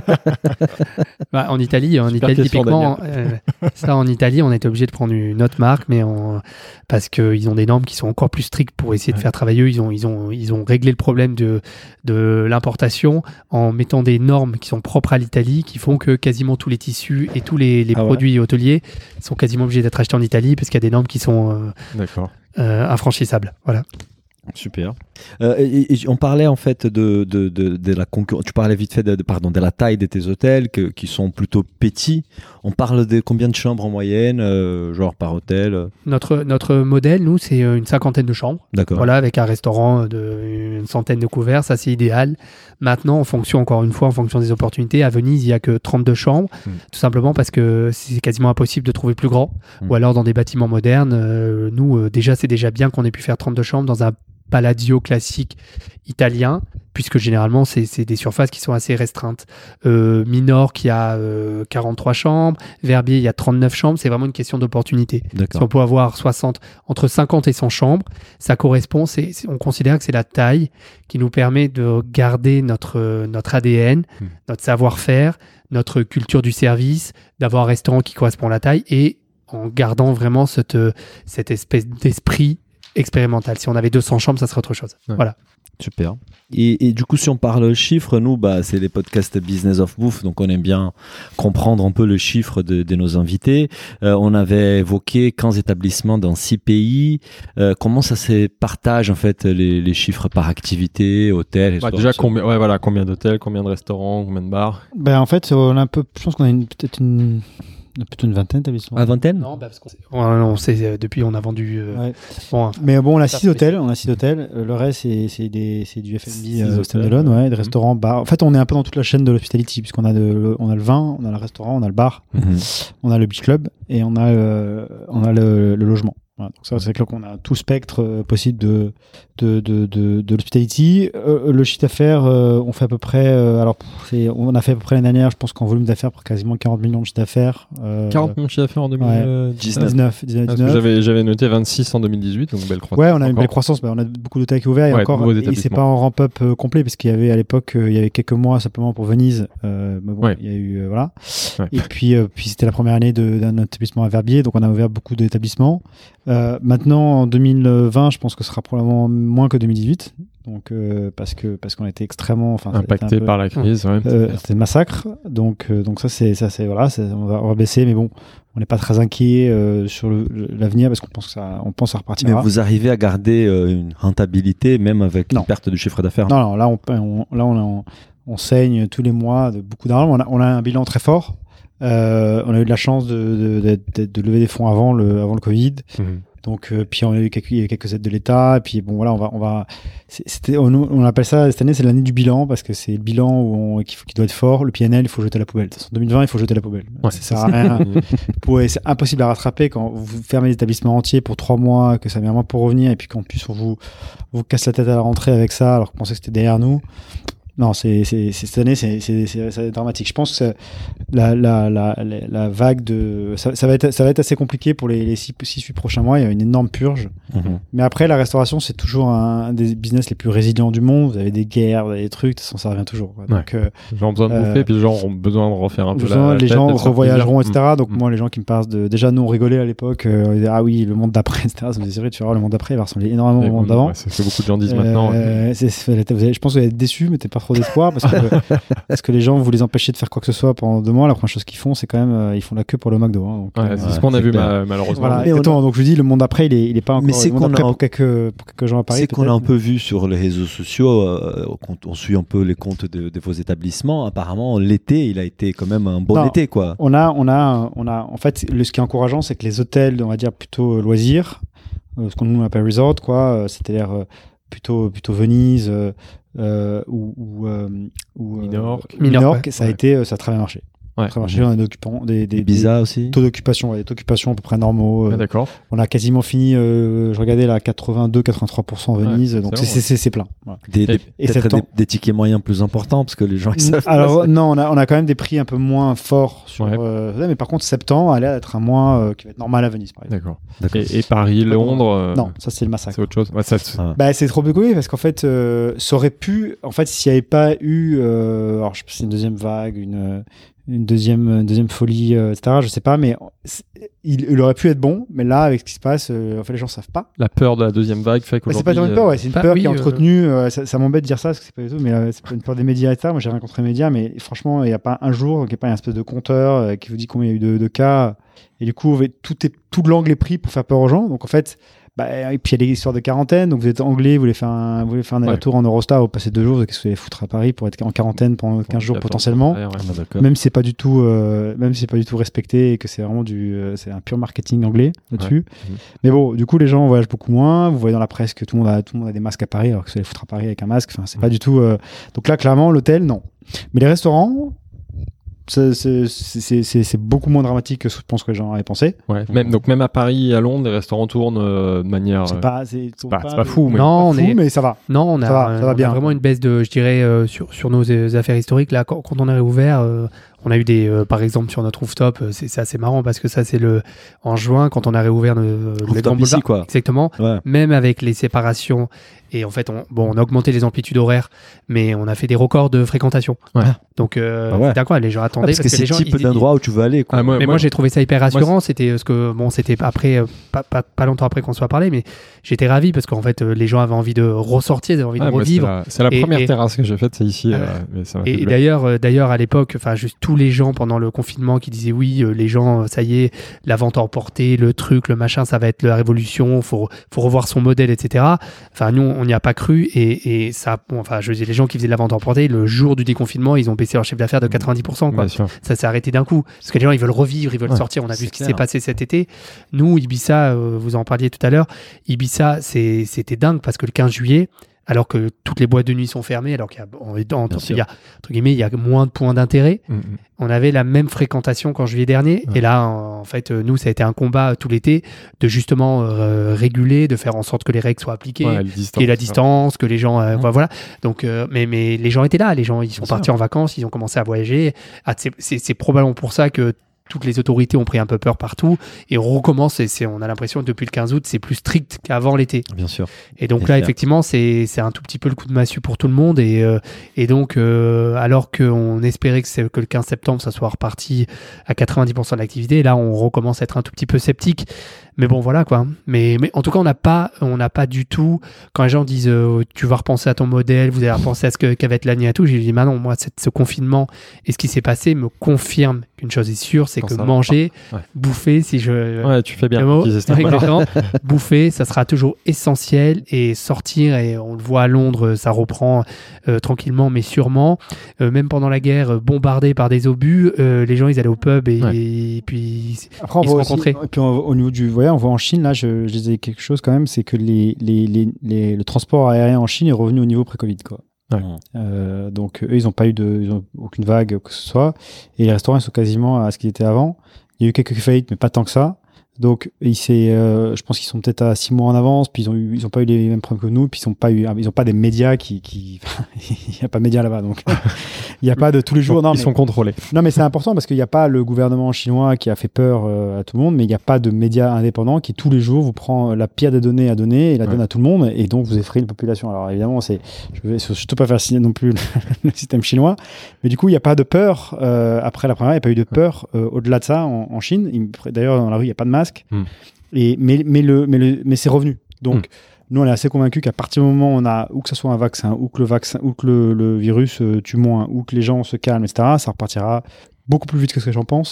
Bah, en Italie, en Super Italie question, typiquement, euh, ça en Italie, on a été obligé de prendre une autre marque, mais on, parce qu'ils ont des normes qui sont encore plus strictes pour essayer de Ouais. faire travailler eux. Ils ont, ils ont, ils ont réglé le problème de, de l'importation en mettant des normes qui sont propres à l'Italie, qui font que quasiment tous les tissus et tous les, les Ah ouais. produits hôteliers sont quasiment obligés d'être achetés en Italie parce qu'il y a des normes qui sont euh, D'accord. euh, infranchissables. Voilà. Super. Euh, et, et on parlait en fait de, de, de, de la concurrence. Tu parlais vite fait de, de, pardon, de la taille de tes hôtels que, qui sont plutôt petits. On parle de combien de chambres en moyenne, euh, genre par hôtel? Notre, notre modèle, nous, c'est une cinquantaine de chambres. D'accord. Voilà, avec un restaurant de une centaine de couverts, ça c'est idéal. Maintenant, en fonction, encore une fois, en fonction des opportunités, à Venise, il n'y a que trente-deux chambres, Mm. tout simplement parce que c'est quasiment impossible de trouver plus grand. Mm. Ou alors dans des bâtiments modernes, euh, nous, euh, déjà, c'est déjà bien qu'on ait pu faire trente-deux chambres dans un Palazzo classique italien, puisque généralement, c'est c'est des surfaces qui sont assez restreintes. Euh, Minorque, il y a euh, quarante-trois chambres. Verbier, il y a trente-neuf chambres. C'est vraiment une question d'opportunité. Si D'accord. on peut avoir soixante, entre cinquante et cent chambres, ça correspond, c'est, c'est- on considère que c'est la taille qui nous permet de garder notre, euh, notre A D N, Hmm. notre savoir-faire, notre culture du service, d'avoir un restaurant qui correspond à la taille et en gardant vraiment cette, euh, cette espèce d'esprit expérimental. Si on avait deux cents chambres, ça serait autre chose. Ouais. Voilà. Super. Et, et du coup, si on parle chiffres, nous, bah, c'est les podcasts Business of Bouffe, donc on aime bien comprendre un peu le chiffre de, de nos invités. Euh, on avait évoqué quinze établissements dans six pays. Euh, comment ça se partage en fait les, les chiffres par activité, hôtel, Bah, restaurant, déjà, ça combien, ouais, voilà, combien d'hôtels, combien de restaurants, combien de bars? Ben, en fait, on a un peu, je pense qu'on a une, peut-être une, on a plutôt une vingtaine d'établissements. À vingtaine? Non, bah, parce qu'on sait, on, on sait, euh, depuis, on a vendu. euh, Ouais. bon, Mais bon, on a Ça, six c'est hôtels. On a six hotels. Euh, Le reste, c'est c'est des- c'est du F and B Six euh, hôtels, standalone, ouais. ouais, des restaurants, bars. En fait, on est un peu dans toute la chaîne de l'hospitality, puisqu'on a, de, le, on a le vin, on a le restaurant, on a le bar, Mhm. on a le beach club et on a, euh, on a le, le logement. Voilà. Donc ça, c'est clair qu'on a tout le spectre euh, possible de, de, de, de, de l'hospitality. Euh, le chiffre d'affaires, euh, on fait à peu près, euh, alors, c'est- on a fait à peu près l'année dernière, je pense qu'en volume d'affaires, pour quasiment quarante millions de chiffre d'affaires. Euh, quarante millions de chiffre d'affaires en deux mille dix-neuf. dix-neuf, dix-neuf, Parce que dix-neuf. J'avais, j'avais noté vingt-six en deux mille dix-huit, donc belle croissance. Ouais, on a une encore. belle croissance. Bah, on a beaucoup d'hôtels qui ouverts et Ouais, encore, nouveaux et c'est établissements. pas en ramp-up euh, complet parce qu'il y avait à l'époque, euh, il y avait quelques mois simplement pour Venise. Euh, mais bon, Ouais. il y a eu euh, voilà. Ouais. Et puis, euh, puis c'était la première année de- d'un établissement à Verbier, donc on a ouvert beaucoup d'établissements. Euh, maintenant, en deux mille vingt, je pense que ce sera probablement moins que deux mille dix-huit, donc euh, parce que parce qu'on était extrêmement, enfin, ça a été Impacté un peu- par la crise, ouais. euh, c'était le massacre, donc euh, donc ça c'est ça c'est voilà, c'est- on va on va baisser, mais bon, on n'est pas très inquiet euh, sur le- l'avenir parce qu'on pense que ça, on pense que ça Mais repartira. vous arrivez à garder euh, une rentabilité même avec Non. une perte de chiffre d'affaires? Non, non, là, on, on- là, on, on, on saigne tous les mois de beaucoup d'argent. On a, on a un bilan très fort. Euh, on a eu de la chance de, de, de, de- de lever des fonds avant le, avant le Covid. Mhm. Donc, euh, puis on a eu quelques, il y a eu quelques aides de l'État. Et puis bon, voilà, on va, on va. c'est- C'était, on, on appelle ça cette année, c'est l'année du bilan parce que c'est le bilan où on, qui, faut- qui doit être fort. Le P N L, il faut jeter à la poubelle. En deux mille vingt, il faut jeter à la poubelle. Ouais, ça sert à rien. Ouais, c'est impossible à rattraper quand vous fermez l'établissement entier pour trois mois, que ça met un mois pour revenir, et puis qu'en plus on vous, on vous casse la tête à la rentrée avec ça, alors qu'on pensait que c'était derrière nous. Non, c'est, c'est, c'est- cette année, c'est, c'est, c'est, c'est dramatique. Je pense que c'est la, la, la, la, la vague de. Ça, ça, va être, ça va être assez compliqué pour les, les six, six, huit prochains mois. Il y a une énorme purge. Mhm. Mais après, la restauration, c'est toujours un, un des business les plus résilients du monde. Vous avez des guerres, vous avez des trucs, de toute façon, ça revient toujours. quoi. Donc, euh, Les gens ont besoin de Euh, bouffer, puis les gens ont besoin de refaire un peu Justement, la, la les tête, gens de se faire revoyageront, et plaisir. cetera. Donc Mm. moi, les gens qui me parlent de... Déjà, nous, on rigolait à l'époque. euh, on disait, ah oui, le monde d'après, et cetera. Ça me disait, tu vois, le monde d'après, il va ressembler énormément Et au monde bon, d'avant. ouais, c'est ce que beaucoup de gens disent maintenant. Euh, c'est- c'est- vous allez- je pense que vous allez être déçus, mais t'es pas trop d'espoir parce que, parce que les gens, vous les empêchez de faire quoi que ce soit pendant deux mois. La première chose qu'ils font, c'est quand même, euh, ils font la queue pour le McDo. Hein, donc, Ouais, euh, c'est Ouais, ce qu'on a c'est vu clair. ma- malheureusement. voilà, Mais on a- exactement. Donc je vous dis, le monde d'après, il est, il est pas encore. Mais c'est le monde qu'on d'après a- pour quelques, pour quelques gens à Paris. C'est qu'on a peut-être. un peu vu sur les réseaux sociaux, euh, quand on suit un peu les comptes de, de vos établissements. Apparemment, l'été, il a été quand même un bon Non. été, quoi. On a, on a, on a. En fait, le, ce qui est encourageant, c'est que les hôtels, on va dire plutôt euh, loisirs, euh, ce qu'on nous appelle resort, quoi, euh, c'est-à-dire euh, plutôt, plutôt Venise euh, euh, ou, ou, euh, ou, euh, Minorque. Minorque, Minorque, ça a ouais. été, euh, ça a très bien marché. Ouais. Très marché, on a des occupants, des, des, Ibiza des aussi. taux d'occupation, ouais, des taux d'occupation à peu près normaux. Ah, euh, d'accord. on a quasiment fini, euh, je regardais là, quatre-vingt-deux à quatre-vingt-trois pour cent Venise, Ouais, donc c'est c'est, bon, c'est, c'est, c'est plein. Voilà. Des, des, Et peut-être septembre. des, des tickets moyens plus importants parce que les gens ils savent. Alors pas, non, on a, on a quand même des prix un peu moins forts sur. Ouais. Euh, mais par contre, septembre a l'air d'être un mois euh, qui va être normal à Venise, par exemple. D'accord. D'accord. Et, et Paris, Londres. euh, Non, ça c'est le massacre. C'est autre chose. Ouais, ça, c'est- Ah. Bah, c'est trop bécoué parce qu'en fait, euh, ça aurait pu, en fait, s'il n'y avait pas eu, euh, alors je sais pas si c'est une deuxième vague, une, une deuxième, une deuxième folie, euh, et cetera. Je sais pas, mais c'est- il, il aurait pu être bon. Mais là, avec ce qui se passe, euh, en fait, les gens savent pas. La peur de la deuxième vague fait Bah, qu'aujourd'hui. c'est pas tellement une peur, ouais, c'est une bah peur oui, qui est euh, entretenue. euh, ça ça m'embête de dire ça parce que c'est pas du tout, mais euh, c'est pas une peur des médias et cetera. Moi, j'ai rien contre les médias, mais franchement, il n'y a pas un jour, il n'y a pas une espèce de compteur euh, qui vous dit combien il y a eu de, de cas. Et du coup, tout, est, tout l'angle est pris pour faire peur aux gens. Donc en fait, bah, et puis il y a des histoires de quarantaine. Donc vous êtes anglais, vous voulez faire un, vous voulez faire un Ouais. aller-retour en Eurostar, vous passez deux jours, qu'est-ce que vous allez foutre à Paris pour être en quarantaine pendant quinze jours La peur potentiellement. derrière, ouais. Ah, d'accord. Même si c'est pas du tout, euh, même si c'est pas du tout respecté et que c'est vraiment du, euh, c'est un pur marketing anglais là-dessus. Mhm. Mais bon, du coup, les gens voyagent beaucoup moins. Vous voyez dans la presse que tout le monde a, tout le monde a des masques à Paris, alors que vous allez foutre à Paris avec un masque. Enfin, c'est Mhm. pas du tout. euh, Donc là, clairement, l'hôtel, non. Mais les restaurants, c'est, c'est, c'est, c'est, c'est beaucoup moins dramatique que ce que je pense que les gens avaient pensé. Ouais. Même, donc même à Paris et à Londres, les restaurants tournent euh, de manière. C'est euh, pas, c'est, c'est pas, c'est pas fou, mais. Non, on fou, est. mais ça va. Non, on a, Ça va, ça va on a bien. vraiment une baisse de, je dirais, euh, sur, sur nos euh, affaires historiques. Là, quand, quand on a réouvert, euh, on a eu des, euh, par exemple, sur notre rooftop, euh, c'est, c'est assez marrant parce que ça, c'est le en juin quand on a réouvert le, le Rooftop Grand ici, Boulevard. quoi. Exactement. Ouais. Même avec les séparations. Et en fait, on, bon, on a augmenté les amplitudes horaires, mais on a fait des records de fréquentation. Ouais. Donc, euh, Ah ouais. d'accord, les gens Ah, attendaient parce que c'est les le gens, type ils- d'endroit où tu veux aller. Quoi. Ah, moi, mais moi, j'ai trouvé ça hyper rassurant. Moi, c'était euh, ce que bon, c'était après, euh, pas, pas, pas longtemps après qu'on soit parlé, mais j'étais ravi parce qu'en fait, euh, les gens avaient envie de ressortir, ils avaient envie Ouais, de moi, c'est revivre. la, c'est la Et- première et- terrasse que j'ai faite, c'est ici. Ah euh, ouais. mais ça m'a fait Et, et plaisir. d'ailleurs, euh, d'ailleurs, à l'époque, enfin, juste tous les gens pendant le confinement qui disaient oui, euh, les gens, euh, ça y est, la vente emportée, le truc, le machin, ça va être la révolution, faut, faut revoir son modèle, et cetera. Enfin, nous, on n'y a pas cru et, et ça, bon, enfin, je dis, les gens qui faisaient de la vente emportée, le jour du déconfinement, ils ont baissé leur chiffre d'affaires de quatre-vingt-dix pour cent, quoi. Bien sûr. Ça s'est arrêté d'un coup. Parce que les gens, ils veulent revivre, ils veulent Ouais, sortir. On a vu c'est ce qui clair. s'est passé cet été. Nous, Ibiza, euh, vous en parliez tout à l'heure, Ibiza, c'est, c'était dingue parce que le quinze juillet, alors que toutes les boîtes de nuit sont fermées, alors qu'il y a, on est dans- Bien il y a, entre guillemets, il y a moins de points d'intérêt, Mm, mm. on avait la même fréquentation qu'en juillet dernier. Ouais. Et là, en, en fait, euh, nous, ça a été un combat euh, tout l'été de justement euh, réguler, de faire en sorte que les règles soient appliquées. Ouais, les distances, Qu'il y ait la ça. distance, que les gens, euh, Ouais. voilà, voilà. Donc, euh, mais, mais les gens étaient là, les gens, ils sont Bien partis en vacances, ils ont commencé à voyager. Ah, c'est, c'est, c'est probablement pour ça que toutes les autorités ont pris un peu peur partout et on recommence. Et c'est, on a l'impression que depuis le quinze août, c'est plus strict qu'avant l'été. Bien sûr. Et donc Bien là, sûr. effectivement, c'est, c'est un tout petit peu le coup de massue pour tout le monde. Et, euh, et donc, euh, alors qu'on espérait que, c'est, que le quinze septembre, ça soit reparti à quatre-vingt-dix pour cent de l'activité, là, on recommence à être un tout petit peu sceptique. Mais bon, voilà quoi. Mais, mais en tout cas, on n'a pas, on n'a pas du tout. Quand les gens disent, euh, tu vas repenser à ton modèle, vous allez repenser à ce que, qu'avait être l'année et tout, j'ai dit, bah non, moi, cette- ce confinement et ce qui s'est passé me confirme qu'une chose est sûre, c'est Quand que ça va manger, pas. Ouais. bouffer, si je, Ouais, tu fais bien. le mot, d'utiliser ce terme. exactement. Bouffer, ça sera toujours essentiel et sortir, et on le voit à Londres, ça reprend euh, tranquillement mais sûrement. Euh, même pendant la guerre, euh, bombardés par des obus, euh, les gens ils allaient au pub et, Ouais. et puis Après, on Ils voit se aussi, rencontraient. et puis on- au niveau du voyage, on voit en Chine, là, je, je disais quelque chose quand même, c'est que les, les, les, les- le transport aérien en Chine est revenu au niveau pré-Covid, quoi. Ouais. Euh, donc eux, ils n'ont pas eu de, ils ont aucune vague que ce soit, et les restaurants ils sont quasiment à ce qu'ils étaient avant. Il y a eu quelques faillites, mais pas tant que ça. Donc, il s'est, euh, je pense qu'ils sont peut-être à six mois en avance, puis ils ont eu, ils ont pas eu les mêmes problèmes que nous, puis ils ont pas eu, ils ont pas des médias qui, qui, il y a pas de médias là-bas, donc il y a pas de tous les jours. Non, Ils mais, sont contrôlés. non, mais c'est important parce qu'il n'y a pas le gouvernement chinois qui a fait peur euh, à tout le monde, mais il n'y a pas de médias indépendants qui tous les jours vous prend la pire des données à donner et la Ouais. donne à tout le monde, et donc vous effrayez une population. Alors évidemment, c'est, je vais surtout pas faire signer non plus le, le système chinois, mais du coup, il n'y a pas de peur euh, après la première, il n'y a pas eu de peur euh, au-delà de ça en, en Chine. Il- D'ailleurs, dans la rue, il n'y a pas de masque. Hmm. Et, mais, mais, le, mais, le, mais c'est revenu. Donc, Mm. nous, on est assez convaincus qu'à partir du moment où on a, ou que ce soit un vaccin, ou que le, vaccin, ou que le, le virus euh, tue moins, ou que les gens se calment, et cetera, ça repartira beaucoup plus vite que ce que j'en pense.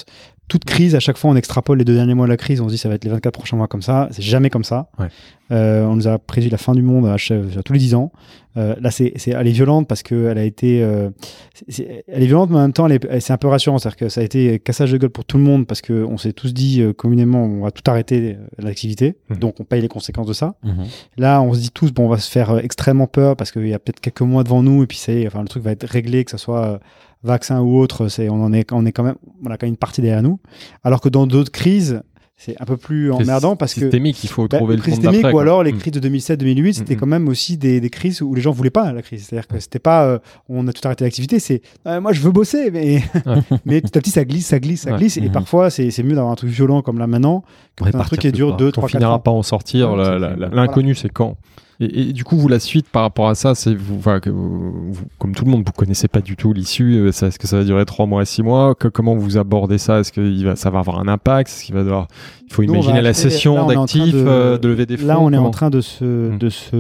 toute crise, à chaque fois, on extrapole les deux derniers mois de la crise, on se dit ça va être les vingt-quatre prochains mois comme ça. C'est jamais comme ça. Ouais. Euh, on nous a prédit la fin du monde à, à tous les dix ans. Euh, là, c'est, c'est, elle est violente parce qu'elle a été. Euh, c'est, c'est, elle est violente, mais en même temps, elle est, c'est un peu rassurant. C'est-à-dire que ça a été cassage de gueule pour tout le monde parce qu'on s'est tous dit euh, communément on va tout arrêter euh, l'activité. Mmh. Donc, on paye les conséquences de ça. Mmh. Là, on se dit tous bon, on va se faire euh, extrêmement peur parce qu'il y a peut-être quelques mois devant nous et puis ça y est, enfin, le truc va être réglé, que ce soit. Euh, vaccin ou autre, c'est, on en est, on est quand même, on a quand même une partie derrière nous. Alors que dans d'autres crises, c'est un peu plus emmerdant parce que systémique, il faut bah, trouver le crise compte systémique d'après, ou alors les mmh. crises de deux mille sept deux mille huit, c'était mmh. quand même aussi des, des crises où les gens voulaient pas la crise. C'est-à-dire que c'était pas, euh, on a tout arrêté l'activité, c'est, euh, moi je veux bosser, mais ouais. mais petit à petit ça glisse, ça glisse, ça ouais. glisse, mmh. et parfois c'est, c'est mieux d'avoir un truc violent comme là maintenant, qu'un truc qui dure deux, trois, quatre ans. On finira pas en sortir. Ouais, la, la, la, l'inconnu, voilà. C'est quand. Et, et du coup, vous, la suite par rapport à ça, c'est vous, enfin, que vous, vous, comme tout le monde, vous connaissez pas du tout l'issue. Ça, est-ce que ça va durer trois mois, six mois que, comment vous abordez ça? Est-ce que il va, ça va avoir un impact? Est-ce qu'il va devoir, il faut Nous, imaginer la cession là, d'actifs, de, euh, de lever des fonds. Là, on est comment... en train de se, mmh. de se,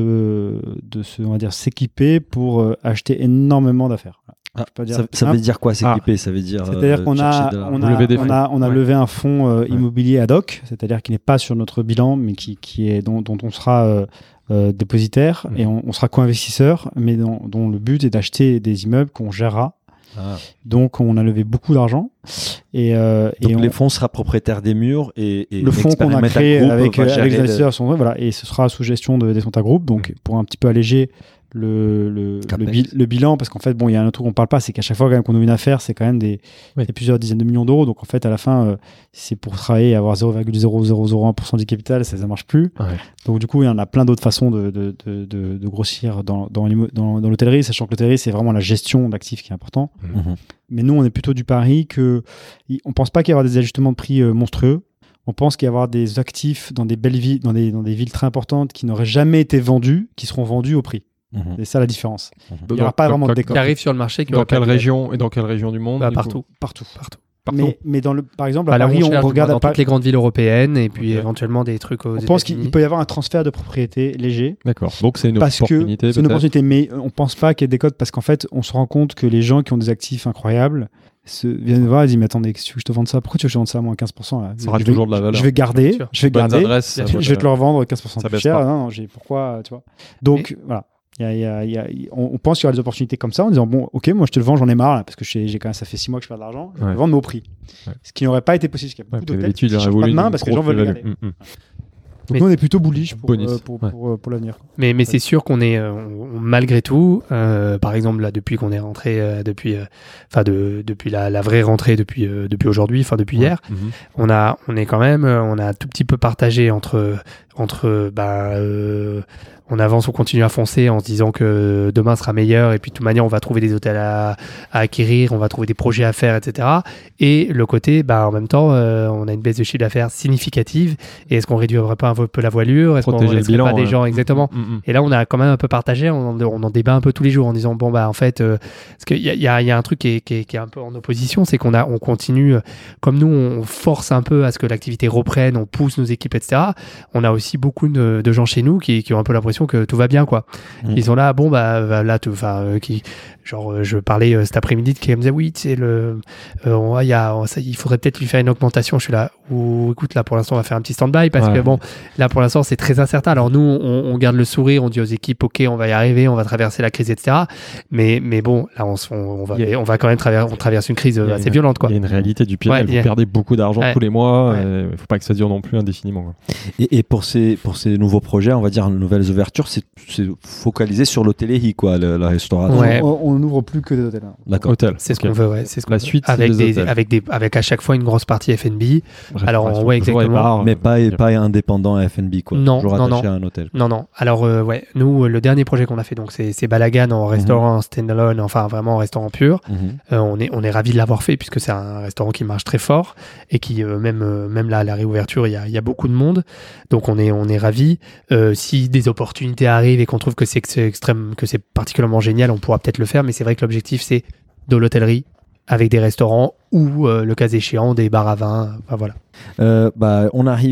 de se, on va dire, s'équiper pour euh, acheter énormément d'affaires. Ah, ça, ça veut dire quoi s'équiper? Ah. Ça veut dire. C'est-à-dire euh, qu'on a, on a, on a, on a ouais. levé un fonds euh, immobilier ad hoc, c'est-à-dire qui n'est pas sur notre bilan, mais qui, qui est dont, dont on sera euh, euh, dépositaire mmh. et on, on sera co-investisseur, mais dont, dont le but est d'acheter des immeubles qu'on gérera. Ah. Donc on a levé beaucoup d'argent et, euh, donc et les on... fonds sera propriétaire des murs et, et le fonds qu'on a créé avec, avec les investisseurs le... sont voilà et ce sera sous gestion de Desmonta Group, donc mmh. pour un petit peu alléger le, le, le, bi- le bilan, parce qu'en fait bon il y a un autre truc qu'on parle pas, c'est qu'à chaque fois quand même qu'on ouvre une affaire c'est quand même des oui. c'est plusieurs dizaines de millions d'euros, donc en fait à la fin euh, c'est pour travailler et avoir zéro virgule zéro zéro zéro un pour cent du capital, ça ne marche plus. Ouais. Donc du coup il y en a plein d'autres façons de, de, de, de, de grossir dans, dans, dans, dans l'hôtellerie, sachant que l'hôtellerie c'est vraiment la gestion d'actifs qui est important. Mmh. Mais nous on est plutôt du pari que on pense pas qu'il y avoir des ajustements de prix euh, monstrueux. On pense qu'il y avoir des actifs dans des belles villes, dans des, dans des villes très importantes qui n'auraient jamais été vendus, qui seront vendus au prix. Mmh. C'est ça la différence. Mmh. Il n'y aura pas vraiment de décor. Qui arrive sur le marché. Qui dans quelle région et dans quelle région du monde? Bah, partout. partout, partout. Mais, mais dans le, par exemple, à bah, Paris, on, on regarde dans à Paris, toutes les grandes villes européennes et puis okay. éventuellement des trucs aux On pense qu'il peut y avoir un transfert de propriété léger. D'accord. Donc c'est une parce opportunité. Que c'est une opportunité, mais on pense pas qu'il y ait des codes parce qu'en fait, on se rend compte que les gens qui ont des actifs incroyables se viennent voir et disent mais attendez, qu'est-ce que je te vende ça? Pourquoi tu veux que je te vende ça à moins quinze pour cent là? Ça aura toujours de la valeur. Je vais garder, je vais garder, adresses, je vais te le revendre quinze pour cent plus cher. Non, non, j'ai pourquoi, tu vois. Donc voilà. Il y a, il y a, il y a, on pense qu'il y aura des opportunités comme ça en disant bon ok moi je te le vends, j'en ai marre là, parce que j'ai, j'ai quand même, ça fait six mois que je perds de l'argent, je vais ouais. le vendre mais au prix, ouais. ce qui n'aurait pas été possible, parce qu'il y a beaucoup ouais, d'hôtels qui ne changent pas de main parce que les gens veulent le garder. Mmh, mmh. Donc mais nous on est plutôt bullish pour, euh, pour, pour, ouais. pour, pour l'avenir. Mais, mais ouais. c'est sûr qu'on est euh, on, malgré tout, euh, par exemple là depuis qu'on est rentré, euh, depuis, enfin euh, de, depuis la, la vraie rentrée depuis euh, depuis aujourd'hui, enfin depuis ouais. hier, mmh. on a on est quand même, on a un tout petit peu partagé entre entre bah euh, on avance, on continue à foncer en se disant que demain sera meilleur et puis de toute manière on va trouver des hôtels à, à acquérir, on va trouver des projets à faire, et cetera. Et le côté, bah en même temps, euh, on a une baisse de chiffre d'affaires significative. Et est-ce qu'on réduirait pas un peu la voilure? Est-ce Protéger qu'on ne laisserait pas ouais. des gens exactement? mmh, mmh. Et là, on a quand même un peu partagé, on en, on en débat un peu tous les jours en disant bon bah en fait, euh, parce qu'il y a, y, a, y a un truc qui est, qui est, qui est un peu en opposition, c'est qu'on a, on continue, comme nous, on force un peu à ce que l'activité reprenne, on pousse nos équipes, et cetera. On a aussi beaucoup de, de gens chez nous qui, qui ont un peu l'impression que tout va bien quoi. Mmh. Ils sont là bon bah là tout enfin euh, qui genre euh, je parlais euh, cet après-midi qui me disait oui tu sais le euh, il y a ça, il faudrait peut-être lui faire une augmentation. Je suis là ou écoute là pour l'instant on va faire un petit stand-by parce ouais. que bon là pour l'instant c'est très incertain. Alors nous on, on garde le sourire, on dit aux équipes ok on va y arriver, on va traverser la crise, et cetera. Mais mais bon là on, on, on va a, on va quand même traverser on traverse une crise assez une, violente quoi. Il y a une réalité du P N L. Ouais, vous a... perdez beaucoup d'argent ouais. tous les mois. Il ouais. euh, faut pas que ça dure non plus indéfiniment quoi. Et, et pour ces pour ces nouveaux projets on va dire nouvelles ouvertures c'est c'est focalisé sur l'hôtellerie quoi, le, la restauration. Ouais. On n'ouvre plus que des hôtels. D'accord. Hôtel. C'est okay. ce qu'on veut, ouais. C'est ce qu'on la veut. suite avec des, des avec des avec à chaque fois une grosse partie F and B. Alors on, ouais exactement. Bars, mais pas euh, pas indépendant F and B quoi. Non, toujours non, attaché non. à un hôtel. Non non. Alors euh, ouais, nous le dernier projet qu'on a fait donc c'est c'est Balagan en restaurant mm-hmm. standalone, enfin vraiment en restaurant pur. Mm-hmm. Euh, on est on est ravis de l'avoir fait puisque c'est un restaurant qui marche très fort et qui euh, même euh, même là à la réouverture il y a il y a beaucoup de monde. Donc on est on est ravis. Euh, si des opportunités arrivent et qu'on trouve que c'est, que c'est extrême, que c'est particulièrement génial, on pourra peut-être le faire, mais c'est vrai que l'objectif c'est de l'hôtellerie avec des restaurants ou euh, le cas échéant des bars à vin. Enfin, voilà. Euh, bah, on arrive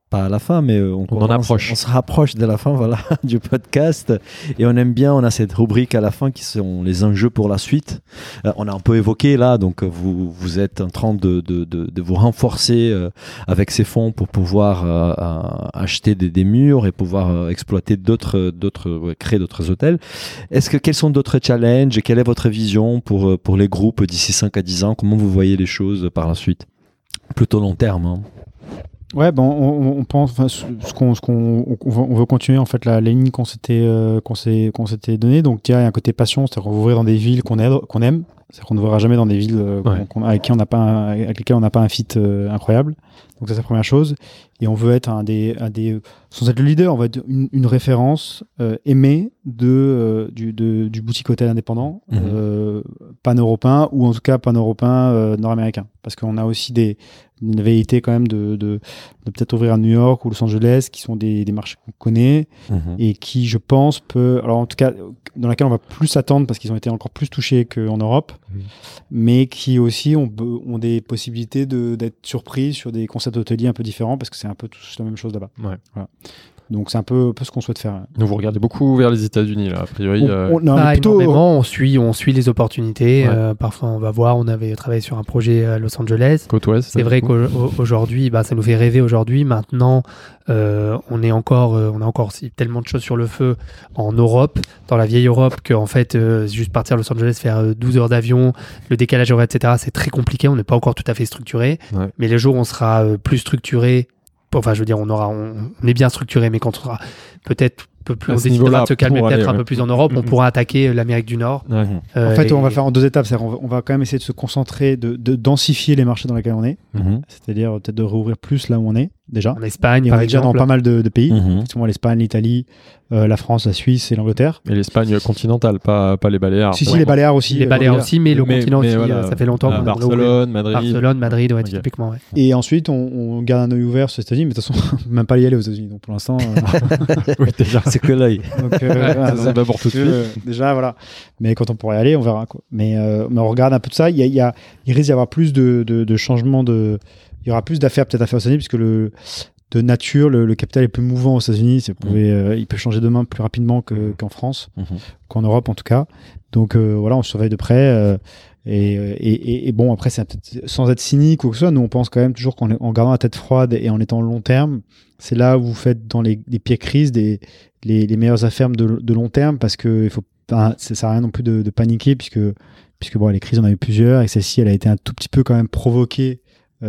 pas à la fin, mais on, on en approche. On se rapproche de la fin, voilà, du podcast. Et on aime bien, on a cette rubrique à la fin qui sont les enjeux pour la suite. Euh, on a un peu évoqué là, donc vous, vous êtes en train de, de, de, de vous renforcer euh, avec ces fonds pour pouvoir euh, euh, acheter des, des murs et pouvoir euh, exploiter d'autres, d'autres, ouais, créer d'autres hôtels. Est-ce que, quels sont d'autres challenges et quelle est votre vision pour, pour les groupes d'ici cinq à dix ans? Comment vous voyez les choses par la suite? Plutôt long terme, hein. Ouais, bon, on, on pense, enfin, ce qu'on, ce qu'on, on, on veut continuer en fait la, la ligne qu'on s'était, euh, qu'on s'est, qu'on s'était donnée. Donc, il y a un côté passion, c'est-à-dire qu'on veut ouvrir dans des villes qu'on aime, qu'on aime. C'est-à-dire qu'on ne verra jamais dans des villes euh, ouais. qu'on, avec qui on n'a pas, un, avec lesquelles on n'a pas un fit euh, incroyable. Donc ça, c'est la première chose. Et on veut être un des, un des, sans être le leader, on va être une, une référence euh, aimée de, euh, du, de, du boutique hôtel indépendant, mmh. euh, pan-européen ou en tout cas pan-européen euh, nord-américain. Parce qu'on a aussi des, une velléité quand même de, de, de peut-être ouvrir à New York ou Los Angeles, qui sont des, des marchés qu'on connaît mmh. et qui, je pense, peut, alors en tout cas, dans laquelle on va plus s'attendre parce qu'ils ont été encore plus touchés qu'en Europe, mmh. mais qui aussi ont, ont des possibilités de, d'être surpris sur des concepts hôteliers un peu différents parce que c'est un peu tous la même chose là-bas. Ouais. Voilà. Donc c'est un peu, un peu ce qu'on souhaite faire. Donc vous regardez beaucoup vers les États-Unis là, a priori. On, euh... on, non, ah, plutôt énormément, on suit, on suit les opportunités. Ouais. Euh, parfois on va voir. On avait travaillé sur un projet à Los Angeles. Côte Ouest. C'est vrai qu'aujourd'hui, bah, ça nous fait rêver aujourd'hui. Maintenant, euh, on est encore, euh, on a encore tellement de choses sur le feu en Europe, dans la vieille Europe, qu'en fait, euh, juste partir à Los Angeles, faire douze heures d'avion, le décalage horaire, et cetera. C'est très compliqué. On n'est pas encore tout à fait structuré. Ouais. Mais les jours où on sera euh, plus structuré. Enfin, je veux dire, on aura, on, on est bien structuré, mais quand on sera peut-être un peu plus, on décidera de se calmer peut-être aller, un ouais. peu plus en Europe, on pourra attaquer l'Amérique du Nord. Ouais. Euh, en fait, et... on va le faire en deux étapes. C'est-à-dire, on va, on va quand même essayer de se concentrer, de, de densifier les marchés dans lesquels on est. Mm-hmm. C'est-à-dire peut-être de rouvrir plus là où on est déjà. En Espagne, et par on est déjà exemple. dans pas mal de, de pays. Mm-hmm. Effectivement, l'Espagne, l'Italie, euh, la France, la Suisse et l'Angleterre. Et l'Espagne continentale, pas, pas les Baléares. Si, ouais. si, les Baléares aussi. Les Baléares aussi, mais le mais, continent mais aussi, voilà, ça fait longtemps. Ah, Barcelone, Madrid. Barcelone, Madrid, ouais, okay. typiquement. Ouais. Et ensuite, on, on garde un œil ouvert sur les États-Unis, mais de toute façon, on ne peut même pas y aller aux États-Unis. Donc pour l'instant, euh... oui, déjà, c'est que l'œil. Donc, euh, ouais, voilà, ça va pour tout de suite. Euh, déjà, voilà. Mais quand on pourrait y aller, on verra. Quoi. Mais, euh, mais on regarde un peu de ça. Il, y a, il, y a, il risque d'y avoir plus de, de, de changements. De... Il y aura plus d'affaires peut-être à faire aux États-Unis, puisque le, de nature, le, le capital est plus mouvant aux États-Unis. Mmh. Pouvez, euh, il peut changer demain plus rapidement que, qu'en France, mmh. qu'en Europe en tout cas. Donc euh, voilà, on surveille de près. Euh, Et, et, et bon, après, c'est peut-être, sans être cynique ou que ce soit, nous, on pense quand même toujours qu'en en gardant la tête froide et en étant long terme, c'est là où vous faites dans les, les pires crises des, les, les meilleures affaires de, de long terme parce que il faut, enfin, ça sert à rien non plus de, de paniquer puisque, puisque bon, les crises, on a eu plusieurs et celle-ci, elle a été un tout petit peu quand même provoquée.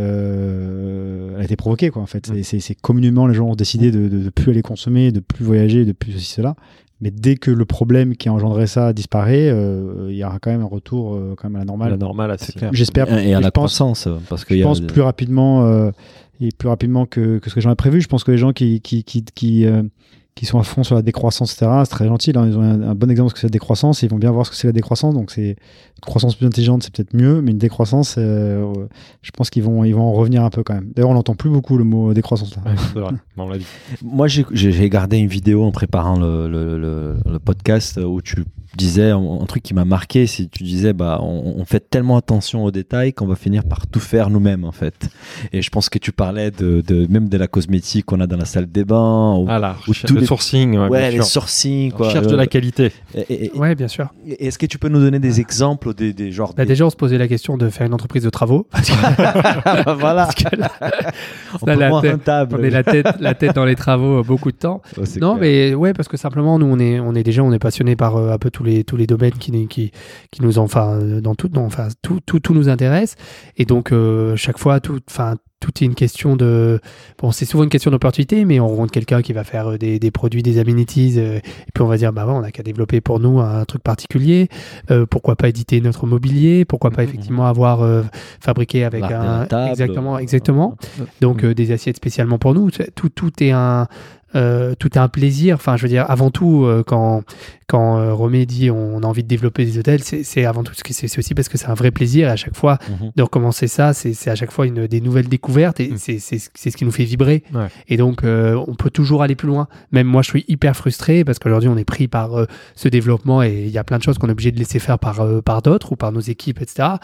Euh, elle a été provoquée, quoi, en fait. C'est, c'est, c'est communément, les gens ont décidé de ne plus aller consommer, de plus voyager, de plus ceci, cela. Mais dès que le problème qui a engendré ça disparaît, euh, il y aura quand même un retour euh, quand même à la normale. La normale, c'est clair. J'espère. Et à la pense, croissance, parce que je y a pense des... plus rapidement euh, et plus rapidement que, que ce que j'en ai prévu. Je pense que les gens qui qui qui qui, euh, qui sont à fond sur la décroissance, et cetera, c'est très gentil. Là, ils ont un, un bon exemple de ce que c'est la décroissance. Et ils vont bien voir ce que c'est la décroissance. Donc, c'est une croissance plus intelligente, c'est peut-être mieux, mais une décroissance, euh, je pense qu'ils vont ils vont en revenir un peu quand même. D'ailleurs, on n'entend plus beaucoup le mot décroissance là. Ouais, c'est vrai. On l'a dit. Moi, j'ai, j'ai gardé une vidéo en préparant le, le, le, le podcast où tu disais un, un truc qui m'a marqué, c'est tu disais bah on, on fait tellement attention aux détails qu'on va finir par tout faire nous-mêmes en fait. Et je pense que tu parlais de, de même de la cosmétique qu'on a dans la salle des bains ou, ah là, ou tout le les... sourcing, ouais, ouais les sourcing quoi. On cherche de la qualité. Et, et, ouais, bien sûr. Est-ce que tu peux nous donner des exemples des, des genres bah, des... Déjà, on se posait la question de faire une entreprise de travaux. Parce que... voilà. Parce que là, on, là, la tête, on est la tête, la tête dans les travaux beaucoup de temps. Oh, non, clair. Mais ouais, parce que simplement, nous, on est, on est déjà, on est passionné par euh, un peu tous les, tous les domaines qui, qui, qui nous, enfin, dans tout, non, enfin, tout, tout, tout nous intéresse. Et donc, euh, chaque fois, tout, enfin, tout est une question de... Bon, c'est souvent une question d'opportunité, mais on rencontre quelqu'un qui va faire des, des produits, des amenities, euh, et puis on va dire, bah ouais, on n'a qu'à développer pour nous un truc particulier. Euh, pourquoi pas éditer notre mobilier? Pourquoi pas effectivement avoir euh, fabriqué avec L'art un... de la table. Exactement, exactement. Donc, euh, des assiettes spécialement pour nous. Tout, tout est un... euh, tout est un plaisir. Enfin, je veux dire, avant tout, euh, quand, quand euh, Romé dit on a envie de développer des hôtels, c'est, c'est avant tout, c'est, c'est aussi parce que c'est un vrai plaisir. Et à chaque fois, mmh. de recommencer ça, c'est, c'est à chaque fois une, des nouvelles découvertes et mmh. c'est, c'est, c'est ce qui nous fait vibrer. Ouais. Et donc, euh, on peut toujours aller plus loin. Même moi, je suis hyper frustré parce qu'aujourd'hui, on est pris par euh, ce développement et il y a plein de choses qu'on est obligé de laisser faire par, euh, par d'autres ou par nos équipes, et cetera.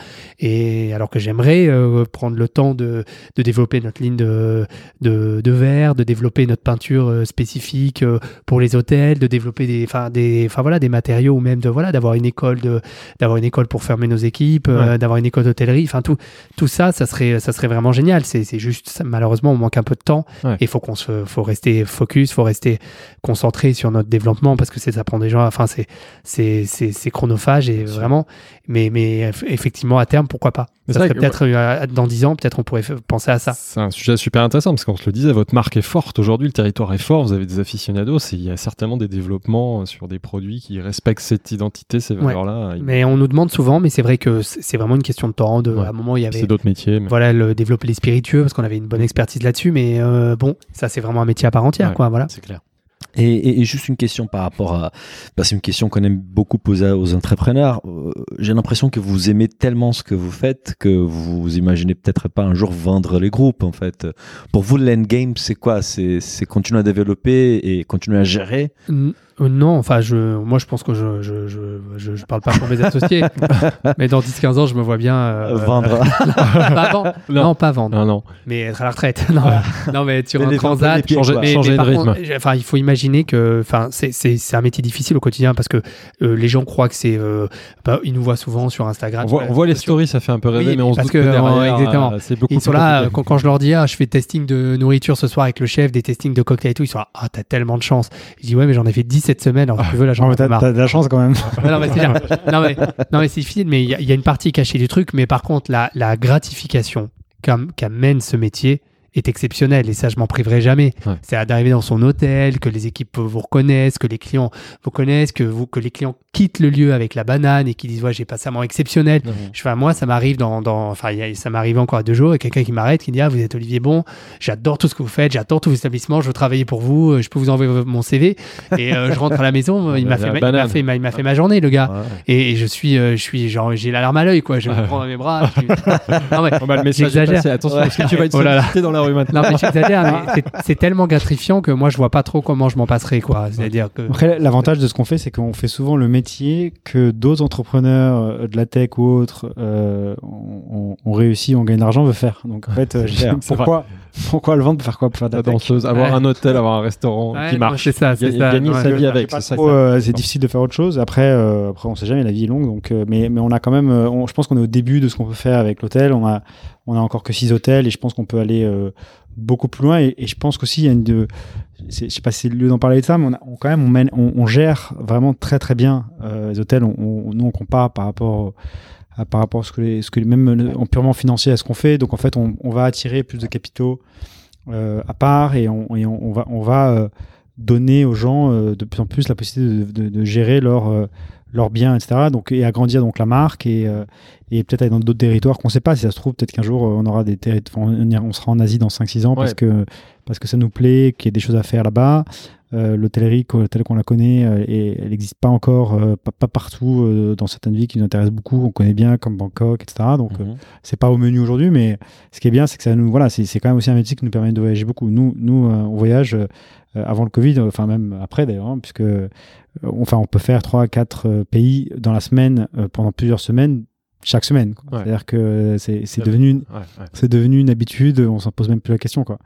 Et alors que j'aimerais euh, prendre le temps de, de développer notre ligne de, de, de verre, de développer notre peinture euh, spécifique euh, pour les hôtels, de développer des, enfin des, enfin voilà, des matériaux ou même de voilà, d'avoir une école de, d'avoir une école pour former nos équipes, ouais. euh, d'avoir une école d'hôtellerie. Enfin tout, tout ça, ça serait, ça serait vraiment génial. C'est, c'est juste ça, malheureusement, on manque un peu de temps ouais. et faut qu'on se, faut rester focus, faut rester concentré sur notre développement parce que c'est, ça prend des gens. Enfin c'est, c'est, c'est, c'est chronophage et Bien vraiment. Sûr. Mais, mais effectivement, à terme, pourquoi pas. Mais ça serait peut-être ouais. dans dix ans, peut-être on pourrait f- penser à ça. C'est un sujet super intéressant parce qu'on se le disait, votre marque est forte aujourd'hui, le territoire est fort, vous avez des aficionados et il y a certainement des développements sur des produits qui respectent cette identité, ces valeurs-là. Ouais. Mais on nous demande souvent, mais c'est vrai que c'est vraiment une question de temps. De, ouais. À un moment, il y avait. C'est d'autres métiers. Mais... Voilà, le développer les spiritueux parce qu'on avait une bonne expertise là-dessus, mais euh, bon, ça c'est vraiment un métier à part entière, ouais. quoi. Voilà. C'est clair. Et, et, et juste une question par rapport à... Bah, c'est une question qu'on aime beaucoup poser aux entrepreneurs. Euh, j'ai l'impression que vous aimez tellement ce que vous faites que vous imaginez peut-être pas un jour vendre les groupes, en fait. Pour vous, l'endgame, c'est quoi ? c'est, c'est continuer à développer et continuer à gérer ? mmh. Euh, non, enfin, je, moi je pense que je je, je, je, je parle pas pour mes associés, mais dans dix quinze ans, je me vois bien euh, vendre. pas vendre. Non. non, pas vendre. Non, non. Mais être à la retraite. Non, non mais sur un transat, pieds, changer, mais, changer mais de rythme. Enfin, il faut imaginer que, enfin, c'est, c'est, c'est un métier difficile au quotidien parce que euh, les gens croient que c'est, euh, bah, ils nous voient souvent sur Instagram. On voit, on voit les stories, ça fait un peu rêver, oui, mais on parce se doute que, que derrière, exactement. Euh, c'est beaucoup. Ils sont là quand, quand je leur dis, ah, je fais testing de nourriture ce soir avec le chef, des testings de cocktails et tout, ils sont là, ah, t'as tellement de chance. Je dis ouais, mais j'en ai fait dix-sept semaines. Alors, tu veux, là, j'en ai t'as, marre. T'as de la chance quand même. non, mais c'est non, mais, non, mais c'est difficile, mais il y, y a une partie cachée du truc. Mais par contre, la, la gratification qu'amène ce métier est exceptionnel et ça je m'en priverai jamais. Ouais. C'est d'arriver dans son hôtel, que les équipes vous reconnaissent, que les clients vous connaissent, que vous que les clients quittent le lieu avec la banane et qu'ils disent ouais j'ai passé un moment exceptionnel. Mmh. Je fais moi ça m'arrive dans dans enfin ça m'arrive encore à deux jours et quelqu'un qui m'arrête qui dit ah vous êtes Olivier Bon, j'adore tout ce que vous faites, j'adore tous vos établissements, je veux travailler pour vous, je peux vous envoyer mon C V et euh, je rentre à la maison, il m'a fait ma, il m'a fait ma, il m'a fait ma journée le gars ouais. et, et je suis euh, je suis genre j'ai la larme à l'œil quoi, je me prends dans mes bras. Je... non mais oh, bah, le message est passé. Attention ouais. parce que tu vas être sollicité oh dans la rue maintenant. Non, mais mais c'est, c'est tellement gratifiant que moi je vois pas trop comment je m'en passerai quoi. C'est-à-dire que après l'avantage de ce qu'on fait c'est qu'on fait souvent le métier que d'autres entrepreneurs de la tech ou autres euh, on, on réussit, on gagne de l'argent, veut faire. Donc en fait euh, pourquoi pourquoi le vendre pour faire quoi pour faire de la, la danseuse, avoir ouais. un hôtel, avoir un restaurant ouais, qui marche. C'est ça, c'est ça. Gagner ouais. sa vie avec. C'est, ça, trop, euh, c'est difficile de faire autre chose. Après euh, après on sait jamais, la vie est longue donc euh, mais mais on a quand même euh, on, je pense qu'on est au début de ce qu'on peut faire avec l'hôtel. On a on a encore que six hôtels et je pense qu'on peut aller euh, beaucoup plus loin et, et je pense qu'aussi il y a une de c'est, je sais pas si c'est le lieu d'en parler de ça mais on, a, on quand même on, mène, on, on gère vraiment très très bien euh, les hôtels on, on, nous on compare par rapport à, par rapport à ce que les, ce que les, même en purement financier à ce qu'on fait donc en fait on, on va attirer plus de capitaux euh, à part et on, et on, on va on va euh, donner aux gens euh, de plus en plus la possibilité de, de, de gérer leur euh, leurs biens, et cetera. Donc, et agrandir donc la marque et, euh, et peut-être aller dans d'autres territoires qu'on ne sait pas. Si ça se trouve, peut-être qu'un jour, on aura des territoires, on, on sera en Asie dans cinq six ans ouais. parce, que, parce que ça nous plaît, qu'il y ait des choses à faire là-bas. Euh, l'hôtellerie, telle qu'on la connaît, euh, et, elle n'existe pas encore, euh, pas, pas partout, euh, dans certaines villes qui nous intéressent beaucoup, on connaît bien, comme Bangkok, et cetera. Donc, mm-hmm. euh, c'est pas au menu aujourd'hui, mais ce qui est bien, c'est que ça nous, voilà, c'est, c'est quand même aussi un métier qui nous permet de voyager beaucoup. Nous, nous euh, on voyage euh, avant le Covid, enfin même après d'ailleurs, hein, puisque euh, enfin, on peut faire trois à quatre euh, pays dans la semaine euh, pendant plusieurs semaines. Chaque semaine, quoi. Ouais. C'est-à-dire que c'est, c'est, devenu une, ouais, ouais. c'est devenu une habitude, on s'en pose même plus la question, quoi.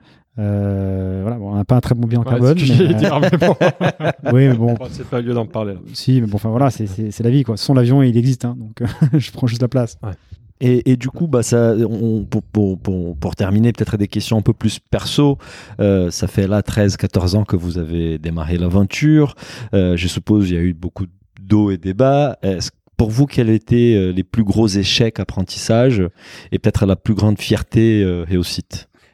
Euh, voilà, bon, on n'a pas un très bon bilan ouais, carbone. C'est mais, euh... dire, mais bon. oui, mais bon. C'est pas le lieu d'en parler. Là. Si, mais bon, enfin voilà, c'est, c'est, c'est la vie, quoi. Sans l'avion, il existe, hein, donc je prends juste la place. Ouais. Et, et du coup, bah, ça, on, pour, pour, pour, pour terminer, peut-être des questions un peu plus perso. Euh, ça fait là treize quatorze ans que vous avez démarré l'aventure. Euh, je suppose il y a eu beaucoup d'eau et débats. Est-ce Pour vous, quels étaient les plus gros échecs, apprentissages et peut-être la plus grande fierté euh, réussite ?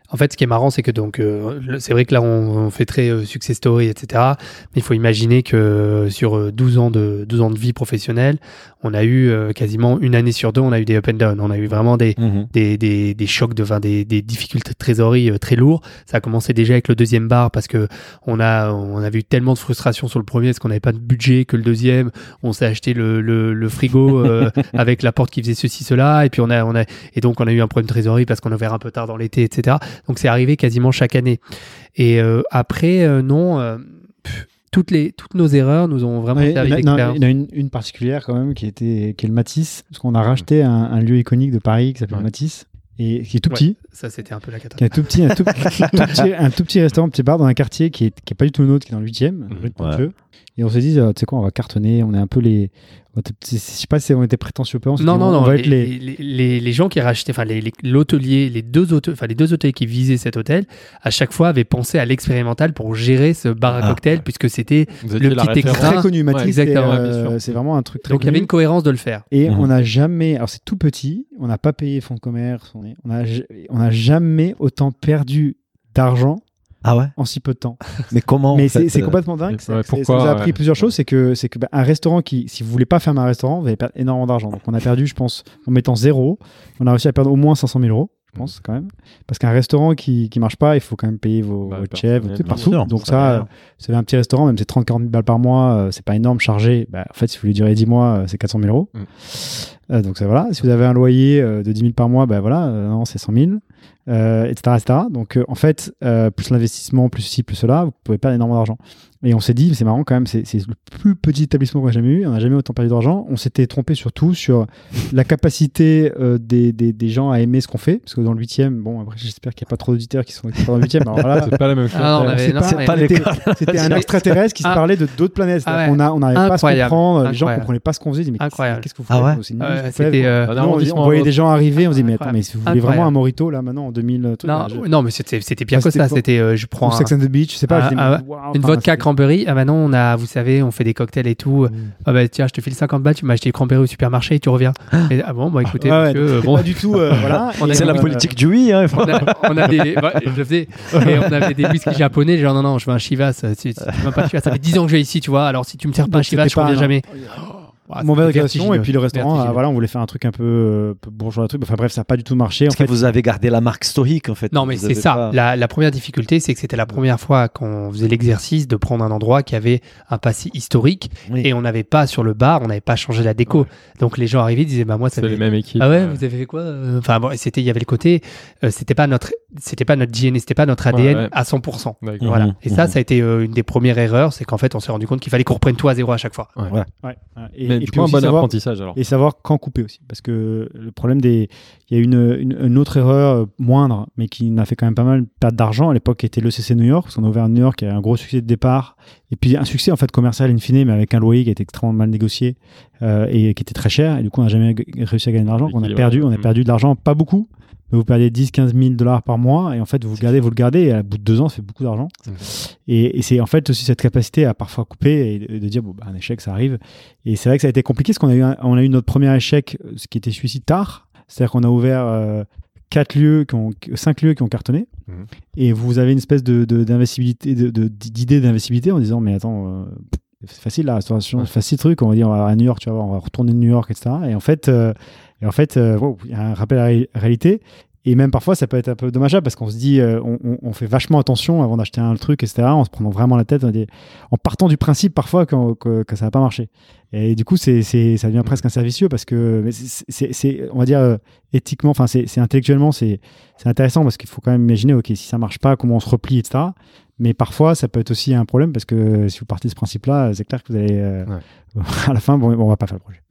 En fait, ce qui est marrant, c'est que donc, euh, c'est vrai que là, on, on fait très euh, success story, et cetera. Mais il faut imaginer que euh, sur euh, douze ans de douze ans de vie professionnelle, on a eu euh, quasiment une année sur deux, on a eu des up and down. On a eu vraiment des Mhm. des, des, des chocs, de, enfin, des, des difficultés de trésorerie euh, très lourds. Ça a commencé déjà avec le deuxième bar parce que on a on avait eu tellement de frustration sur le premier parce qu'on n'avait pas de budget que le deuxième. On s'est acheté le le, le frigo euh, avec la porte qui faisait ceci cela et puis on a on a et donc on a eu un problème de trésorerie parce qu'on a ouvert un peu tard dans l'été, et cetera. Donc c'est arrivé quasiment chaque année. Et euh, après, euh, non, euh, pff, toutes, les, toutes nos erreurs nous ont vraiment Ouais, servi il y en a- non, d'expérience. il y en a une, une particulière quand même qui, était, qui est le Matisse, parce qu'on a racheté un, un lieu iconique de Paris qui s'appelle Ouais. Matisse, et qui est tout Ouais, petit, ça, c'était un peu la qui est catastrophe. un tout petit, un tout, tout petit, un tout petit restaurant, petit bar dans un quartier qui est, qui est pas du tout le nôtre, qui est dans le huitième, rue de Ponthieu. Et on s'est dit, euh, tu sais quoi, on va cartonner, on est un peu les... on était- Je sais pas si on était prétentieux ou pas, on s'est Non, dit, non, on non. va Les, être les... les, les, les gens qui rachetaient, enfin, les, les- l'hôtelier, les deux hôtels, enfin, les deux hôtels qui visaient cet hôtel, à chaque fois avaient pensé à l'expérimental pour gérer ce bar à Ah. cocktail, puisque c'était. Vous étiez Le la petit référence. extra. Très connu, Matisse, Ouais, exactement, c'est, ouais, bien euh, sûr. c'est vraiment un truc très Donc, il y avait connu. une cohérence de le faire. Et Mhm. on n'a jamais, alors c'est tout petit, on n'a pas payé fonds de commerce, on est- on n'a on n'a jamais autant perdu d'argent Ah ouais. en si peu de temps. Mais comment Mais en fait, c'est c'est euh, complètement dingue. ouais, C'est- c'est- pourquoi, ça nous a appris ouais. plusieurs choses. C'est que, c'est que bah, un restaurant qui, si vous voulez pas fermer un restaurant, vous allez perdre énormément d'argent. Donc on a perdu, je pense, en mettant zéro, on a réussi à perdre au moins cinq cent mille euros, je pense quand même. Parce qu'un restaurant qui qui marche pas, il faut quand même payer vos, Bah, votre chef, personnel, tout, bien partout. sûr, Donc ça ça, va. euh, si vous avez un petit restaurant, même c'est trente à quarante mille balles par mois, euh, c'est pas énorme chargé. Bah, en fait, si vous voulez durer dix mois, euh, c'est quatre cent mille euros. Mm. Euh, donc ça voilà. Si vous avez un loyer euh, de dix mille par mois, bah voilà, euh, non, c'est cent mille. Euh, et cetera, et cetera. Donc euh, en fait, euh, plus l'investissement, plus ci, plus cela, vous pouvez perdre énormément d'argent. Et on s'est dit, c'est marrant quand même, c'est, c'est le plus petit établissement qu'on a jamais eu, on n'a jamais autant perdu d'argent. On s'était trompé surtout sur la capacité euh, des, des, des gens à aimer ce qu'on fait, parce que dans le huitième, bon après j'espère qu'il n'y a pas trop d'auditeurs qui sont qui sont dans le huitième. Alors voilà, C'est pas la même chose. Ah non, on euh, avait- c'est non, pas, mais- pas les c'était, cas. c'était un C'est- extraterrestre qui se Ah. parlait de d'autres planètes. Ah ouais. On a- on n'arrivait pas à se Incroyable. comprendre, les gens Incroyable. comprenaient pas ce qu'on faisait. Ils disaient, mais Incroyable. qu'est-ce que vous Ah faites ouais. vous, c'est une Ouais, nuit, ce que vous c'était, faites, euh, Un Nous, on, dit- arrondissement on voyait à des gens arriver, on se dit, mais Incroyable. attends, mais si vous voulez Incroyable. vraiment un morito là maintenant en deux mille, truc, Non, là, je- non, mais c'était, c'était pire Ouais, que c'était ça. pas- C'était, euh, je prends ou un- Sex and the Beach, je sais pas. Ah, je dis, ah, mais waouh, une enfin, vodka c'est- cranberry. Ah bah non, on a, vous savez, on fait des cocktails et tout. Ah bah tiens, je te file cinquante balles, tu m'as acheté du cranberry au supermarché et tu reviens. Et, ah bon, bah écoutez, Ouais, ouais, monsieur, donc euh, c'était bon. pas du tout. euh, voilà. On a- Et, C'est la euh, politique du oui. Hein. On a, on a des, bah, je le faisais. Et on avait des whisky japonais, genre non, non, je veux un Chivas. Si, si tu veux pas de Chivas, ça fait dix ans que je vais ici, tu vois. Alors si tu me sers pas un donc Chivas, je c'était pas reviens un- jamais. Ah, Mauvaise c'était occasion, et vertigineux. puis le restaurant, Vertigineux. ah, voilà, on voulait faire un truc un peu, euh, peu bourgeois, un truc. Enfin bref, ça n'a pas du tout marché. En Parce que fait, vous avez gardé la marque historique en fait. Non, mais Vous c'est avez ça. pas- La, la première difficulté, c'est que c'était la première fois qu'on faisait l'exercice de prendre un endroit qui avait un passé historique Oui. et on n'avait pas sur le bar, on n'avait pas changé la déco. Ouais. Donc les gens arrivaient, ils disaient bah moi ça C'est fait les mêmes équipes. ah ouais, euh, vous avez fait quoi euh Enfin bon, c'était il y avait le côté euh, c'était pas notre c'était pas notre D N A, c'était pas notre A D N Ouais, ouais. à cent pour cent. d'accord. Voilà. Mhm, Et ça mhm. ça a été euh, une des premières erreurs, c'est qu'en fait on s'est rendu compte qu'il fallait qu'on reprenne tout à zéro à chaque fois. ouais, ouais. Et, Mais et du puis coup, un aussi bon savoir- apprentissage alors. Et savoir quand couper aussi. Parce que le problème des. Il y a une, une, une autre erreur euh, moindre, mais qui n'a fait quand même pas mal perdre d'argent à l'époque, qui était l'E C C New York. Parce qu'on a ouvert à New York, il y a un gros succès de départ. Et puis un succès en fait commercial in fine, mais avec un loyer qui était extrêmement mal négocié euh, et qui était très cher. Et du coup, on n'a jamais g- réussi à gagner de l'argent. On a Équilibre. perdu, on a Mm. perdu de l'argent, pas beaucoup. Mais vous perdez dix à quinze mille dollars par mois. Et en fait, vous le gardez, vous le gardez. Et à bout de deux ans, ça fait beaucoup d'argent. Et, et c'est en fait aussi cette capacité à parfois couper et de, de dire bon, bah, un échec, ça arrive. Et c'est vrai que ça a été compliqué parce qu'on a eu, un- on a eu notre premier échec, euh, ce qui était celui-ci tard. C'est-à-dire qu'on a ouvert euh, quatre lieux, qui ont, cinq lieux qui ont cartonné. Mhm. Et vous avez une espèce de, de, d'investibilité, de, de- d'idée d'investibilité en disant mais attends, euh, c'est facile la restauration, Ouais. c'est facile truc. On va dire on va à New York, tu vas voir, on va retourner de New York, et cetera. Et en fait, euh, et en fait, euh, wow, il y a un rappel à la ré- réalité. Et même parfois, ça peut être un peu dommageable parce qu'on se dit, euh, on, on- on fait vachement attention avant d'acheter un truc, et cetera. En se prenant vraiment la tête, on dit- en partant du principe parfois que, que, que ça va pas marcher. Et du coup, c'est, c'est, ça devient presque un service vicieux parce que mais c'est, c'est, c'est, on va dire euh, éthiquement, enfin, c'est, c'est intellectuellement, c'est, c'est intéressant parce qu'il faut quand même imaginer, ok, si ça marche pas, comment on se replie, et cetera. Mais parfois, ça peut être aussi un problème parce que si vous partez de ce principe-là, c'est clair que vous allez, euh, à la fin, bon, on va pas faire le projet.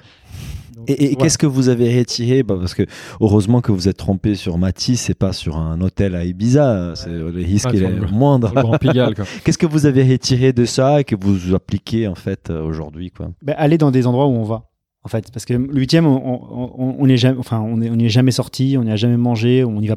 Donc, Et, et voilà. qu'est-ce que vous avez retiré bah, Parce que heureusement que vous êtes trompé sur Matisse et pas sur un hôtel à Ibiza. C'est, le risque Ouais, il sur est le- moindre. Le Grand Pigalle, quoi. Qu'est-ce que vous avez retiré de ça et que vous appliquez en fait euh, aujourd'hui quoi Ben, aller dans des endroits où on va, en fait. Parce que le huitième, on on- on- on n'est jamais, enfin, on est- on n'y est jamais sorti, on n'y a jamais mangé, on n'y va pas.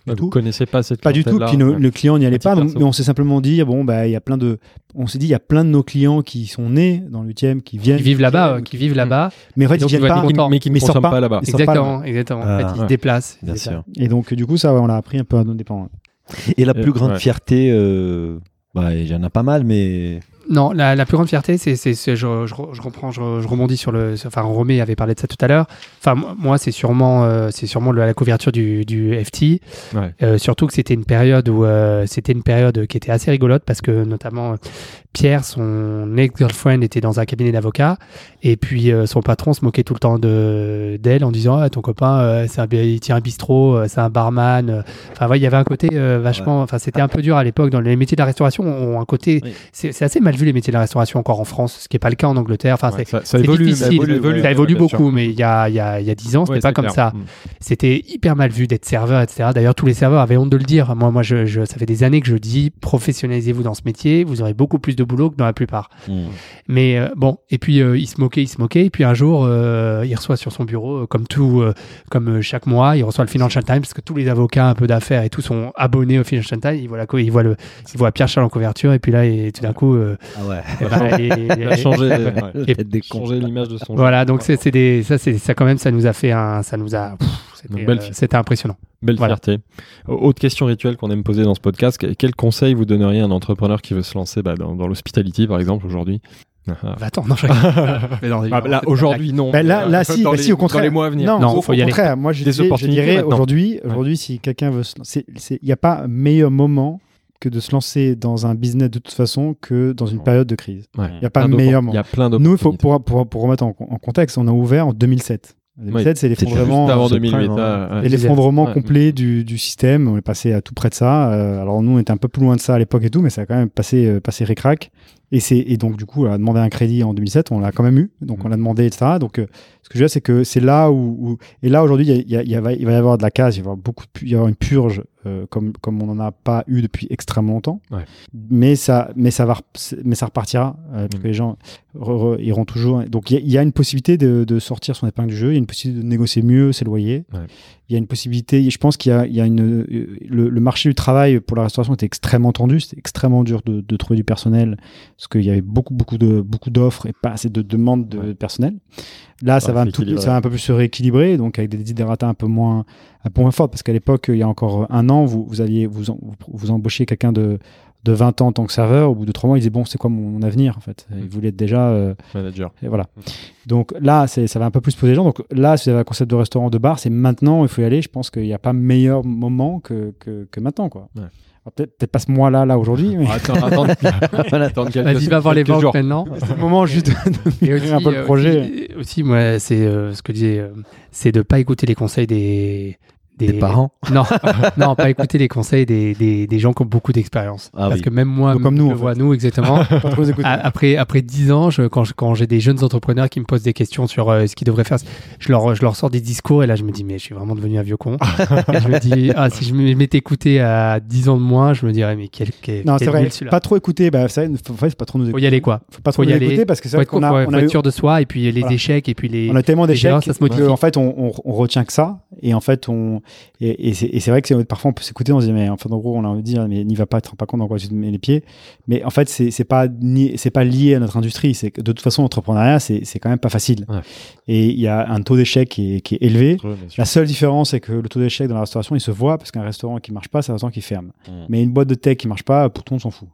du Vous tout. connaissez pas cette Pas du tout. clientèle-là, Puis nos- ouais. le client n'y allait Petite pas. Donc, perso. mais on s'est simplement dit, bon, bah, il y a plein de. On s'est dit, il y a plein de nos clients qui sont nés dans le huitième, qui viennent. Qui vivent là-bas, euh, qui qui vivent là-bas. Mais en fait, Et donc, ils viennent ils doivent pas. être contents. mais qui ne Mais ils sortent consomment pas. pas là-bas. Ils sortent pas Exactement, exactement. En Ah, fait, ils se ouais. déplacent. Bien C'est ça. sûr. Et donc, du coup, ça, ouais, on l'a appris un peu à nos dépens. Et la Euh, plus grande ouais. fierté, euh, bah, il y en a pas mal, mais Non, la, la plus grande fierté, c'est, c'est, c'est- je, je, je reprends, je, je rebondis sur le, sur- enfin, Romé avait parlé de ça tout à l'heure. Enfin, moi, moi, c'est sûrement, euh, c'est sûrement le- la couverture du, du F T. Ouais. Euh, surtout que c'était une période où, euh, c'était une période qui était assez rigolote parce que notamment euh, Pierre, son ex-girlfriend, était dans un cabinet d'avocats et puis euh, son patron se moquait tout le temps de d'elle en disant ah, ton copain, euh, c'est un, il tient un bistrot, euh, c'est un barman. euh. Enfin, ouais, il y avait un côté euh, vachement, enfin, c'était un peu dur à l'époque. Dans les métiers de la restauration, ont un côté, Oui. c'est, c'est assez mal vu les métiers de la restauration encore en France, ce qui n'est pas le cas en Angleterre. Enfin, Ouais, c'est, ça, ça c'est évolue, difficile. ça évolue, ça ouais, évolue bien beaucoup, sûr. mais il y a, il y, a, il y a dix ans, c'était Ouais, pas c'est comme clair. ça. Mm. C'était hyper mal vu d'être serveur, et cetera. D'ailleurs, tous les serveurs avaient honte de le dire. Moi, moi je, je, ça fait des années que je dis professionnalisez-vous dans ce métier, vous aurez beaucoup plus de boulot que dans la plupart. hmm. Mais euh, bon, et puis euh, il se moquait, il se moquait, et puis un jour, euh, il reçoit sur son bureau, euh, comme tout, euh, comme euh, chaque mois, il reçoit le Financial Times, parce que tous les avocats un peu d'affaires et tout sont abonnés au Financial Times. Il voit, la, co- il voit, le, il voit Pierre Charles en couverture, et puis là, et tout d'un coup, euh, Ah ouais. eh ben, et- Il a changé, ouais, La tête des cons. changé l'image de son jeu. voilà, donc c'est, c'est des, ça, c'est, ça quand même, ça nous a fait un, ça nous a, pff, c'était, Donc, belle euh, fierté. c'était impressionnant. Belle Voilà. fierté. Autre question rituelle qu'on aime poser dans ce podcast, que- quel conseil vous donneriez à un entrepreneur qui veut se lancer bah, dans, dans l'hospitality, par exemple, aujourd'hui? Ah. Bah, attends, non, je... Mais non, Bah, évidemment, là, c'est- aujourd'hui, non. Ben là, là, si, dans, bah les, si, au contraire. dans les mois à venir. Non, Non, au, faut au y aller. contraire. Moi, je, Des dirais- je opportunités dirais maintenant. aujourd'hui, aujourd'hui, si quelqu'un veut se lancer, il n'y a pas meilleur moment que de se lancer dans un business de toute façon que dans une période de crise. Ouais. Il n'y a pas Plein de meilleur d'oppor- moment. Il y a plein Nous, il faut, d'opportunités. pour, pour, pour remettre en, en contexte, on a ouvert en deux mille sept. deux mille sept, Oui. c'est l'effondrement. Juste avant euh, deux mille huit. subprime, ah, ouais. Et l'effondrement Ouais. complet du, du système, on est passé à tout près de ça. Euh, alors nous, on était un peu plus loin de ça à l'époque et tout, mais ça a quand même passé, euh, passé ric-rac. Et, c'est, et donc, du coup, on a demandé un crédit en deux mille sept, on l'a quand même eu. Donc, Mhm. on l'a demandé, et cetera. Donc, euh, ce que je veux dire, c'est que c'est là où, où- Et là, aujourd'hui, il, y a- il, y a- il va, il va y avoir de la casse, il va y avoir, beaucoup de pu- il va y avoir une purge, euh, comme, comme on n'en a pas eu depuis extrêmement longtemps. Ouais. Mais, ça, mais, ça va, rep- mais ça repartira, euh, parce Mhm. que les gens re- re- iront toujours. Donc, il y, a- il y a une possibilité de, de sortir son épingle du jeu, il y a une possibilité de négocier mieux ses loyers. Ouais. Il y a une possibilité, je pense qu'il y a, il y a une, euh, le, le marché du travail pour la restauration était extrêmement tendu, c'était extrêmement dur de, de trouver du personnel parce qu'il y avait beaucoup, beaucoup, de, beaucoup d'offres et pas assez de demandes de Ouais. personnel. Là, ça, Ouais, va un c'est tout, équilibré. ça va un peu plus se rééquilibrer, donc avec des desiderata un peu moins, un peu moins fortes, parce qu'à l'époque, il y a encore un an, vous, vous alliez vous, en- vous, vous embauchiez quelqu'un de, de vingt ans en tant que serveur, au bout de trois mois, il disait bon, c'est quoi mon, mon avenir en fait. Il voulait être déjà euh, Manager. et voilà. Donc là, c'est, ça va un peu plus poser les gens. Donc là, si vous avez un concept de restaurant, de bar, c'est maintenant, il faut y aller. Je pense qu'il n'y a pas meilleur moment que, que, que maintenant, quoi. Ouais. Alors, peut-être, peut-être pas ce mois-là, là, aujourd'hui, mais Attends, attends, attends quelques, Vas-y, va voir les quelques banques jours. maintenant. c'est le moment juste de Et mûrir un peu le euh, projet. Aussi, aussi, moi, c'est euh, ce que je disais, euh, c'est de pas écouter les conseils des Des parents. Non, non, pas écouter les conseils des, des, des gens qui ont beaucoup d'expérience. Ah Parce oui. que même moi, Donc, comme je nous, le en vois fait. nous exactement. Pas trop les écouter. A- Après, après dix ans, je, quand, je- quand j'ai des jeunes entrepreneurs qui me posent des questions sur euh, ce qu'ils devraient faire, je leur, je leur sors des discours et là, je me dis, mais je suis vraiment devenu un vieux con. Et je me dis, ah, si je m'étais écouté à dix ans de moins, je me dirais, mais quel, quel, Non, quel c'est vrai. nul celui-là. Pas trop écouter, bah, ça, faut, faut pas trop nous Faut écouter. y aller, quoi. Faut pas trop Faut y nous aller. écouter parce que c'est Faut vrai être, qu'on a, faut, on faut a être eu- sûr de soi et puis les Voilà. échecs et puis les. on a tellement d'échecs erreurs, ça se modifie. que, en fait, on, on, on retient que ça. Et en fait, on, et, et c'est, et c'est vrai que c'est, parfois on peut s'écouter, on se dit, mais enfin, en gros, on a envie de dire, mais n'y va pas, tu te rends pas compte dans quoi tu te mets les pieds. Mais en fait, c'est, c'est pas, ni- c'est pas lié à notre industrie. C'est que de toute façon, l'entrepreneuriat, c'est, c'est quand même pas facile. Ouais. Et il y a un taux d'échec qui est, qui est élevé. Bien sûr. La seule différence, c'est que le taux d'échec dans la restauration, il se voit parce qu'un restaurant qui marche pas, c'est un restaurant qui ferme. Mm. Mais une boîte de tech qui marche pas, pour tout le monde s'en fout.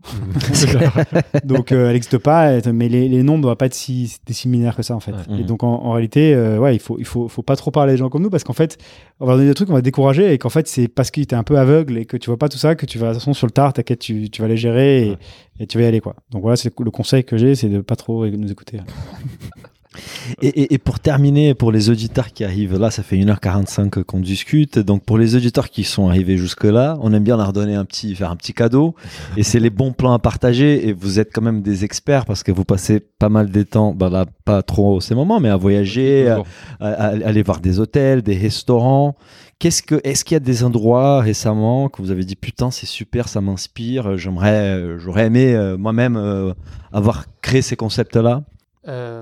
Donc, euh, elle n'existe pas, et- mais les, les nombres ne doivent pas être si, si similaires que ça, en fait. Ouais. Et Mhm. donc, en, en réalité, euh, ouais, il faut, il faut, faut pas trop parler des gens comme nous parce qu'en fait, on va donner des trucs, on va te décourager et qu'en fait, c'est parce que tu es un peu aveugle et que tu vois pas tout ça que tu vas, de toute façon, sur le tard, t'inquiète, tu, tu vas les gérer et, Ouais. et tu vas y aller, quoi. Donc, voilà, c'est le conseil que j'ai, c'est de pas trop nous écouter. Et, et- et pour terminer, pour les auditeurs qui arrivent là, ça fait une heure quarante-cinq qu'on discute. Donc pour les auditeurs qui sont arrivés jusque-là, on aime bien leur donner un petit, faire un petit cadeau. Et c'est les bons plans à partager. Et vous êtes quand même des experts parce que vous passez pas mal de temps, bah là, pas trop ces moments, mais à voyager, à, Toujours. à- à aller voir des hôtels, des restaurants. Qu'est-ce que, est-ce qu'il y a des endroits récemment que vous avez dit putain c'est super, ça m'inspire, j'aimerais, euh, j'aurais aimé euh, moi-même euh, avoir créé ces concepts-là? Euh,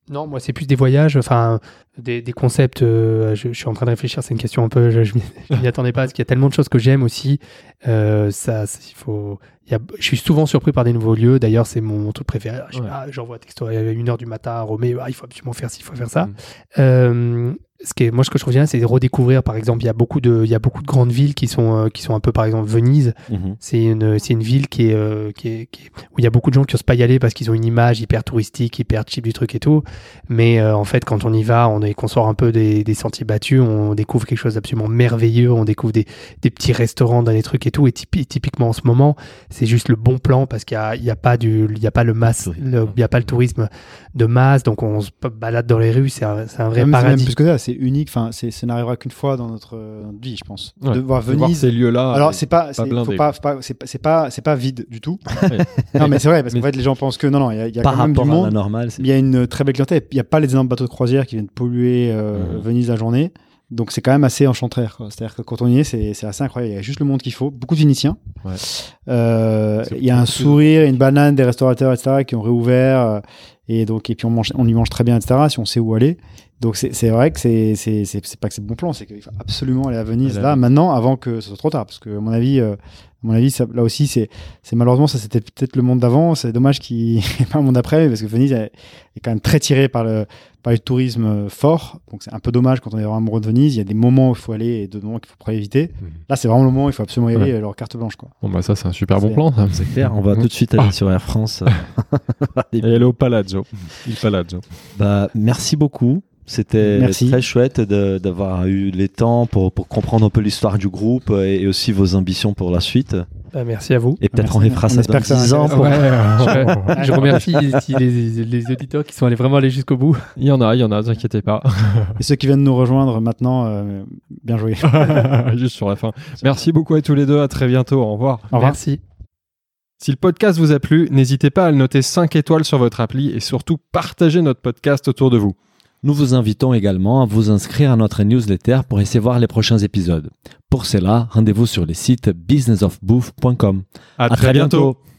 Non, moi, c'est plus des voyages, enfin, des, des concepts. Euh, je, je suis en train de réfléchir, c'est une question un peu. Je ne m'y attendais pas, parce qu'il y a tellement de choses que j'aime aussi. Euh, ça, il faut. Il y a, je suis souvent surpris par des nouveaux lieux. D'ailleurs, c'est mon, mon truc préféré. Je, Ouais. ah, j'envoie un texto à une heure du matin à Romé. Ah, il faut absolument faire ci, il faut faire ça. Mm. Euh, ce qui est, moi, ce que je trouve bien, c'est de redécouvrir. Par exemple, il y a beaucoup de, il y a beaucoup de grandes villes qui sont, euh, qui sont un peu, par exemple, Venise. Mhm. C'est une, c'est une ville qui est, euh, qui est, qui est- où il y a beaucoup de gens qui osent pas y aller parce qu'ils ont une image hyper touristique, hyper cheap du truc et tout. Mais euh, en fait, quand on y va, on est, qu'on sort un peu des, des sentiers battus, on découvre quelque chose d'absolument merveilleux. On découvre des, des petits restaurants dans les trucs et tout. Et typi- typiquement en ce moment, c'est juste le bon plan parce qu'il y a, il y a pas du, il y a pas le masse, le- il y a pas le tourisme de masse. Donc on se balade dans les rues, c'est un, c'est un vrai Même, c'est même paradis. plus que ça, c'est unique. Enfin, c'est, ça n'arrivera qu'une fois dans notre, euh, notre vie, je pense. Ouais. De voir De voir Venise. ces lieux-là. Alors euh, c'est pas, c'est, blindé, faut pas, faut pas- c'est pas, c'est pas, c'est pas vide du tout. Ouais. Non mais c'est vrai parce qu'en Mais- fait les gens pensent que non non, il y a, il y a Par quand même du rapport à la monde. normale, c'est Il y a une très belle clientèle. Il n'y a pas les énormes bateaux de croisière qui viennent polluer euh, Mhm. Venise la journée. Donc c'est quand même assez enchanteur, quoi. C'est-à-dire que quand on y est, c'est, c'est assez incroyable. Il y a juste le monde qu'il faut. Beaucoup de Vénitiens. Ouais. Euh, C'est il y a un beaucoup plus- sourire, une banane des restaurateurs, et cetera qui ont réouvert. euh, et donc et puis on mange, on y mange très bien, et cetera. Si on sait où aller. Donc c'est, c'est vrai que c'est, c'est, c'est, c'est pas que c'est bon plan, c'est qu'il faut absolument aller à Venise Aller à là Venise. maintenant avant que ce soit trop tard. Parce que à mon avis, euh, à mon avis, ça, là aussi c'est, c'est malheureusement ça c'était peut-être le monde d'avant. C'est dommage qu'il n'y ait pas le monde d'après parce que Venise est, est quand même très tiré par le par le tourisme euh, fort. Donc c'est un peu dommage quand on est vraiment amoureux de Venise. Il y a des moments où il faut aller et d'autres moments qu'il faut pas éviter. Mhm. Là c'est vraiment le moment où il faut absolument y aller. Ouais. euh, leur carte blanche quoi. Bon, bah ça, c'est un super bon C'est- plan. ça. c'est clair. On va Mhm. tout de suite aller Ah. sur Air France. Et aller au Palazzo. Il Palazzo. Bah, merci beaucoup. C'était Merci. très chouette de- d'avoir eu les temps pour, pour comprendre un peu l'histoire du groupe et, et aussi vos ambitions pour la suite. Bah, merci à vous. Et peut-être Merci. on refera On ça espère dans que ça dix ans. intéresse. Pour... Je, je remercie les, les auditeurs qui sont allés vraiment aller jusqu'au bout. Il y en a, il y en a, ne vous inquiétez pas. Et ceux qui viennent nous rejoindre maintenant, euh, bien joué. Juste sur la fin. Merci beaucoup à tous les deux. À très bientôt. Au revoir. Au revoir. Merci. Si le podcast vous a plu, n'hésitez pas à le noter cinq étoiles sur votre appli et surtout partagez notre podcast autour de vous. Nous vous invitons également à vous inscrire à notre newsletter pour essayer voir les prochains épisodes. Pour cela, rendez-vous sur le site business of bouffe point com. À, À très bientôt.